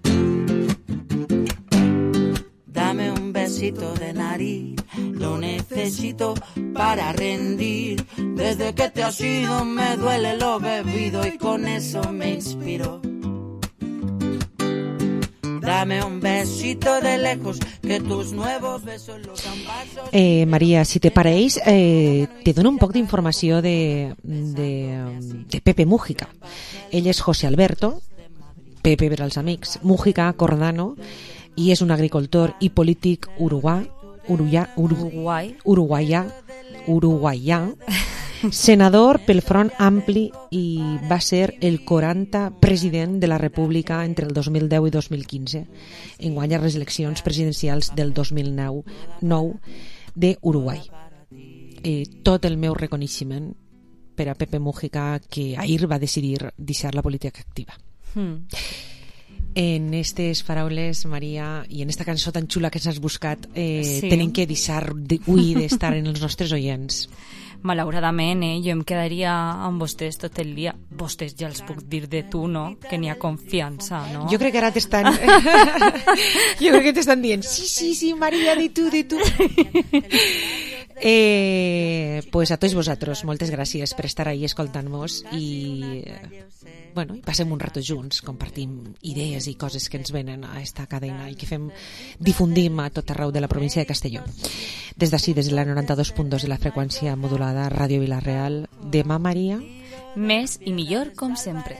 Dame un besito de nariz, lo necesito para rendir. Desde que te has ido me duele lo bebido y con eso me inspiro. Dame un besito de lejos, que tus nuevos besos los han vasos... Maria, si te pareix, te dono un poc d'informació de Pepe Mujica. Ell és José Alberto, Pepe per als amics, Mujica Cordano, i és un agricultor i polític uruguaià, senador pel Front Ampli i va ser el 40 president de la República entre el 2010 i 2015 en guanyar les eleccions presidencials del 2009 d'Uruguai. Tot el meu reconeixement per a Pepe Mujica, que ahir va decidir deixar la política activa. En aquestes paraules, Maria, i en esta cançó tan xula que ens has buscat, tenim que deixar d'estar en els nostres oients. Malauradament, jo em quedaria amb vostès tot el dia. Vostès ja els puc dir de tu, no? Que n'hi ha confiança, no? Jo crec que ara t'estan... jo crec que t'estan dient sí, Maria, di tu. Pues a tots vosaltres, moltes gràcies per estar ahí escoltant-nos i passem un rato junts, compartim idees i coses que ens venen a esta cadena i que difundim a tot arreu de la província de Castelló. Des d'ací, des de la 92.2 de la freqüència modulada Ràdio Vila-real. Demà, Maria, més i millor com sempre.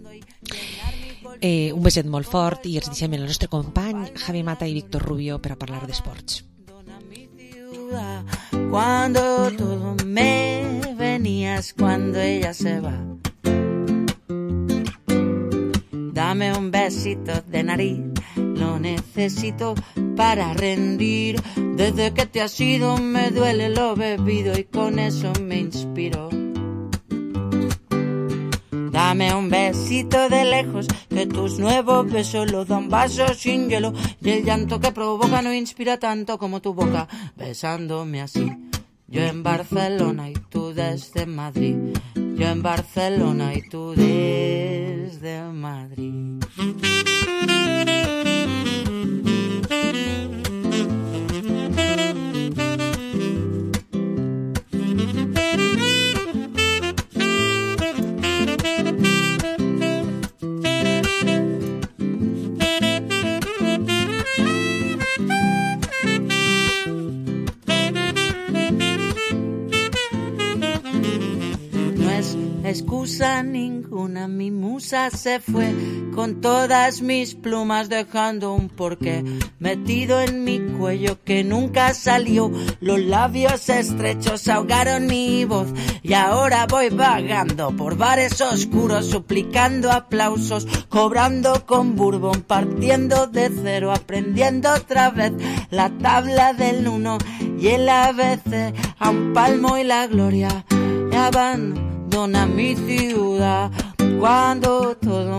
Un beset molt fort i els deixem el nostre company Javi Mata i Víctor Rubio per a parlar d'esports. Cuando todo me venías, cuando ella se va. Dame un besito de nariz, lo necesito para rendir. Desde que te has ido me duele lo bebido y con eso me inspiro. Dame un besito de lejos, que tus nuevos besos los dan vasos sin hielo. Y el llanto que provoca no inspira tanto como tu boca besándome así. Yo en Barcelona y tú desde Madrid. Yo en Barcelona y tú desde Madrid. Excusa ninguna, mi musa se fue con todas mis plumas dejando un porqué metido en mi cuello que nunca salió. Los labios estrechos ahogaron mi voz y ahora voy vagando por bares oscuros suplicando aplausos, cobrando con bourbon, partiendo de cero, aprendiendo otra vez la tabla del 1 y el ABC a un palmo y la gloria. Ya van mi ciudad cuando todo